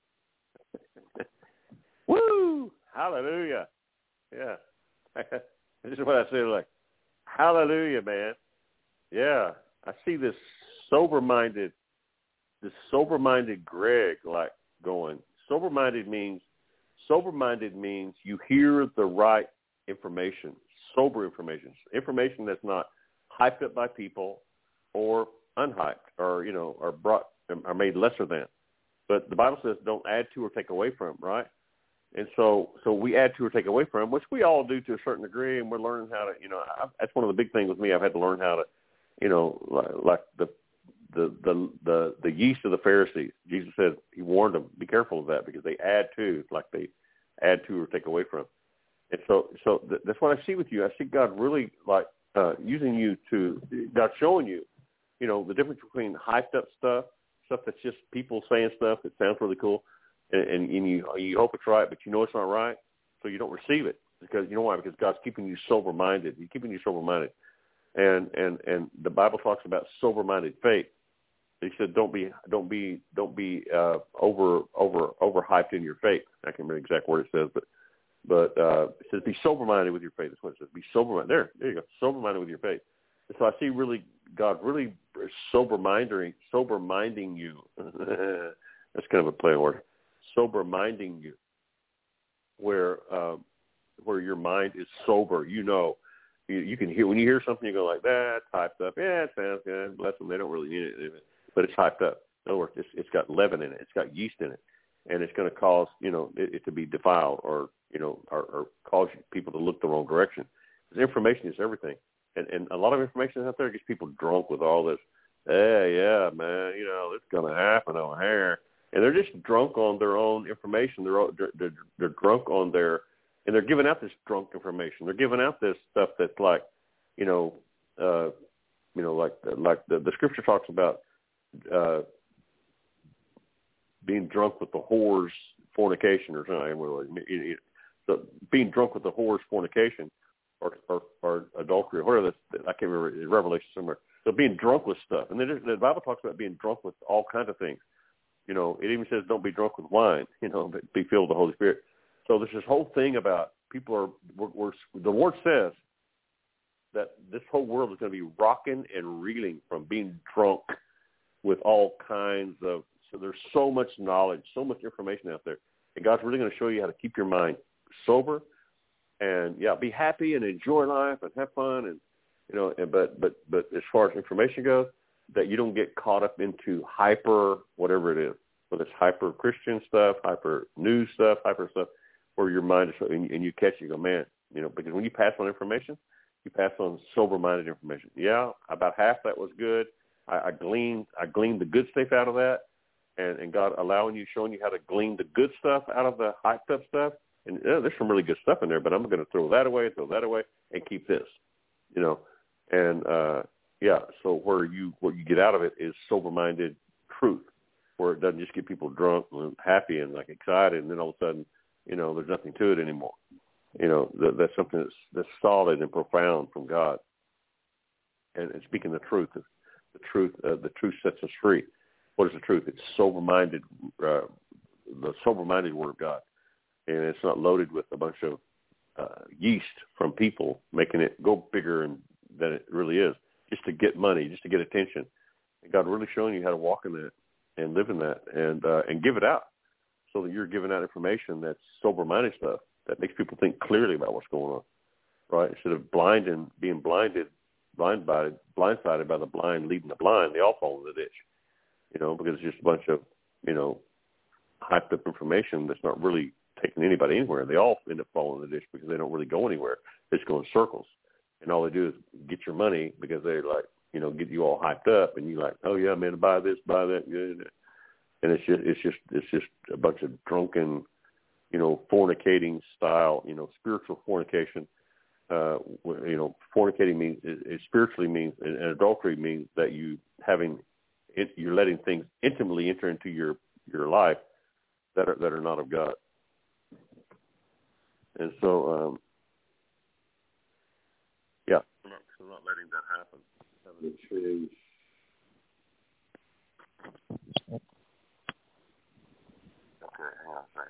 Woo! Hallelujah. Yeah. This is what I say, like, hallelujah, man. Yeah. I see this sober-minded, this sober-minded Greg, like, going. Sober-minded means, sober-minded means you hear the right information, sober information, information that's not hyped up by people or unhyped or, you know, or brought, or made lesser than. But the Bible says don't add to or take away from, right? And so, so we add to or take away from, which we all do to a certain degree, and we're learning how to, you know, I, that's one of the big things with me. I've had to learn how to, you know, like, like the, the, the, the, the yeast of the Pharisees. Jesus said, he warned them, be careful of that because they add to, like they add to or take away from. And so, so th- that's what I see with you. I see God really like uh, using you to, God showing you, you know, the difference between hyped up stuff, stuff that's just people saying stuff that sounds really cool, and, and, and you you hope it's right, but you know it's not right, so you don't receive it because you know why? Because God's keeping you sober minded. He's keeping you sober minded, and and and the Bible talks about sober minded faith. He said, don't be don't be don't be uh, over over over hyped in your faith. I can't remember the exact word it says, but. But uh, it says, be sober-minded with your faith. That's what it says. Be sober-minded. There, there you go. Sober-minded with your faith. And so I see really God really sober-minding, sober-minding you. That's kind of a play on word. Sober-minding you, where uh, where your mind is sober. You know, you, you can hear when you hear something, you go like that, hyped up. Yeah, it sounds good. Bless them. They don't really need it, but it's hyped up. In other words, it's, it's got leaven in it. It's got yeast in it. And it's going to cause, you know, it, it to be defiled or, you know, or, or cause people to look the wrong direction. Because information is everything. And, and a lot of information out there gets people drunk with all this, hey, yeah, man, you know, it's going to happen over here. And they're just drunk on their own information. They're, they're, they're, they're drunk on their, and they're giving out this drunk information. They're giving out this stuff that's like, you know, uh, you know, like, like the, the scripture talks about, uh, being drunk with the whore's fornication or something. So being drunk with the whore's fornication or, or, or adultery or whatever, that's, I can't remember, it's Revelation somewhere. So being drunk with stuff. And then the Bible talks about being drunk with all kinds of things. You know, it even says don't be drunk with wine, you know, but be filled with the Holy Spirit. So there's this whole thing about people are, we're, we're, the Lord says that this whole world is going to be rocking and reeling from being drunk with all kinds of, so there's so much knowledge, so much information out there. And God's really going to show you how to keep your mind sober and, yeah, be happy and enjoy life and have fun. And, you know, and, but, but, but as far as information goes, that you don't get caught up into hyper, whatever it is, whether it's hyper Christian stuff, hyper news stuff, hyper stuff, where your mind is, and, and you catch it, you go, man, you know, because when you pass on information, you pass on sober-minded information. Yeah, about half that was good. I, I gleaned, I gleaned the good stuff out of that. And, and God allowing you, showing you how to glean the good stuff out of the hyped up stuff. And yeah, there's some really good stuff in there, but I'm going to throw that away, throw that away, and keep this, you know. And, uh, yeah, so where you what you get out of it is sober-minded truth, where it doesn't just get people drunk and happy and, like, excited, and then all of a sudden, you know, there's nothing to it anymore. You know, that, that's something that's, that's solid and profound from God. And, and speaking the truth, the, the truth, uh, the truth sets us free. What is the truth? It's sober-minded, uh, the sober-minded Word of God. And it's not loaded with a bunch of uh, yeast from people making it go bigger and, than it really is, just to get money, just to get attention. And God really showing you how to walk in that. and live in that, and uh, and give it out, so that you're giving out information that's sober-minded stuff that makes people think clearly about what's going on, right? Instead of blind and being blinded, blindsided, blindsided by the blind leading the blind, they all fall in the ditch, you know, because it's just a bunch of, you know, hyped up information that's not really taking anybody anywhere. They all end up falling in the ditch because they don't really go anywhere. They just go in circles, and all they do is get your money because they're like, you know, get you all hyped up, and you're like, oh yeah, man, buy this, buy that, and it's just, it's just, it's just a bunch of drunken, you know, fornicating style, you know, spiritual fornication. Uh, you know, fornicating means, it, it spiritually means, and adultery means that you having, it, you're letting things intimately enter into your your life that are that are not of God. And so, um, yeah, I'm not, I'm not letting that happen. Having to change. Okay, hang on a second.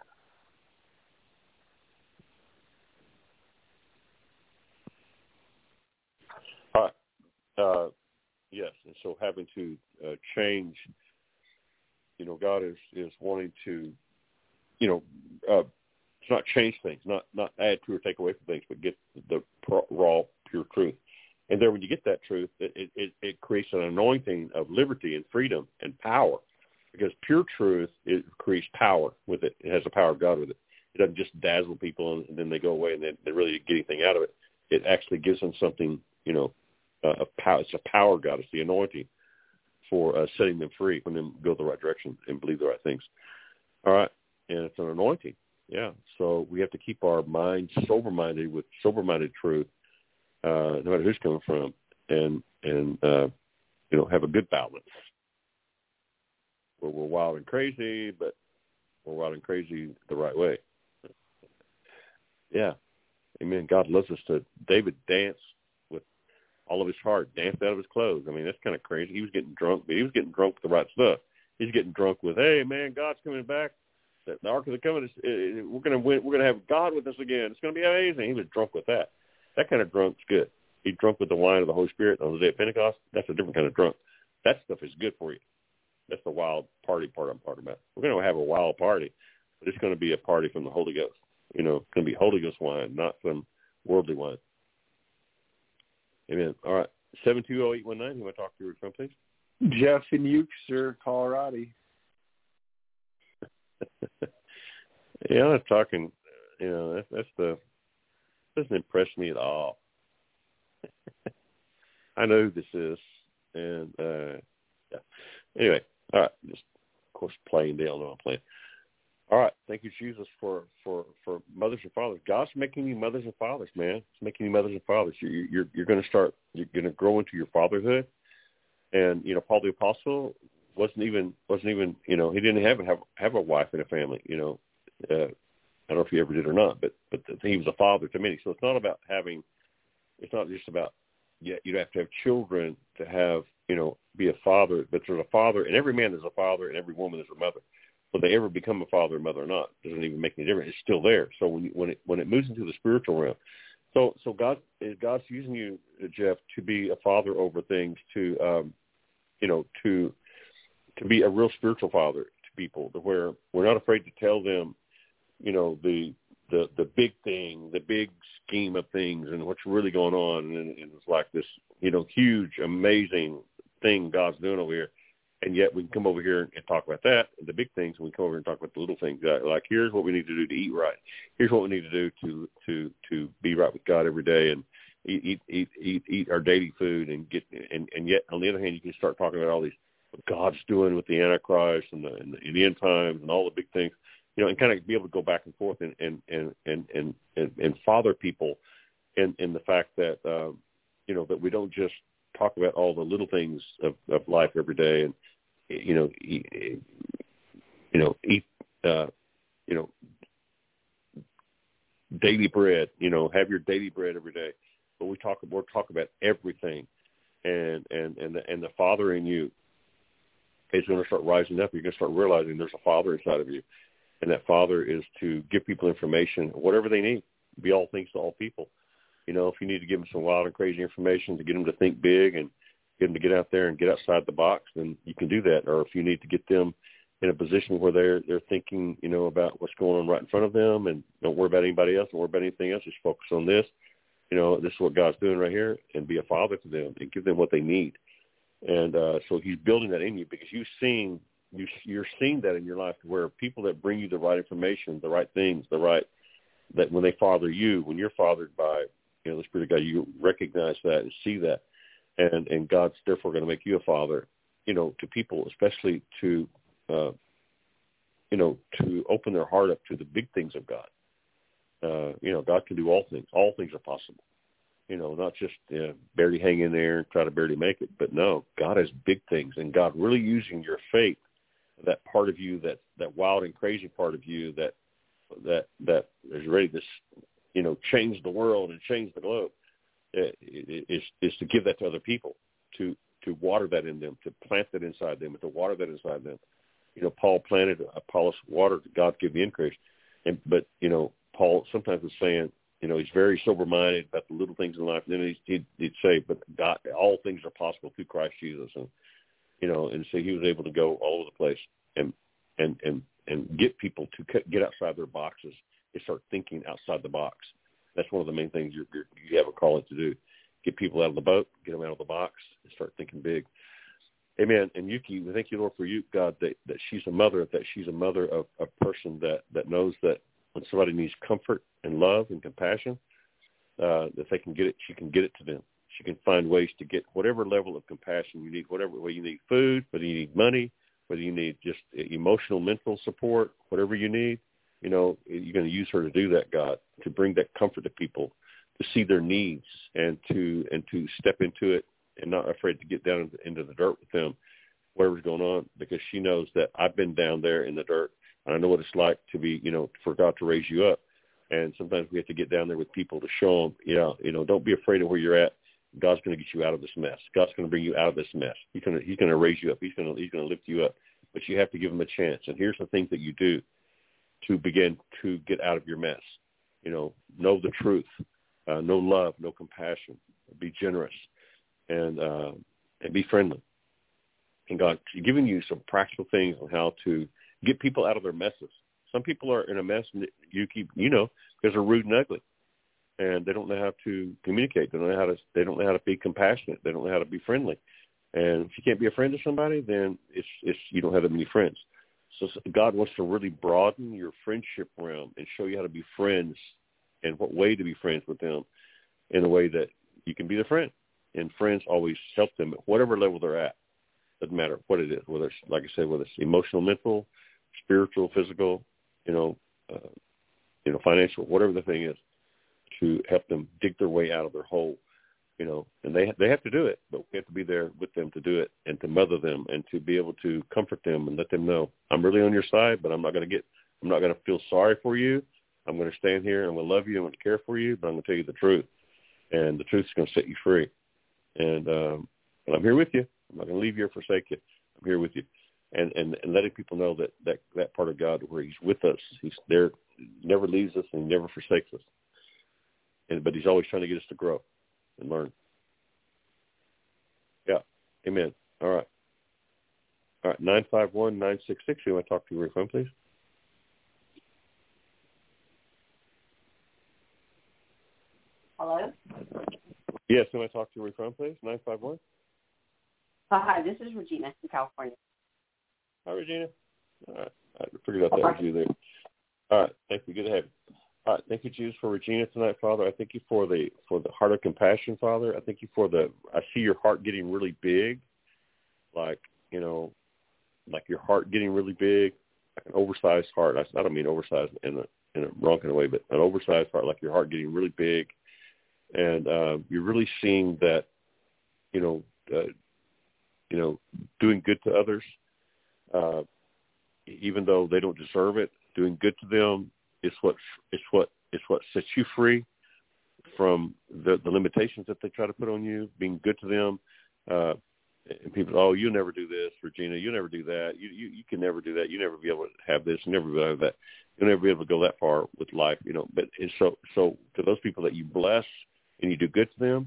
All right. Uh, yes, and so having to uh, change, you know, God is, is wanting to, you know, uh, it's not change things, not not add to or take away from things, but get the raw, pure truth. And then when you get that truth, it, it, it creates an anointing of liberty and freedom and power, because pure truth, it creates power with it. It has the power of God with it. It doesn't just dazzle people and then they go away and they, they really get anything out of it. It actually gives them something, you know, uh, a power. It's a power of God. It's the anointing for uh, setting them free when they go the right direction and believe the right things. All right. And it's an anointing. Yeah. So we have to keep our minds sober-minded with sober-minded truth, uh, no matter who's coming from, and, and uh, you know, have a good balance. Where we're wild and crazy, but we're wild and crazy the right way. Yeah. Amen. God loves us to, David danced with all of his heart, danced out of his clothes. I mean, that's kind of crazy. He was getting drunk, but he was getting drunk with the right stuff. He's getting drunk with, hey, man, God's coming back. The Ark of the Covenant, is, we're going to win. We're going to have God with us again. It's going to be amazing. He was drunk with that. That kind of drunk's good. He's drunk with the wine of the Holy Spirit on the day of Pentecost. That's a different kind of drunk. That stuff is good for you. That's the wild party part I'm talking about. We're going to have a wild party, but it's going to be a party from the Holy Ghost. You know, it's going to be Holy Ghost wine, not some worldly wine. Amen. All right. seven two zero eight one nine. You want to talk to your phone, please? Jeff in Euchre, Colorado. Yeah, I'm not talking, you know, that's, that's the, doesn't impress me at all. I know who this is. And, uh, yeah. Anyway, all right. Just, of course, playing. They don't know I'm playing. All right. Thank you, Jesus, for, for, for mothers and fathers. God's making you mothers and fathers, man. It's making you mothers and fathers. You're, you're, you're going to start, you're going to grow into your fatherhood. And, you know, Paul the Apostle wasn't even, wasn't even, you know, he didn't have, have, have a wife and a family, you know. Uh, I don't know if he ever did or not, but, but he was a father to many. So it's not about having, it's not just about, yeah, you have to have children to have, you know, be a father, but there's a father, and every man is a father, and every woman is a mother. Whether they ever become a father or mother or not doesn't even make any difference. It's still there. So when you, when it when it moves into the spiritual realm, so so God God's using you, Jeff, to be a father over things, to um, you know, to to be a real spiritual father to people, to where we're not afraid to tell them, you know, the the the big thing, the big scheme of things, and what's really going on, and, and it's like this, you know, huge, amazing thing God's doing over here. And yet we can come over here and talk about that, the big things, and we come over here and talk about the little things. Like, here's what we need to do to eat right. Here's what we need to do to to to be right with God every day, and eat eat eat eat, eat our daily food, and get and, and yet on the other hand, you can start talking about all these what God's doing with the Antichrist and the, and the, and the end times and all the big things, you know, and kind of be able to go back and forth and and and and and, and, and father people in in the fact that um, you know, that we don't just talk about all the little things of, of life every day, and you know, eat, you know, eat, uh, you know, daily bread. You know, have your daily bread every day. But we talk, we'll talk about everything, and and and the, and the Father in you is going to start rising up. You're going to start realizing there's a Father inside of you, and that Father is to give people information, whatever they need. Be all things to all people. You know, if you need to give them some wild and crazy information to get them to think big and, get them to get out there and get outside the box, then you can do that. Or if you need to get them in a position where they're they're thinking, you know, about what's going on right in front of them, and don't worry about anybody else, don't worry about anything else, just focus on this. You know, this is what God's doing right here, and be a father to them and give them what they need. And uh, so he's building that in you, because you've seen, you, you're seeing that in your life, where people that bring you the right information, the right things, the right, that when they father you, when you're fathered by, you know, the Spirit of God, you recognize that and see that. And, and God's therefore going to make you a father, you know, to people, especially to, uh, you know, to open their heart up to the big things of God. Uh, you know, God can do all things. All things are possible. You know, not just uh, barely hang in there and try to barely make it, but no, God has big things, and God really using your faith, that part of you, that, that wild and crazy part of you that that that is ready to, you know, change the world and change the globe, is is to give that to other people, to to water that in them, to plant that inside them, and to water that inside them. You know, Paul planted, Apollos watered, God give the increase. And but you know, Paul sometimes was saying, you know, he's very sober-minded about the little things in life. And then he'd, he'd say, but God, all things are possible through Christ Jesus. And, you know, and so he was able to go all over the place and and and, and get people to get outside their boxes and start thinking outside the box. That's one of the main things you're, you're, you have a calling to do. Get people out of the boat, get them out of the box, and start thinking big. Amen. And Yuki, we thank you, Lord, for you, God, that, that she's a mother, that she's a mother of a person that, that knows that when somebody needs comfort and love and compassion, uh, that they can get it, she can get it to them. She can find ways to get whatever level of compassion you need, whatever way you need food, whether you need money, whether you need just emotional, mental support, whatever you need, you know, you're going to use her to do that, God, to bring that comfort to people, to see their needs and to and to step into it and not afraid to get down into the dirt with them, whatever's going on, because she knows that I've been down there in the dirt, and I know what it's like to be, you know, for God to raise you up. And sometimes we have to get down there with people to show them, you know, you know, don't be afraid of where you're at. God's going to get you out of this mess. God's going to bring you out of this mess. He's going to, he's going to raise you up. He's going to, he's going to lift you up. But you have to give him a chance. And here's the things that you do to begin to get out of your mess. You know, know the truth, uh, know love, know compassion, be generous, and uh, and be friendly. And God, He's giving you some practical things on how to get people out of their messes. Some people are in a mess, and you keep, you know, because they're rude and ugly, and they don't know how to communicate. They don't know how to. They don't know how to be compassionate. They don't know how to be friendly. And if you can't be a friend to somebody, then it's it's you don't have that many friends. So God wants to really broaden your friendship realm and show you how to be friends and what way to be friends with them in a way that you can be their friend. And friends always help them at whatever level they're at. Doesn't matter what it is, whether it's, like I said, whether it's emotional, mental, spiritual, physical, you know, uh, you know, financial, whatever the thing is, to help them dig their way out of their hole. You know, and they they have to do it, but we have to be there with them to do it and to mother them and to be able to comfort them and let them know, I'm really on your side, but I'm not going to get, I'm not going to feel sorry for you. I'm going to stand here and I'm going to love you. I'm going to care for you, but I'm going to tell you the truth, and the truth is going to set you free. And um, but I'm here with you. I'm not going to leave you or forsake you. I'm here with you, and and, and letting people know that, that that part of God where He's with us, He's there, never leaves us and never forsakes us. And but He's always trying to get us to grow and learn. Yeah. Amen. All right. All right. nine five one, nine six six. You want to talk to your phone, please? Hello? Yes. You want to talk to your phone, please? nine five one. Uh, hi, this is Regina in California. Hi, Regina. All right. I figured out that was you there. All right. Thank you. Good to have you. All right, thank you, Jesus, for Regina tonight, Father. I thank you for the for the heart of compassion, Father. I thank you for the, I see your heart getting really big, like, you know, like your heart getting really big, like an oversized heart. I, I don't mean oversized in a, in a wrong kind of way, but an oversized heart, like your heart getting really big. And uh, you're really seeing that, you know, uh, you know, doing good to others, uh, even though they don't deserve it, doing good to them, It's what it's what it's what sets you free from the, the limitations that they try to put on you. Being good to them, uh, and people, oh, you never do this, Regina. You never do that. You you you can never do that. You never be able to have this. You never be able to have that. You'll never be able to go that far with life, you know. But and so so to those people that you bless and you do good to them,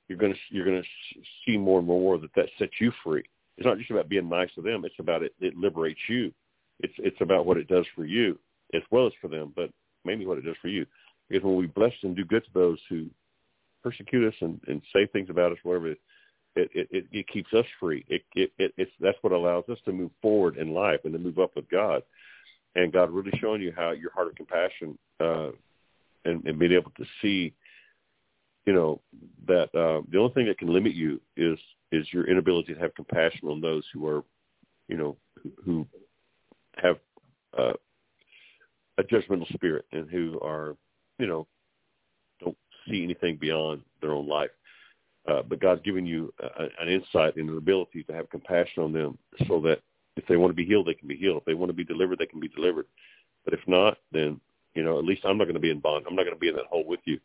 you're going to you're going to see more and more that that sets you free. It's not just about being nice to them. It's about it. It liberates you. It's it's about what it does for you as well as for them, but mainly what it does for you. Because when we bless and do good to those who persecute us and, and say things about us, whatever, it it, it, it keeps us free. It, it it it's that's what allows us to move forward in life and to move up with God. And God really showing you how your heart of compassion uh, and, and being able to see, you know, that uh, the only thing that can limit you is is your inability to have compassion on those who are, you know, who, who have uh, a judgmental spirit and who are, you know, don't see anything beyond their own life. Uh, but God's given you a, an insight and an ability to have compassion on them so that if they want to be healed, they can be healed. If they want to be delivered, they can be delivered. But if not, then, you know, at least I'm not going to be in bond. I'm not going to be in that hole with you.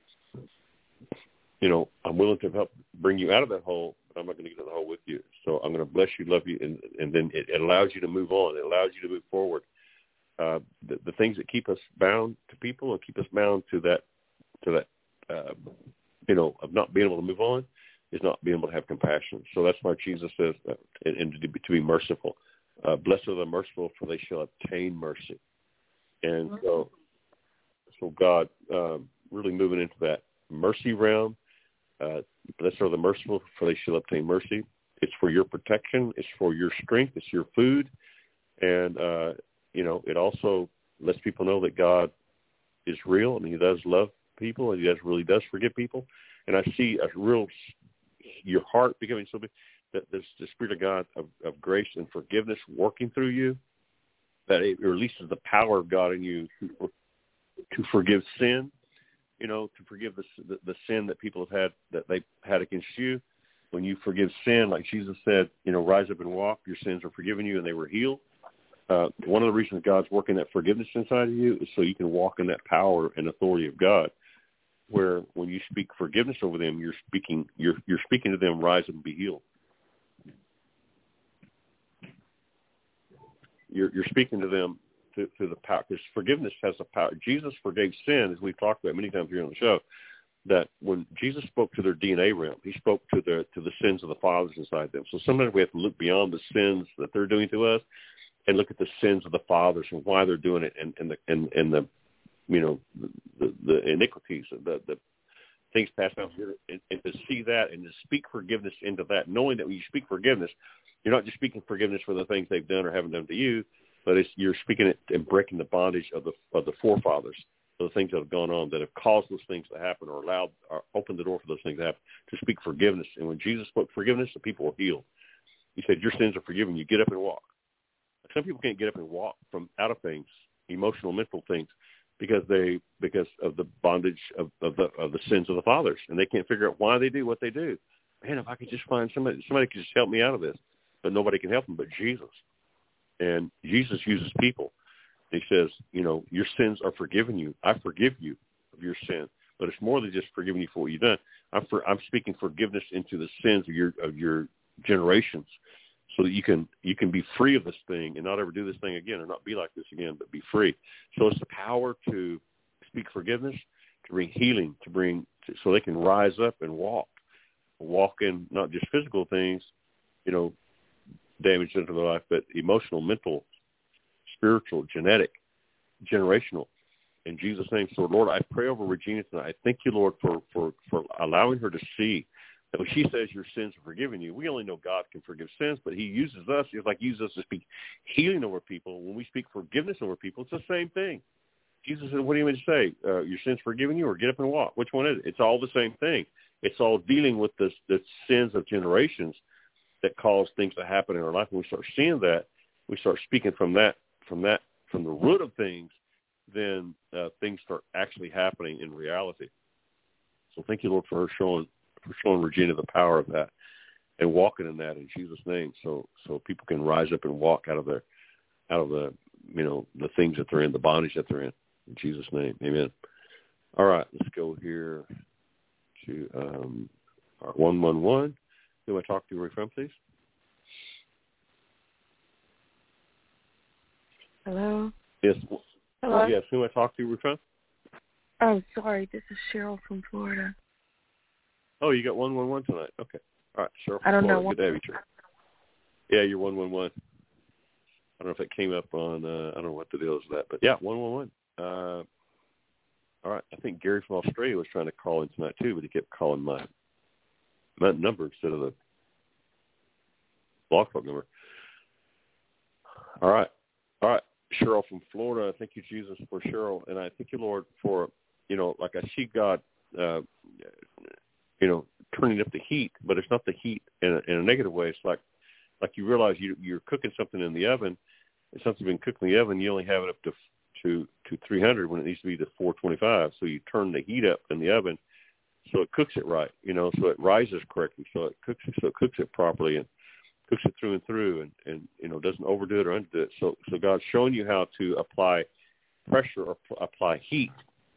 You know, I'm willing to help bring you out of that hole, but I'm not going to get in the hole with you. So I'm going to bless you, love you, and, and then it, it allows you to move on. It allows you to move forward. Uh, the, the things that keep us bound to people and keep us bound to that, to that, uh, you know, of not being able to move on is not being able to have compassion. So that's why Jesus says, uh, and, and to, be, to be merciful. Uh, blessed are the merciful, for they shall obtain mercy. And so, so God um, really moving into that mercy realm. Uh, blessed are the merciful, for they shall obtain mercy. It's for your protection. It's for your strength. It's your food. And, uh, you know, it also lets people know that God is real and he does love people and he does really does forgive people. And I see a real, your heart becoming so big that there's the Spirit of God of, of grace and forgiveness working through you, that it releases the power of God in you to, to forgive sin, you know, to forgive the, the the sin that people have had, that they had against you. When you forgive sin, like Jesus said, you know, rise up and walk, your sins are forgiven you and they were healed. Uh, one of the reasons God's working that forgiveness inside of you is so you can walk in that power and authority of God, where when you speak forgiveness over them, you're speaking you're you're speaking to them, rise up and be healed. You're you're speaking to them to, to the power, because forgiveness has a power. Jesus forgave sin, as we've talked about many times here on the show, that when Jesus spoke to their D N A realm, he spoke to the to the sins of the fathers inside them. So sometimes we have to look beyond the sins that they're doing to us and look at the sins of the fathers and why they're doing it, and, and the and, and the you know the, the iniquities, the the things passed down here, and, and to see that and to speak forgiveness into that, knowing that when you speak forgiveness, you're not just speaking forgiveness for the things they've done or haven't done to you, but it's, you're speaking it and breaking the bondage of the of the forefathers, of the things that have gone on that have caused those things to happen or allowed or opened the door for those things to happen, to speak forgiveness. And when Jesus spoke forgiveness, the people were healed. He said, your sins are forgiven. You get up and walk. Some people can't get up and walk from out of things, emotional, mental things, because they because of the bondage of, of the of the sins of the fathers, and they can't figure out why they do what they do. Man, if I could just find somebody, somebody could just help me out of this, but nobody can help them but Jesus. And Jesus uses people. He says, you know, your sins are forgiven you. I forgive you of your sin, but it's more than just forgiving you for what you've done. I'm for, I'm speaking forgiveness into the sins of your of your generations, so that you can you can be free of this thing and not ever do this thing again, or not be like this again, but be free. So it's the power to speak forgiveness, to bring healing, to bring to, so they can rise up and walk, walk in not just physical things, you know, damage into their life, but emotional, mental, spiritual, genetic, generational. In Jesus' name, so Lord, I pray over Regina tonight. I thank you, Lord, for for for allowing her to see. When she says your sins are forgiven you, we only know God can forgive sins, but he uses us, it's like he uses us to speak healing over people. When we speak forgiveness over people, it's the same thing. Jesus said, what do you mean to say? Uh, your sins forgiven you, or get up and walk? Which one is it? It's all the same thing. It's all dealing with the, the sins of generations that cause things to happen in our life. When we start seeing that, we start speaking from that, from that, from the root of things, then uh, things start actually happening in reality. So thank you, Lord, for her showing for showing Regina the power of that and walking in that in Jesus' name, so so people can rise up and walk out of their out of the you know the things that they're in, the bondage that they're in. In Jesus' name, amen. All right, let's go here to um, our one one one. Who do I talk to right from, please? Hello. Yes. Hello. Yes. Who do I talk to right from? Oh, sorry. This is Cheryl from Florida. Oh, you got one one one tonight. Okay. All right, Cheryl. I don't know. Good to have you, Cheryl. Yeah, you're one one one. I don't know if it came up on. Uh, I don't know what the deal is with that, but yeah, one one one. Uh, all right. I think Gary from Australia was trying to call in tonight too, but he kept calling my my number instead of the Blog Talk number. All right. All right. Cheryl from Florida. Thank you, Jesus, for Cheryl. And I thank you, Lord, for, you know, like I see God, uh, you know, turning up the heat, but it's not the heat in a, in a negative way. It's like, like you realize you, you're cooking something in the oven, and something's been cooked in the oven, you only have it up to, to, to three hundred when it needs to be to four twenty-five. So you turn the heat up in the oven so it cooks it right, you know, so it rises correctly, so it cooks it, so it cooks it properly and cooks it through and through, and, and you know, doesn't overdo it or underdo it. So, so God's showing you how to apply pressure or p- apply heat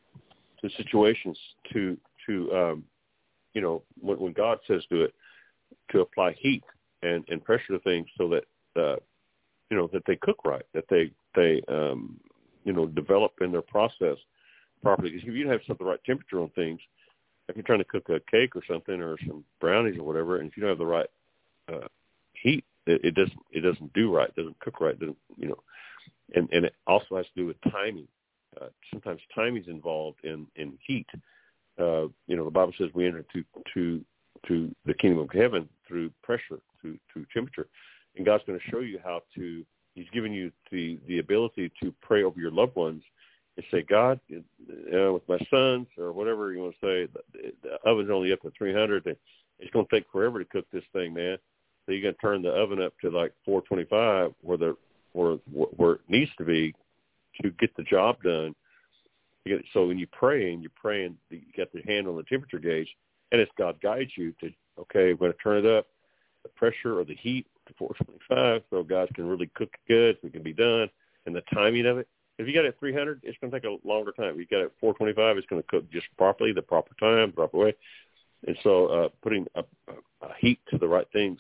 to situations to, to um, you know, when, when God says do it, to apply heat and, and pressure to things so that, uh, you know, that they cook right, that they, they um, you know, develop in their process properly. Because if you don't have something the right temperature on things, if you're trying to cook a cake or something or some brownies or whatever, and if you don't have the right uh, heat, it, it doesn't it doesn't do right, it doesn't cook right, doesn't, you know, and and it also has to do with timing. Uh, sometimes timing is involved in in heat. Uh, you know, the Bible says we enter to to to the kingdom of heaven through pressure, through through temperature, and God's going to show you how to. He's giving you the the ability to pray over your loved ones and say, God, you know, with my sons or whatever you want to say, the, the oven's only up to three hundred. And it's going to take forever to cook this thing, man. So you're going to turn the oven up to like four twenty-five where the where where it needs to be to get the job done. You get, so when you pray and you're praying, you got the hand on the temperature gauge, and it's God guides you to, okay, we're going to turn it up, the pressure or the heat to four twenty-five, so guys can really cook good, so it can be done, and the timing of it. If you got it at three hundred, it's going to take a longer time. If you got it at four twenty-five, it's going to cook just properly, the proper time, the proper way. And so uh, putting a, a, a heat to the right things,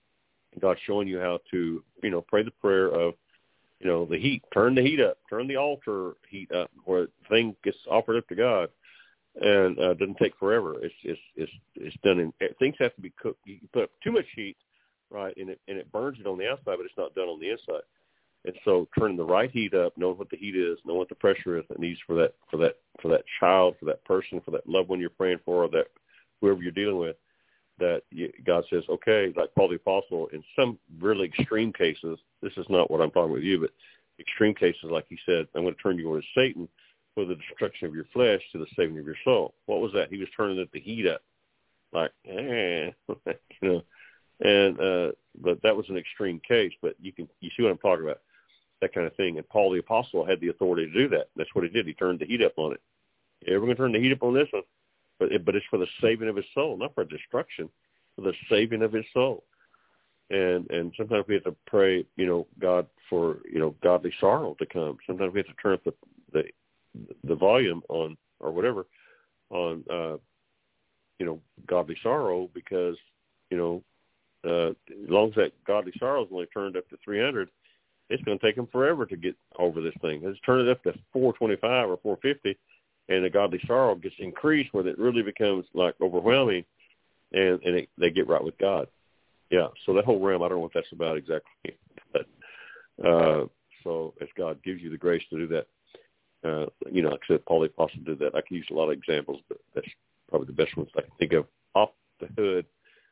God's showing you how to, you know, pray the prayer of, you know, the heat. Turn the heat up. Turn the altar heat up where the thing gets offered up to God, and uh, doesn't take forever. It's it's it's it's done in. Things have to be cooked. You put up too much heat, right, and it and it burns it on the outside, but it's not done on the inside. And so turning the right heat up, knowing what the heat is, knowing what the pressure is that needs for that for that for that child, for that person, for that loved one you're praying for, or that whoever you're dealing with, that you, God says, okay, like Paul the Apostle, in some really extreme cases, this is not what I'm talking with you, but extreme cases, like he said, I'm going to turn you over to Satan for the destruction of your flesh to the saving of your soul. What was that? He was turning the heat up, like, eh, you know, and uh, but that was an extreme case. But you can you see what I'm talking about, that kind of thing. And Paul the Apostle had the authority to do that. That's what he did. He turned the heat up on it. Yeah, we're going to turn the heat up on this one. But, it, but it's for the saving of his soul, not for destruction, for the saving of his soul. And and sometimes we have to pray, you know, God for, you know, godly sorrow to come. Sometimes we have to turn up the the, the volume on, or whatever, on, uh, you know, godly sorrow, because, you know, uh, as long as that godly sorrow is only turned up to three hundred, it's going to take them forever to get over this thing. Let's turn it up to four twenty-five or four fifty. And the godly sorrow gets increased where it really becomes like overwhelming, and, and it, they get right with God. Yeah, so that whole realm, I don't know what that's about exactly. But uh, so as God gives you the grace to do that, uh, you know, like I said, Paul the Apostle did that. I can use a lot of examples, but that's probably the best ones I can think of off the hood.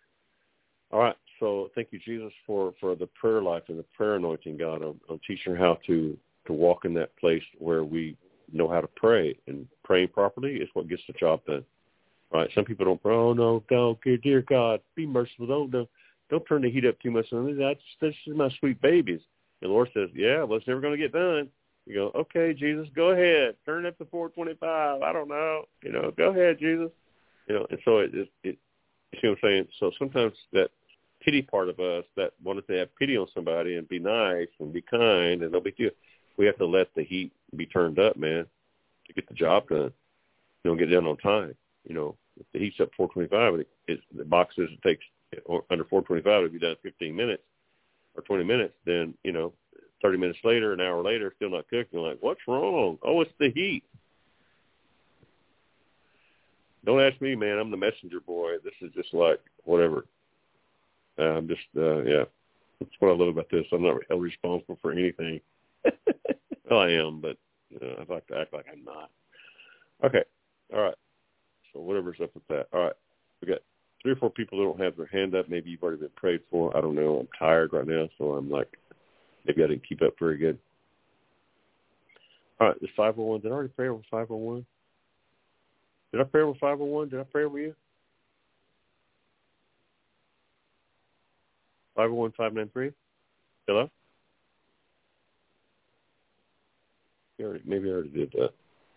All right, so thank you, Jesus, for, for the prayer life and the prayer anointing, God, on, on teaching how to, to walk in that place where we know how to pray, and praying properly is what gets the job done. Right? Some people don't pray. Oh no, don't, dear God, be merciful. Don't don't, don't turn the heat up too much. That's that's my sweet babies. And the Lord says, yeah, well, it's never going to get done. You go, okay, Jesus, go ahead, turn it up to four twenty-five. I don't know, you know, go ahead, Jesus. You know, and so it, it, it you see what I'm saying? So sometimes that pity part of us that wanted to have pity on somebody and be nice and be kind and no big deal, we have to let the heat be turned up, man, to get the job done. You know, get it done on time. You know, if the heat's up four twenty-five, and it, it, the box says it takes under four twenty-five, it'll be done in fifteen minutes or twenty minutes. Then, you know, thirty minutes later, an hour later, still not cooking. You're like, what's wrong? Oh, it's the heat. Don't ask me, man. I'm the messenger boy. This is just like whatever. Uh, I'm just, uh, yeah. That's what I love about this. I'm not held responsible for anything. Well, I am, but you know, I like to act like I'm not. Okay. All right. So whatever's up with that. All right. We got three or four people that don't have their hand up. Maybe you've already been prayed for. I don't know. I'm tired right now, so I'm like, maybe I didn't keep up very good. All right. This five oh one. Did I already pray over five oh one? Did I pray over five oh one? Did I pray over you? five oh one, five nine three? Hello? Maybe I already did that.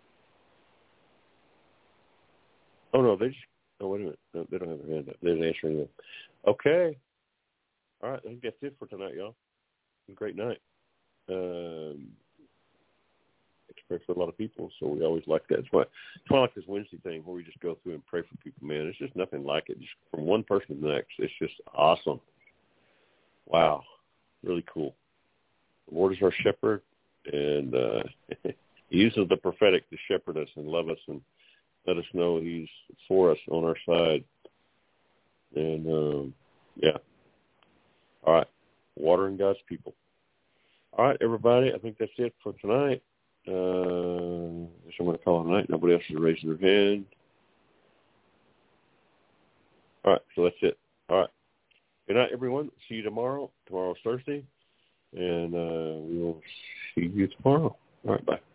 Oh, no, they just, oh, wait a minute. No, they don't have their hand up. They didn't answer anything. Okay. All right, I think that's it for tonight, y'all. Great night. Um, it's pray for a lot of people, so we always like that. It's why, it's why I like this Wednesday thing where we just go through and pray for people, man. It's just nothing like it. Just from one person to the next. It's just awesome. Wow. Really cool. The Lord is our shepherd, and uh, he uses the prophetic to shepherd us and love us and let us know he's for us on our side. And, um, yeah. All right. Watering God's people. All right, everybody. I think that's it for tonight. Uh, I guess I'm going to call it a night. Nobody else is raising their hand. All right, so that's it. All right. Good night, everyone. See you tomorrow. Tomorrow's Thursday. And uh, we will see you tomorrow. All right, bye.